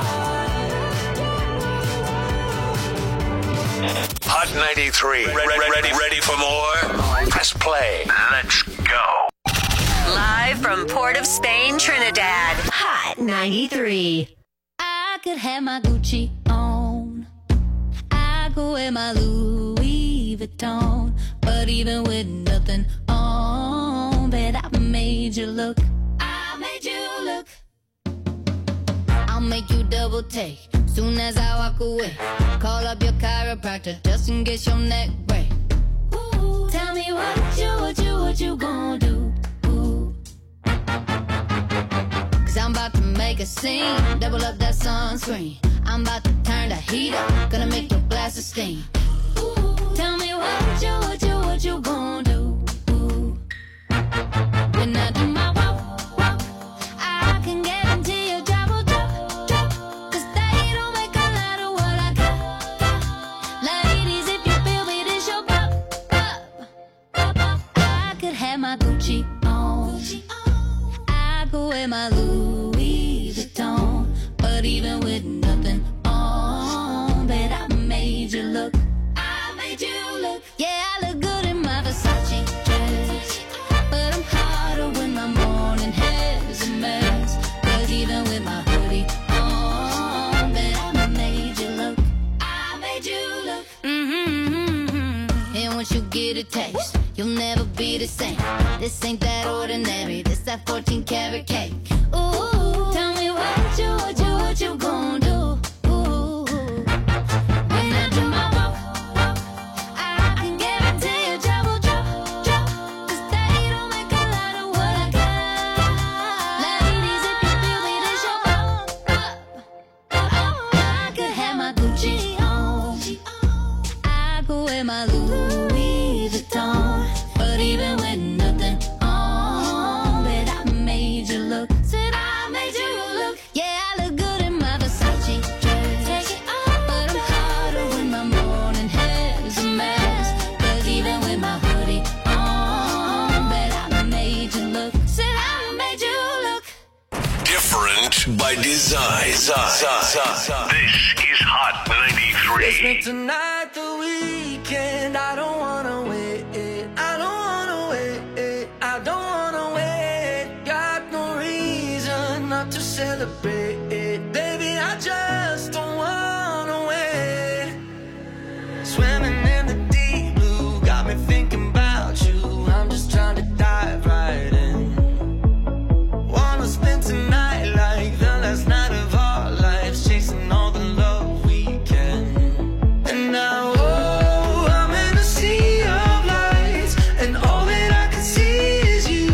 want. Hot 93. Ready for more? Press play. Let's go. Live from Port of Spain, Trinidad. Hot 93. I could have my Gucci on. I could wear my Louis Vuitton. But even with nothing on, bet I made you look. I made you look. I'll make you double take soon as I walk away. Call up your chiropractor just in case your neck break. Ooh, tell me what you gonna do? Ooh. Cause I'm about to make a scene. Double up that sunscreen. I'm about to turn the heat up. Gonna make your glasses steam. Ooh, tell me what you gonna do? Ooh. When I do my walk, I can guarantee your job will drop. Cause they don't make a lot of what I got. Ladies, if you feel me, this your pop. I could have my Gucci on. I could wear my Louis Vuitton. But even with nothing on, bet I made you look. I made you look. Yeah, I look good in my Versace dress. But I'm hotter when my morning hair's a mess. Cause even with my hoodie on, bet I made you look. I made you look. And once you get a taste, you'll never be the same. This ain't that ordinary. This that 14 karat cake. Ooh, tell me what you gonna do? Ooh, when I do my walk, I can guarantee your job will drop. Cause they don't make a lot of what I got. Ladies, if you feel me, this your fault. I could have my Gucci on. I could wear my Louis Vuitton. But even with nothing on, bet I made you look. Said I made you look. Yeah, I look good in my Versace dress. But I'm hotter when my morning hair's a mess. by design. This is Hot 93. Let's make tonight the weekend. I don't wanna wait. I don't wanna wait. I don't wanna wait. Got no reason not to celebrate. Baby, I just don't wanna wait. Swimming in the deep blue got me thinking about you. I'm just trying to dive right in. Wanna spend tonight like the last night of our lives, chasing all the love we can. And now, oh, I'm in a sea of lights, and all that I can see is you.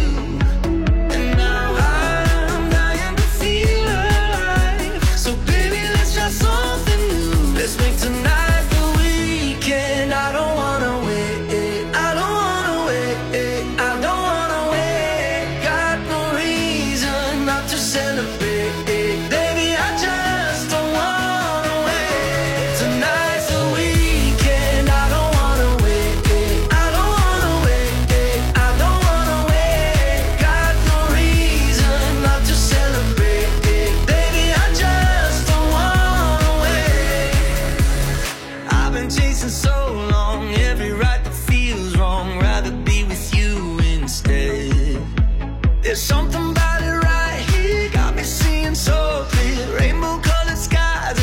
And now I'm dying to feel alive. So baby, let's try something new. Let's make tonight the weekend. I don't wanna wait. I don't wanna wait. I don't wanna wait. Got no reason not to celebrate. Baby, I just don't wanna wait. Tonight's the weekend. I don't wanna wait. I don't wanna wait. I don't wanna wait. Got no reason not to celebrate. Baby, I just don't wanna wait. I've been chasing so long, every right that feels wrong. Rather be with you instead. There's something about it right here, got me seeing so clear. Rainbow colored skies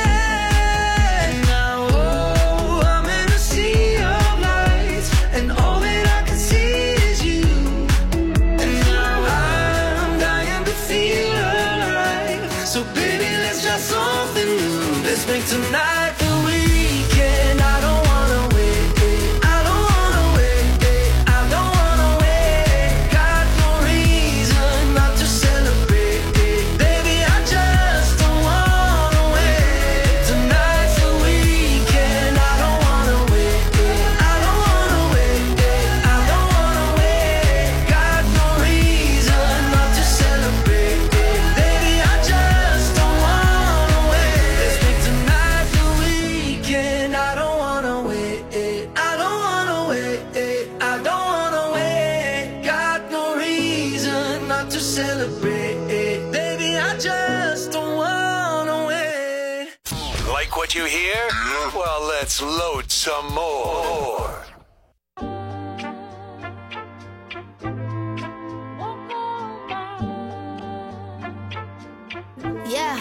ahead. Now, oh, I'm in a sea of lights, and all that I can see is you. And now I'm dying to feel alive. So baby, let's try something new. Let's make tonight the weekend. I don't wanna wait. I don't wanna wait. I don't wanna wait. Got no reason not to celebrate. Baby, I just don't wanna wait. Tonight's the weekend. I don't wanna wait. I don't wanna wait. I don't wanna wait. Got no reason not to celebrate. Baby, I just don't wanna wait. Let's make tonight the weekend. I don't wanna wait. I don't wanna wait. I don't wanna wait. Got no reason not to celebrate. Baby, I just don't wanna wait. Like what you hear? Well, let's load some more. Yeah,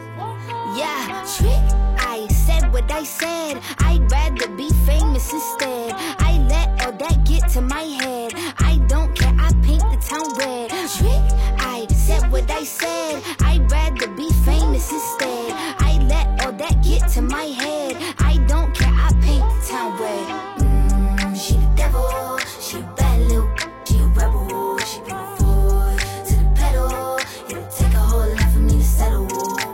trick. I said what I said. I'd rather be famous instead. I let all that get to my head. I don't care, I paint the town red. Trick. I said what I said. I'd rather be famous instead. I let all that get to my head. I don't care, I paint the town red. She the devil, she a bad little, she a rebel, she bring the foot to the pedal. It'll take a whole lot for me to settle.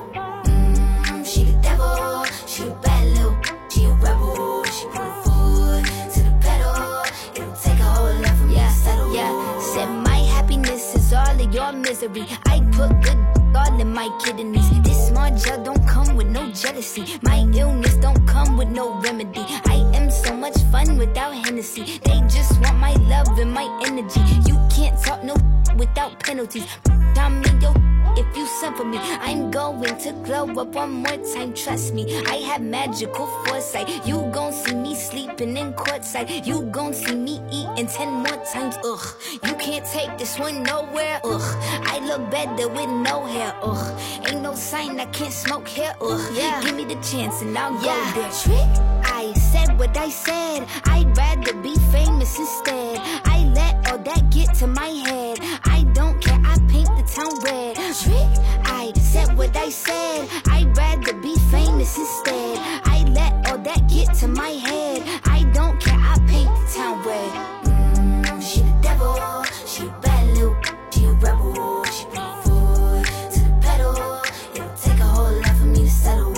She the devil, she a bad little, she a rebel, she bring the foot to the pedal. It'll take a whole lot for me to settle. Yeah, said my happiness is all of your misery. I put good all in my kidneys. This small gel don't come with no jealousy. My illness don't come with no remedy. I am so much fun without Hennessy. They just want my love and my energy. You can't talk no without penalties. I'm in your if you send for me. I'm going to glow up one more time, trust me. I have magical foresight. You gon' see me sleeping in courtside. You gon' see me eating 10 more times. Ugh, you can't take this one nowhere. Ugh, I look better with no hair. Ugh, ain't no sign I can't smoke here. Ugh, yeah, give me the chance and I'll go there. Trick. I said what I said. I'd rather be famous instead. I let all that get to my head. I don't care, I paint the town red. Trick. I said what I said. I'd rather be famous instead. I let all that get to my head. I don't care, I paint the town red. She the devil, she a bad little, she a rebel, she bring the foot to the pedal. It'll take a whole lot for me to settle.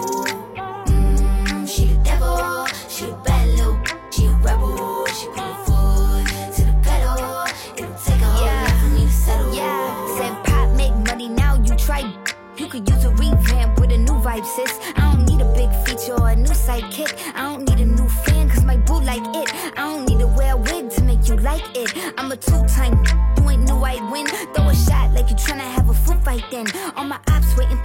She the devil, she a bad little, she a rebel, she bring the foot to the pedal. It'll take a whole lot for me to settle. Yeah, said pop make money now, you try. You could use a revamp with a new vibe, sis. I don't need a big feature or a new sidekick. I don't need a new fan, cause my boo like it. I don't need to wear a wig to make you like it. I'm a two-time, you ain't new, I'd win. Throw a shot like you tryna have a foot fight then. All my ops waiting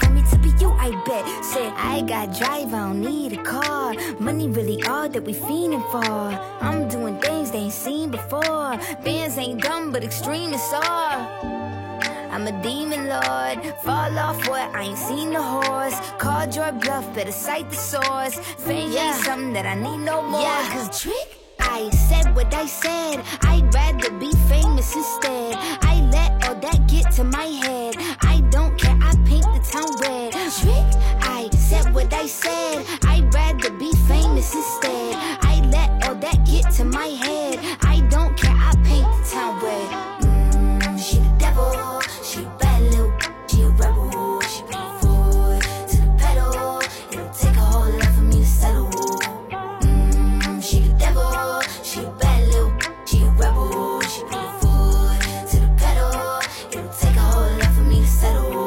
I got drive, I don't need a car. Money really all that we fiending for. I'm doing things they ain't seen before. Bands ain't dumb, but extreme is all. I'm a demon lord. Fall off what? I ain't seen the horse. Called your bluff, better cite the source. Fame ain't something that I need no more. Yeah, cause trick, I said what I said. I'd rather be famous instead. I let all that get to my head. I don't care, I paint the town red. Trick, I said what I said. I'd rather be famous instead. I let all that get to my head. I don't care, I paint the town red. She the devil, she a bad little, she a rebel. She bring it forward to the pedal. It'll take a whole lot for me to settle. She the devil, she a bad little, she a rebel. She bring it forward to the pedal. It'll take a whole lot for me to settle.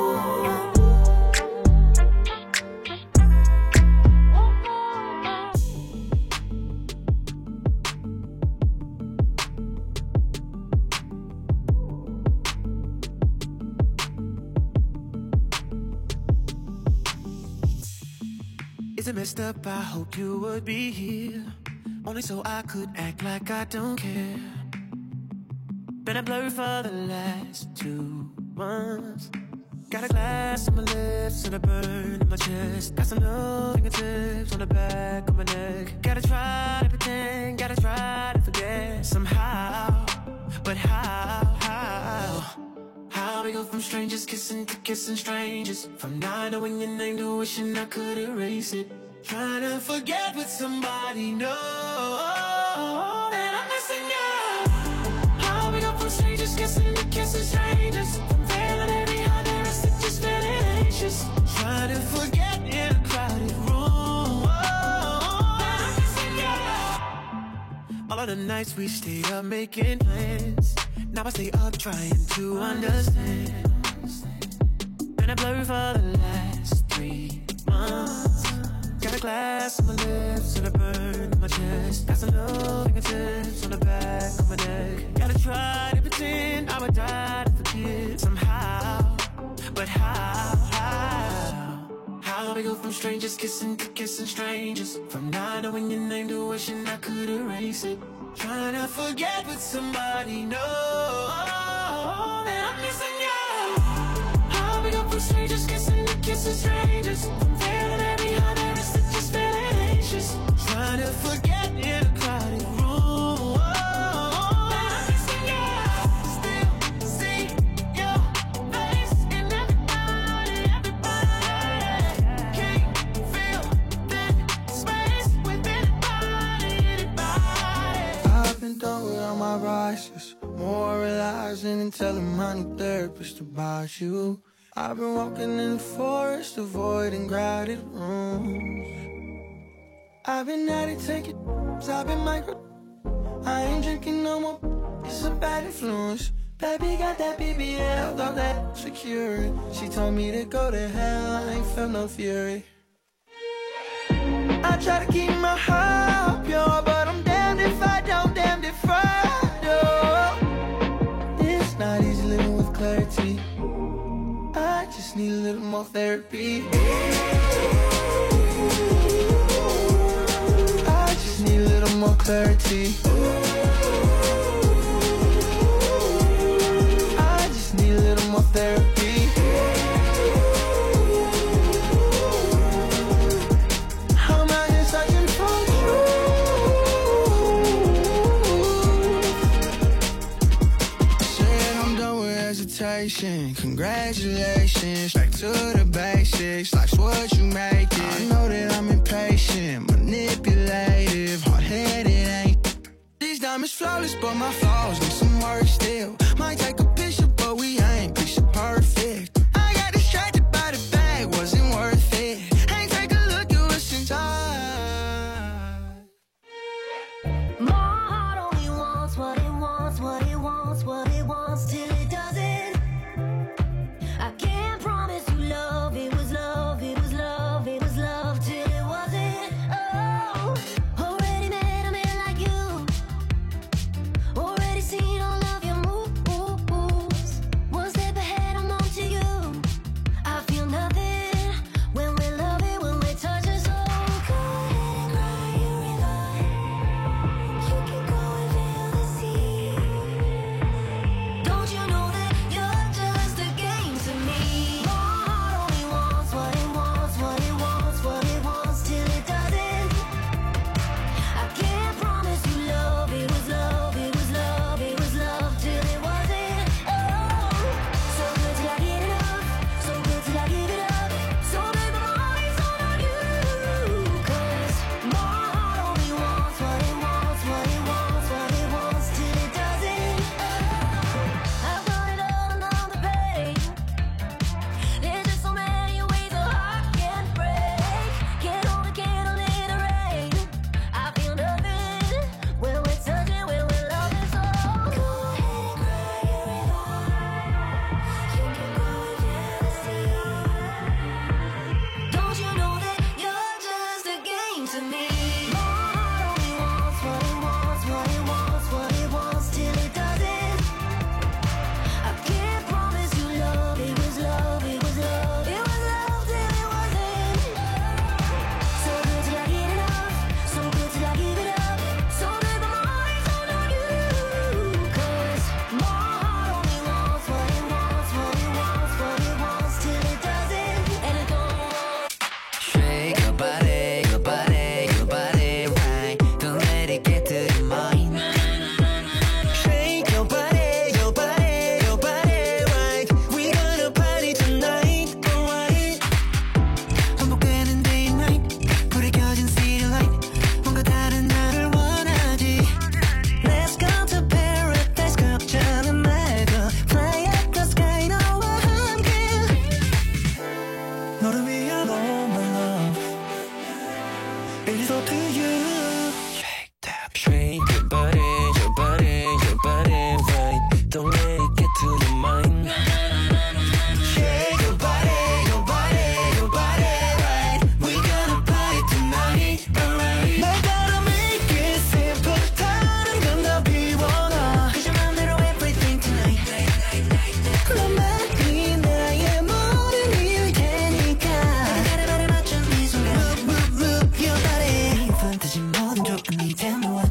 Is it messed up? I hope you would be here. Only so I could act like I don't care. Been a blur for the last 2 months. Got a glass on my lips and a burn in my chest. Got some little fingertips on the back of my neck. Gotta try to pretend, gotta try to forget somehow. But how we go from strangers kissing to kissing strangers, from not knowing your name to wishing I could erase it. Trying to forget what somebody knows that I'm missing you. How we go from strangers kissing to kissing strangers, from feeling every heart there is to just feeling anxious. Trying to forget in a crowded room that I'm missing you. All of the nights we stayed up making plans, now I stay up trying to understand. Been a blur for the last 3 months. Got a glass on my lips and a burn in my chest. Got some little fingertips on the back of my neck. Gotta try to pretend I would try to forget somehow. But how we go from strangers kissing to kissing strangers, from not knowing your name to wishing I could erase it. Trying to forget what somebody knows that I'm missing you. How we go from strangers kissing to kissing strangers, from feeling every heart there is to just feeling anxious. Trying to forget in a crowded room that I'm missing you. Still see your face in everybody. Can't feel that space with anybody. I've been done with all my vices, more realizing and telling my new therapist about you. I've been walking in the forest, avoiding crowded rooms. I've been at it taking, I've been micro. I ain't drinking no more, it's a bad influence. Baby got that BBL, thought that secure. She told me to go to hell, I ain't felt no fury. I try to keep my heart pure, but I'm damned if I don't, damned if I do. It's not easy living with clarity. I just need a little more therapy. I just need a little more clarity. I just need a little more therapy. I'm out here searching for truth. Said I'm done with hesitation. Congratulations, back to the basics. Life's what you make it. I know that I'm impatient, manipulative, hard-headed, ain't. These diamonds flawless, but my flaws need some work still. Might take a picture, but we ain't picture perfect. I got distracted by the bag, wasn't worth it. Ain't take a look at what's inside. My heart only wants what it wants, what it wants, what it wants, till it doesn't. I can't promise you love, it was love, it was love, it was love, till it wasn't. Oh.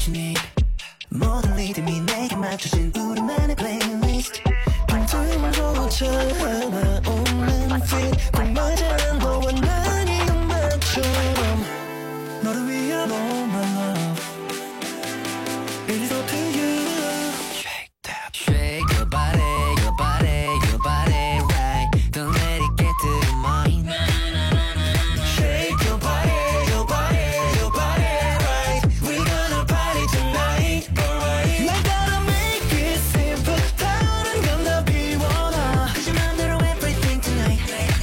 것이니 모든 리듬이 내게 맞춰진 우리만의 플레이리스트 틈틈으로 찾아오는 fit 꼭 맞아 너와 나의 음악처럼 너를 위한 all my love It is up to you Shake that Shake your body, your body, your body right Don't let it get to your mind Shake your body, your body, your body right We're gonna party tonight, alright 날 따라 make it simple 다른 건 다 비워놔 Cause your 맘대로 everything tonight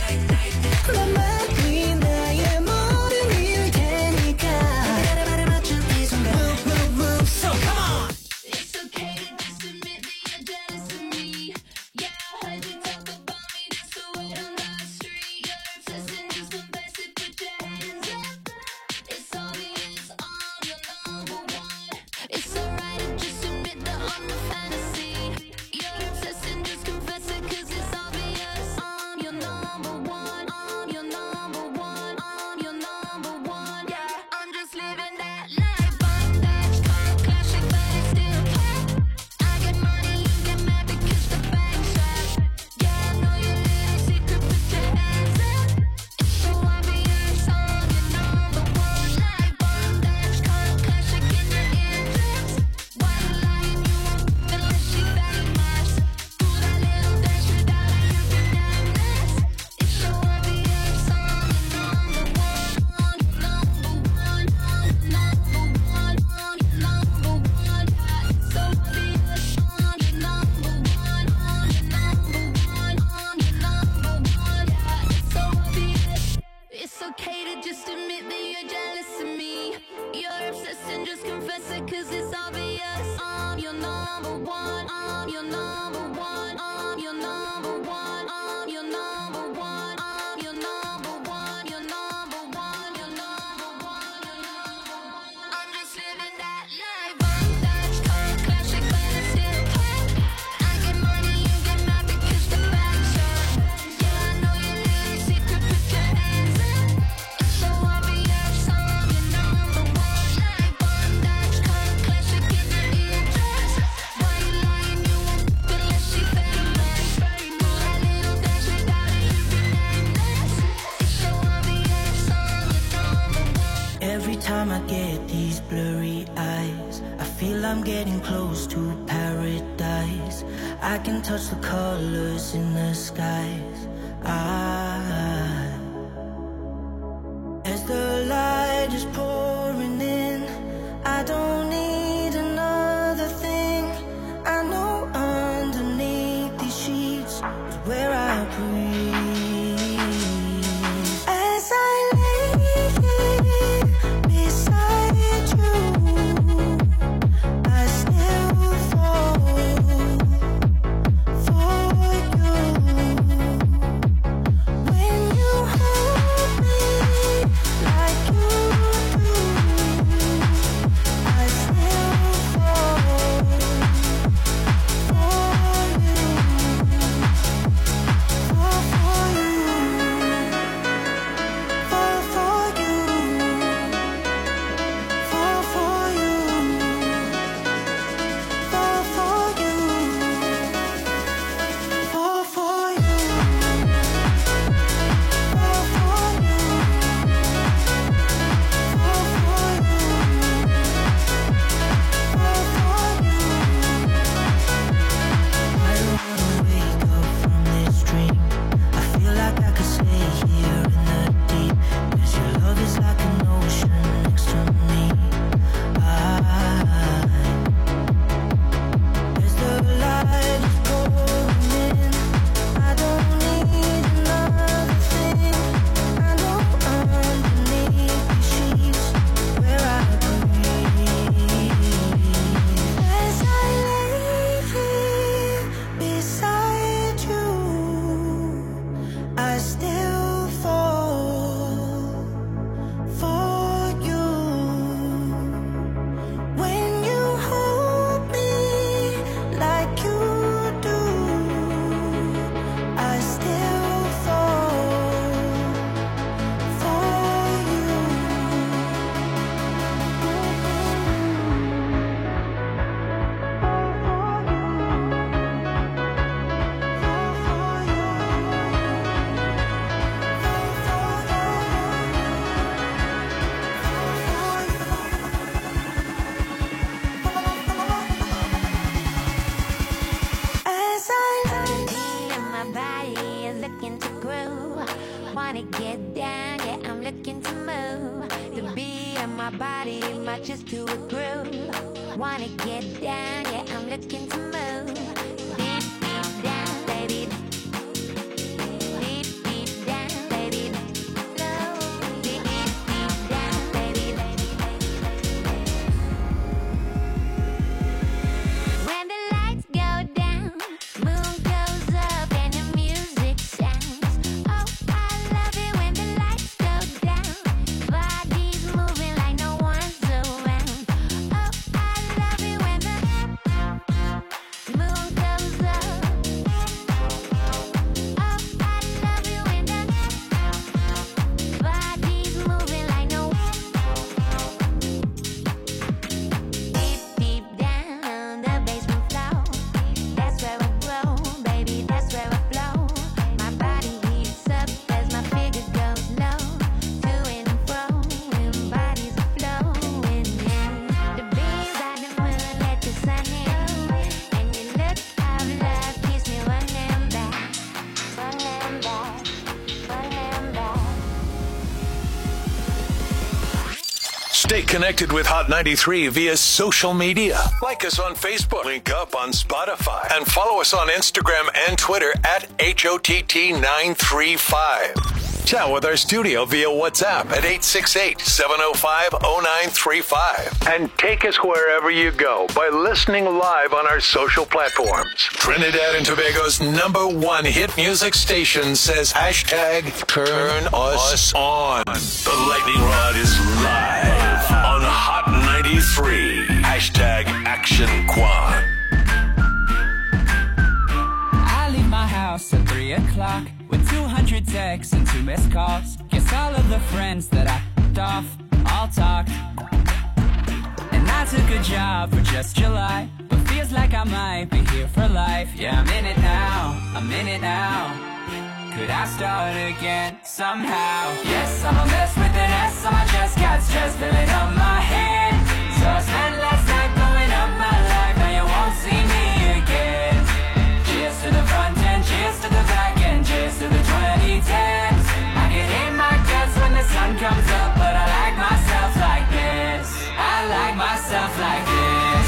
나만이 나의 모든 이유일 테니까 나를 말을 맞춘 이 순간 Move, move, move, so come on It's okay to just admit that you're jealous of me. Yeah, I heard you talk about me, that's the word on the street. You're obsessed and just confess it, put your hands up. It's obvious I'm your number one. It's alright to just admit that I'm the fantasy. You're obsessed and just confess it, cause it's obvious I'm your number one. I'm your number one. I'm your number one. Yeah, I'm just living that life. I'm that kind of classic, but it's still hot. I get money, you get mad because the bank's trapped. Yeah, I know your little secret, put your hands up. It's so obvious I'm your number one. Life, I'm that kind of classic in your eardrums. Why you lying? You won't unless you recognize. Do that little dance without it, you can damn this. It's so obvious I'm your number one. I'm your number one. I'm your number one. I'm your number one. It's so obvious I'm your number one. I'm your number one. I'm your number one. It's so obvious. It's okay to just admit that you're jealous of me. You're obsessed and just confess it, cause it's obvious I'm your number one. I'm your number one. I'm your number one. I'm your number one. I'm your number one. Your number one. Your number one. Your number one. I'm just living that life. I'm that kind of classic, but it's still hot. I get money, you get mad because the bank's shut. Yeah, I know your little secret, put your hands up. It's so obvious I'm your number one. Life, I'm that kind of classic in your eardrums. Why you lying? You won't unless you recognize. Do that little dance without it, you can nameless. It's so obvious I'm your number one. Every time I get these blurry eyes I feel I'm getting close to paradise I can touch the colors in the skies As the light is pouring in I don't need another thing I know underneath these sheets is where I breathe As I lay beside you I still fall for you When you hold me like you body matches to a groove. Wanna get down, yeah, I'm looking to move. Deep, deep down, baby. Deep, deep down, baby. Slow. Deep, deep down, baby. When the lights go down, moon goes up and the music sounds. Oh, I love it when the lights go down. Bodies moving like no one's around. Oh, I love it when the moon goes up. Oh, I love it when the bodies moving like no. Deep, deep down the basement floor. That's where I grow, baby, that's where I flow. My body heats up as my figure goes low. To and fro, and bodies are flowing in. The beams on the moon let the sun in. And you look of love, kiss me one and back. One and back, one and back. Stay connected with Hot 93 via social media. Like us on Facebook, link up on Spotify, and follow us on Instagram and Twitter at HOTT935. Chat with our studio via WhatsApp at 868-705-0935. And take us wherever you go by listening live on our social platforms. Trinidad and Tobago's #1 hit music station says hashtag turn us on. The lightning rod is live on Hot 93. Hashtag Action Quan. I leave my house at 3 o'clock with 200 texts and 2 missed calls. Guess all of the friends that I f***ed off all talked. And I took a job for just July, but feels like I might be here for life. Yeah, I'm in it now, I'm in it now. Could I start again somehow? Yes, I'm a mess with an S on my chest. Got stress filling up my head. So I spent last night blowing up my life. Now you won't see me again. Cheers to the front end, cheers to the back end, cheers to the 2010s. I get in my guts when the sun comes up, but I like myself like this. I like myself like this.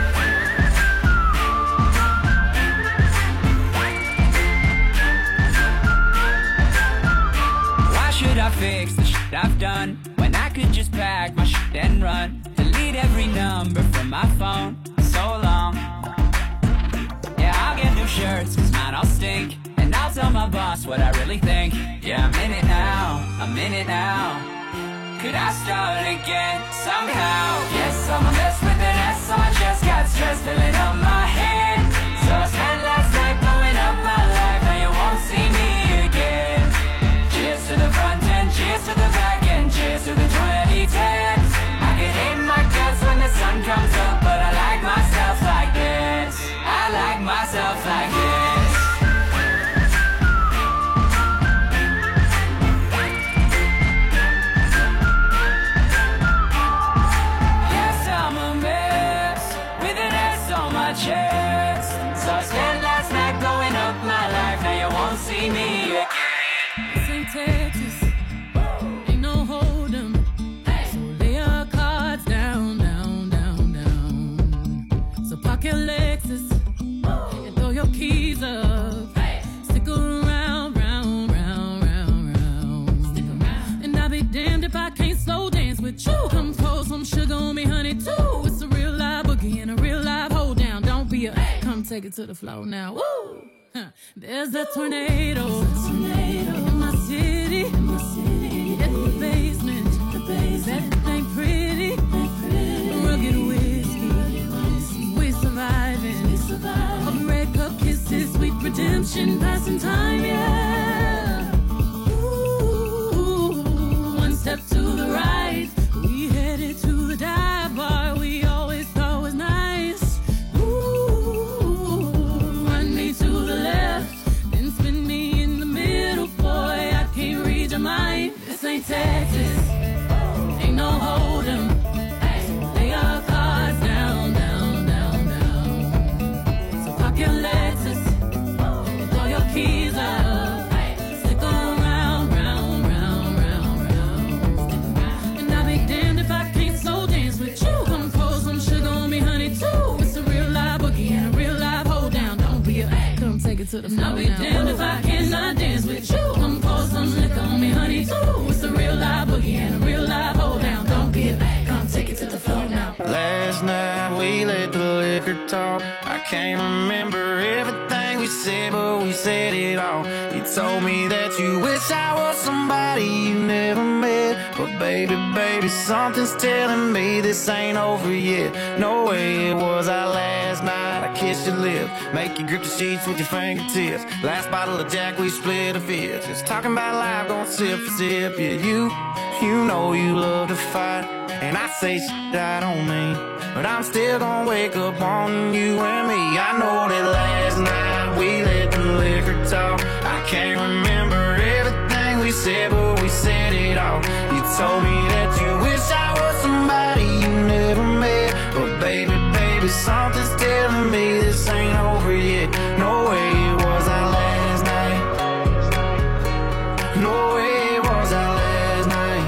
Why should I fix the shit I've done when I could just pack my shit and run? Delete every number from my phone. So long. Yeah, I'll get new shirts, cause mine all stink. And I'll tell my boss what I really think. Yeah, I'm in it now, I'm in it now. Could I start again somehow? Yes, I'm a mess with an S on my chest. Got stress filling up my head. So I spent last night blowing up my life. Now you won't see me again. Cheers to the front end, cheers to the back end, cheers to the 2010s. I get in my guts when the sun comes up, but I like myself like this. I like myself like this. Yes, I'm a mess with an S on my chest. So I spent last night blowing up my life. Now you won't see me again. This ain't Texas, ain't no hold'em. So lay your cards down, down, down, down. So park your Lexus and throw your keys up. Stick around, round, round, round, round. And I'll be damned if I can't slow dance with you. Come pour some sugar on me, honey, too. It's a real live boogie and a real live hold down. Don't be a come take it to the floor now. Woo! Huh. There's a tornado in my city, in the basement. That ain't pretty. Rugged whiskey, we surviving. Of red cup kisses, sweet redemption, passing time, yeah. Ooh, one step to the right, we headed to the dive bar we always thought was nice. Ooh, run me to the left, then spin me in the middle, boy, I can't read your mind. This ain't Texas, ain't no hold'em. Lay your cards to the floor. I'll be damned if I cannot dance with you. Come pour some liquor on me, honey, too. It's a real live boogie and a real live hold down. Don't get back, come take it to the floor now. Last night we let the liquor talk. I can't remember everything we said, but we said it all. You told me that you wish I was somebody you never met. But baby, baby, something's telling me this ain't over yet. No way it was our last night. I kissed your lips, make you grip the sheets with your fingertips. Last bottle of Jack, we split a fifth. Just talking about life, going sip for sip. Yeah, you know you love to fight. And I say shit I don't mean, but I'm still gonna wake up on you and me. I know that last night we let the liquor talk. I can't remember everything we said, but we said it all. You told me that you wish I was somebody you never met. But baby, baby, something's telling me this ain't over yet. No way it was our last night. No way it was our last night.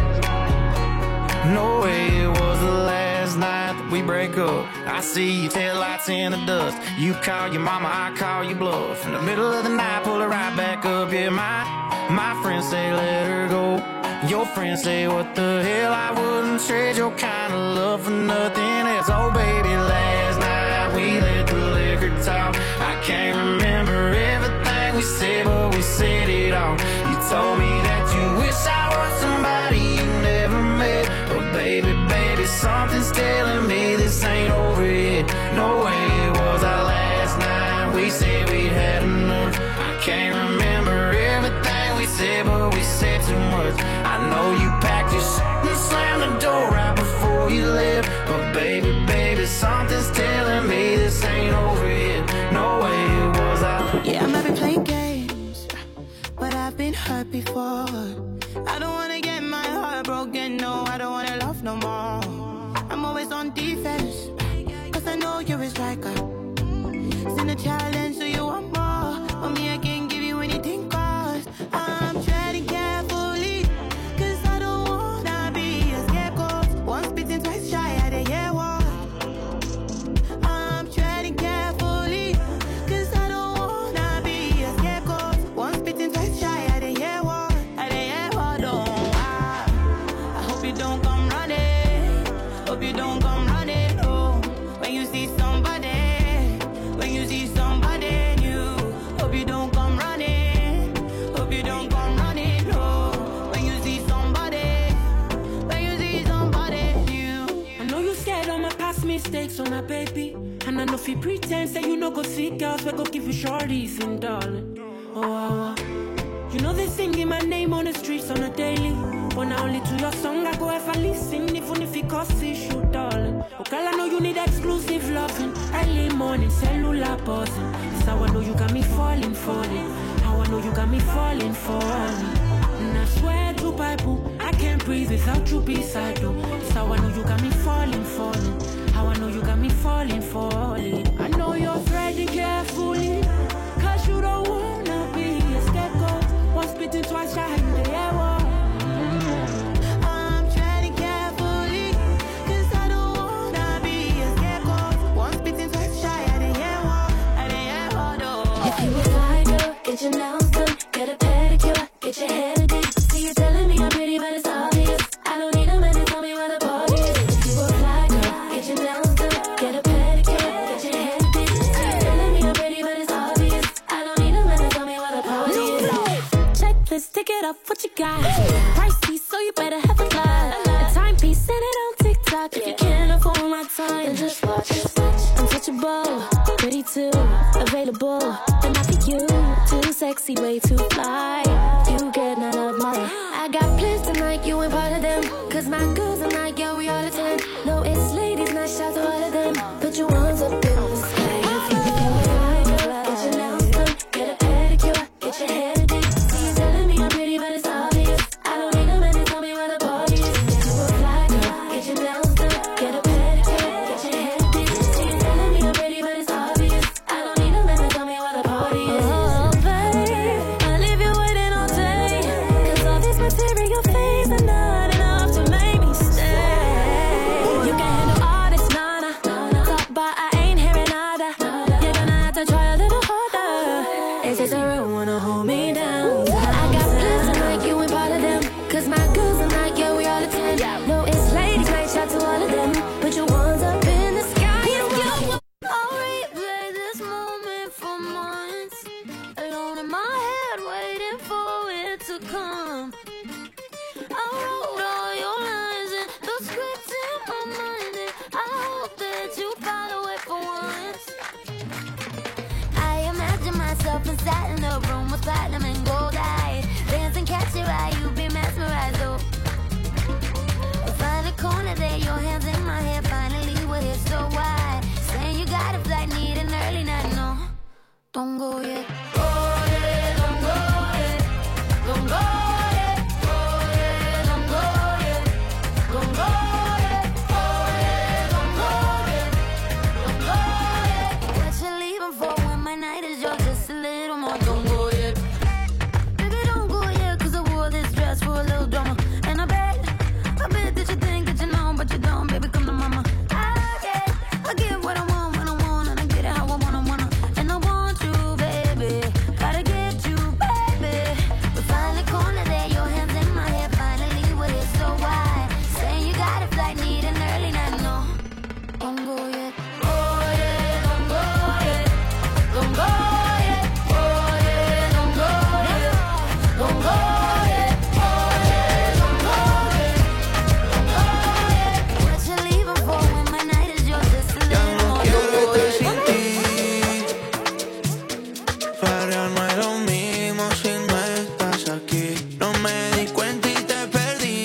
No way it was the last night that we break up. I see your taillights in the dust. You call your mama, I call you bluff. In the middle of the night, pull her right back up. Yeah, my friends say let her go. Your friends say what the hell, I wouldn't trade your kind of love for nothing else. Oh baby, last night we let the liquor talk. I can't remember everything we said, but we said it all. You told me that you wish I was somebody you never met. But baby, baby, something's telling me this ain't over yet. No way it was our last night. We said we had enough. I can't remember everything we said, but we said too much. I know you packed your shit and slammed the door right before you left. But baby, baby, something's telling me this ain't over yet. No way it was our. Yeah, I might be playing games, but I've been hurt before. I don't wanna get my heart broken, no, I don't wanna love no more. I'm always on defense, cause I know you're a striker. Send a challenge, so you want more. But me, I can't give you anything, cause I'm treading carefully. Cause I don't wanna be a scapegoat. Once bitten, twice shy, I didn't hear what. I'm treading carefully. Cause I don't wanna be a scapegoat. Once bitten, twice shy, I didn't hear what. I didn't hear what, oh. I hope you don't come running. Hope you don't come running, oh. When you see somebody, when you see somebody new. Hope you don't come running. Hope you don't come running, oh. When you see somebody, when you see somebody new. I know you scared of my past mistakes on my baby. And I know if you pretend, say you no go see girls, we go give you shorties and darling. Oh, you know they singing my name on the streets on a daily. But now only to your song I go ever listen, even if it costs issue, darling. Oh, girl, I know you need exclusive loving. Early morning, cellular buzzing. It's how I know you got me falling, falling. How I know you got me falling, falling. And I swear to Bible, I can't breathe without you beside you. It's how I know you got me falling, falling. How I know you got me falling, falling. I know you're threading carefully, cause you don't wanna be a scapegoat. Once bitten, twice shy in the air. I'm treading carefully, cause I don't wanna be a scapegoat. Once bitten, twice shy, I didn't hear what. I didn't hear what, oh. If you a fly girl, get your nails done, get a pedicure, get your hair did. See you telling me I'm pretty, but it's obvious. I don't need a man to tell me where the party is. If you a fly girl, get your nails done, get a pedicure, get your hair did. See you telling me I'm pretty, but it's obvious. I don't need a man to tell me where the party is. Checklist, tick it up, what you got? Pricey, so you better have a fly. A timepiece, send it on TikTok. If you can't afford my time, Then just watch. untouchable, pretty too, available. Then I for you, too sexy, way too fly. You get none of mine. I got plans tonight, you ain't part of them. Cause my girls are like, yeah, we all the time. No, it's ladies' night, shout to all of them. Put your ones up in the sky. If you a fly girl, get your nails done, get a pedicure, get your hair did. See you telling me I'm pretty, but it's obvious. I don't need a man to tell me where the party is. If you a fly girl, get your nails done, get a pedicure, get your hair did. See you telling me I'm pretty, but it's obvious. I don't need a man to tell me where the party is. Oh, babe, I leave you waiting myself inside in a room with platinum and gold eyes. Dance and catch your eye, you be mesmerized, oh. Find a corner there, your hands in my hair. Finally, we're here so wide. Saying you got a flight, need an early night, no. Don't go yet. Go yet, don't go yet. Don't go yet. Go yet, don't go yet. Don't go yet. Go yet, don't go yet. Don't go yet. What you leaving for when my night is yours? Just a little more. Don't go yet. Baby, don't go yet, 'cause I wore this dress for a little drama. And I bet that you think that you know, but you don't. Baby, come to mama. I get what I want when I want, and I get it how I wanna. And I want you, baby. Gotta get you, baby. We find the corner there, your hands in my hair. Finally, we're here so wide. Saying you got a flight, need an early night, no. Don't go yet. Go yet, don't go yet. Don't go yet. Go yet, don't go yet. Don't go yet. Go yet, don't go yet. Don't go yet. What you leaving for when my night is yours? Just a little more. Quiero estar sin ti. Para no es lo mismo si no estás aquí. No me di cuenta y te perdí.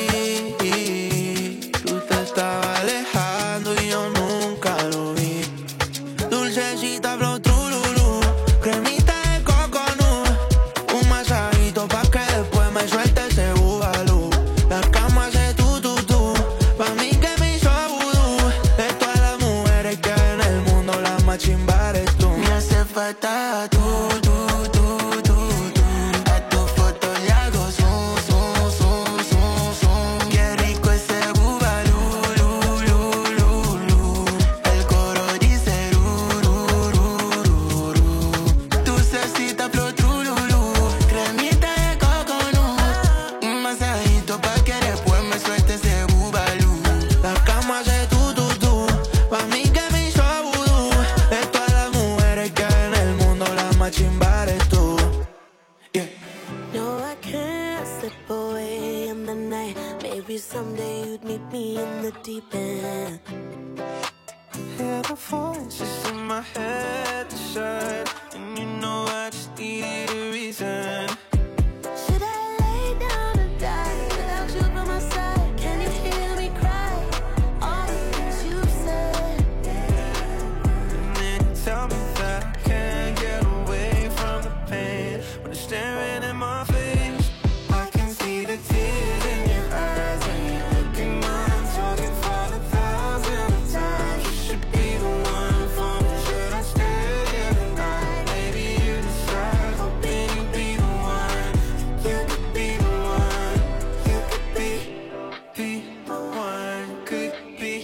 Tú te estabas alejando y yo nunca lo vi. Dulcecita flow trululú, cremita de coconut. Un masajito pa' que después me suelte ese bubalú. La cama hace tú. Pa' mí que me hizo vudú. De todas las mujeres que hay en el mundo, la más chimba eres tú. Me hace falta tú. A tu foto le hago zoom. Qué rico ese bubalú, El coro dice Dulcecita flow trululú, cremita de coconut. Un masajito pa' que después me suelte ese bubalú. La cama hace tú. Pa' mí que me hizo vudú. De todas las mujeres que hay en el mundo, la más chimba eres tú. No, I can't slip away in the night. Maybe someday you'd meet me in the deep end. Hear the voices in my head decide, and you know I just needed a reason. Should I lay down and die without you by my side? Can you hear me cry? All the things you've said. And then you tell me that I can't get away from the pain. When you're staring in my face, I can see the tears in your eyes. When you look in mine, talking for the thousandth time. You should be the one for me. Should I stay here tonight? Maybe you decide. Hoping you'll be the one. You could be the one. You could be the one. Could be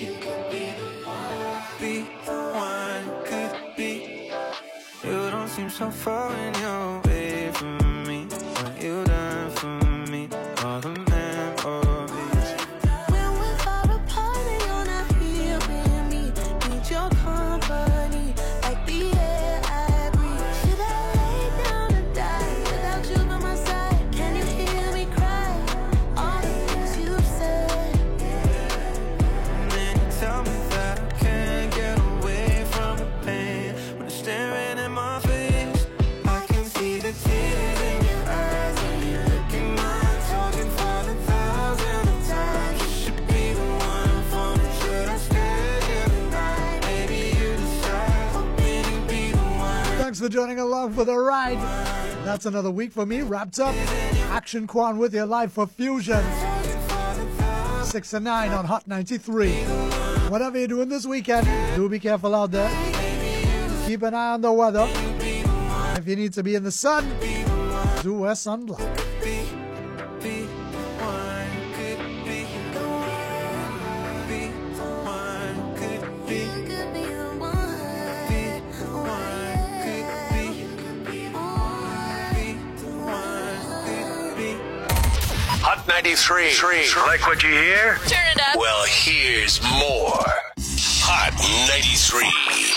the one. Could be. You don't seem so far when you're away from me. What you done for me? All the memories. When we're far apart and you're not here with me, need your company like the air I breathe. Should I lay down and die without you by my side? Can you hear me cry? All the things you've said. And then you tell me that I can't get away from the pain. When you're staring in my face, I can see the tears in your eyes. When you look in mine, talking for the thousandth time. You should be the one for me. Should I stay here tonight? Maybe you decide. Hoping you'll be the one. Thanks for joining along for the ride. That's another week for me wrapped up. Action Quan with you live for Fusion. 6 and 9 on Hot 93. Whatever you're doing this weekend, do be careful out there. Keep an eye on the weather. If you need to be in the sun, do wear sunblock. Hot 93. Like what you hear? Turn it up. Well, here's more. Hot 93.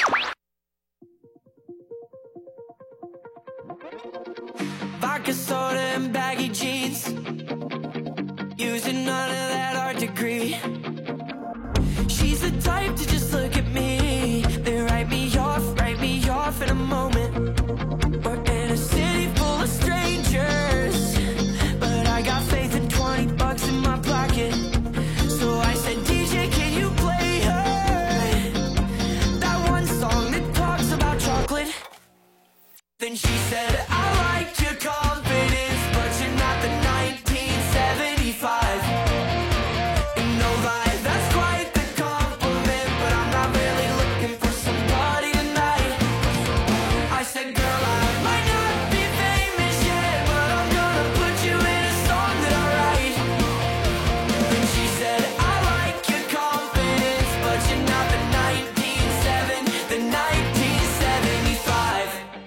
Vodka soda and baggy jeans, using none of that art degree. She's the type to just look at me, then write me off in a moment. Or Then she said, I like your confidence, but you're not the 1975. And no lie, that's quite the compliment, but I'm not really looking for somebody tonight. I said, girl, I might not be famous yet, but I'm gonna put you in a song that I write. Then she said, I like your confidence, but you're not the 1975.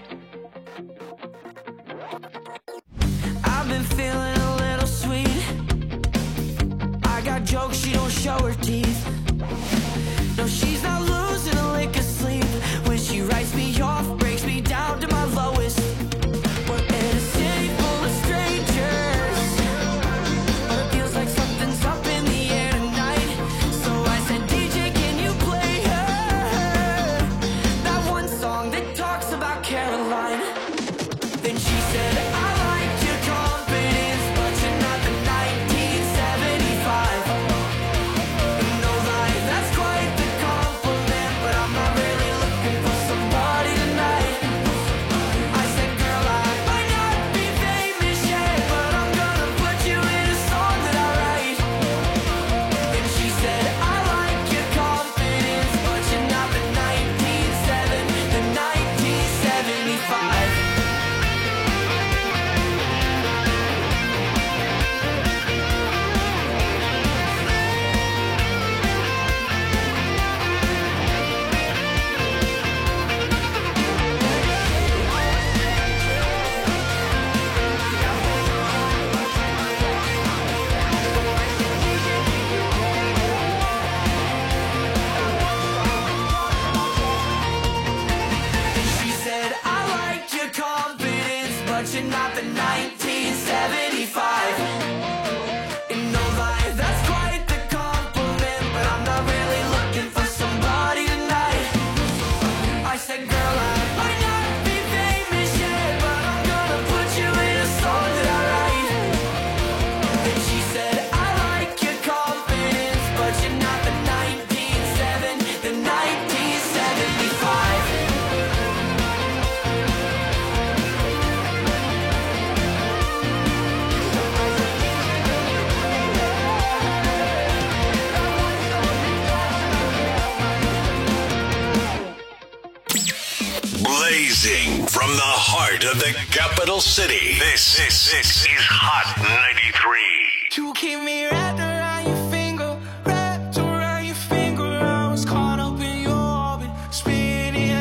I've been feeling a little sweet. I got jokes, she don't show her teeth. No, she's not losing a lick of sleep. When she writes me off, breaks me down to my lowest. We're in a city full of strangers, but it feels like something's up in the air tonight. So I said, DJ, can you play her that one song that talks about Caroline? Then she said, I like your confidence, but you're not the 1975. And no lie, that's quite the compliment, but I'm not really looking for somebody tonight. I said, girl, I might not be famous yet, but I'm gonna put you in a song that I write. Then she said, I like your confidence, but you're not the 1975. She said, I like your confidence, but you're not the 1975. And no lie, that's quite the compliment, but I'm not really looking for somebody tonight. I said, girl, I might not be famous yet, but I'm gonna put you in a song that I write. Then she said, I like your confidence, but you're not the 1975. Blazing from the heart of the capital city. This is Hot 93. You keep me right.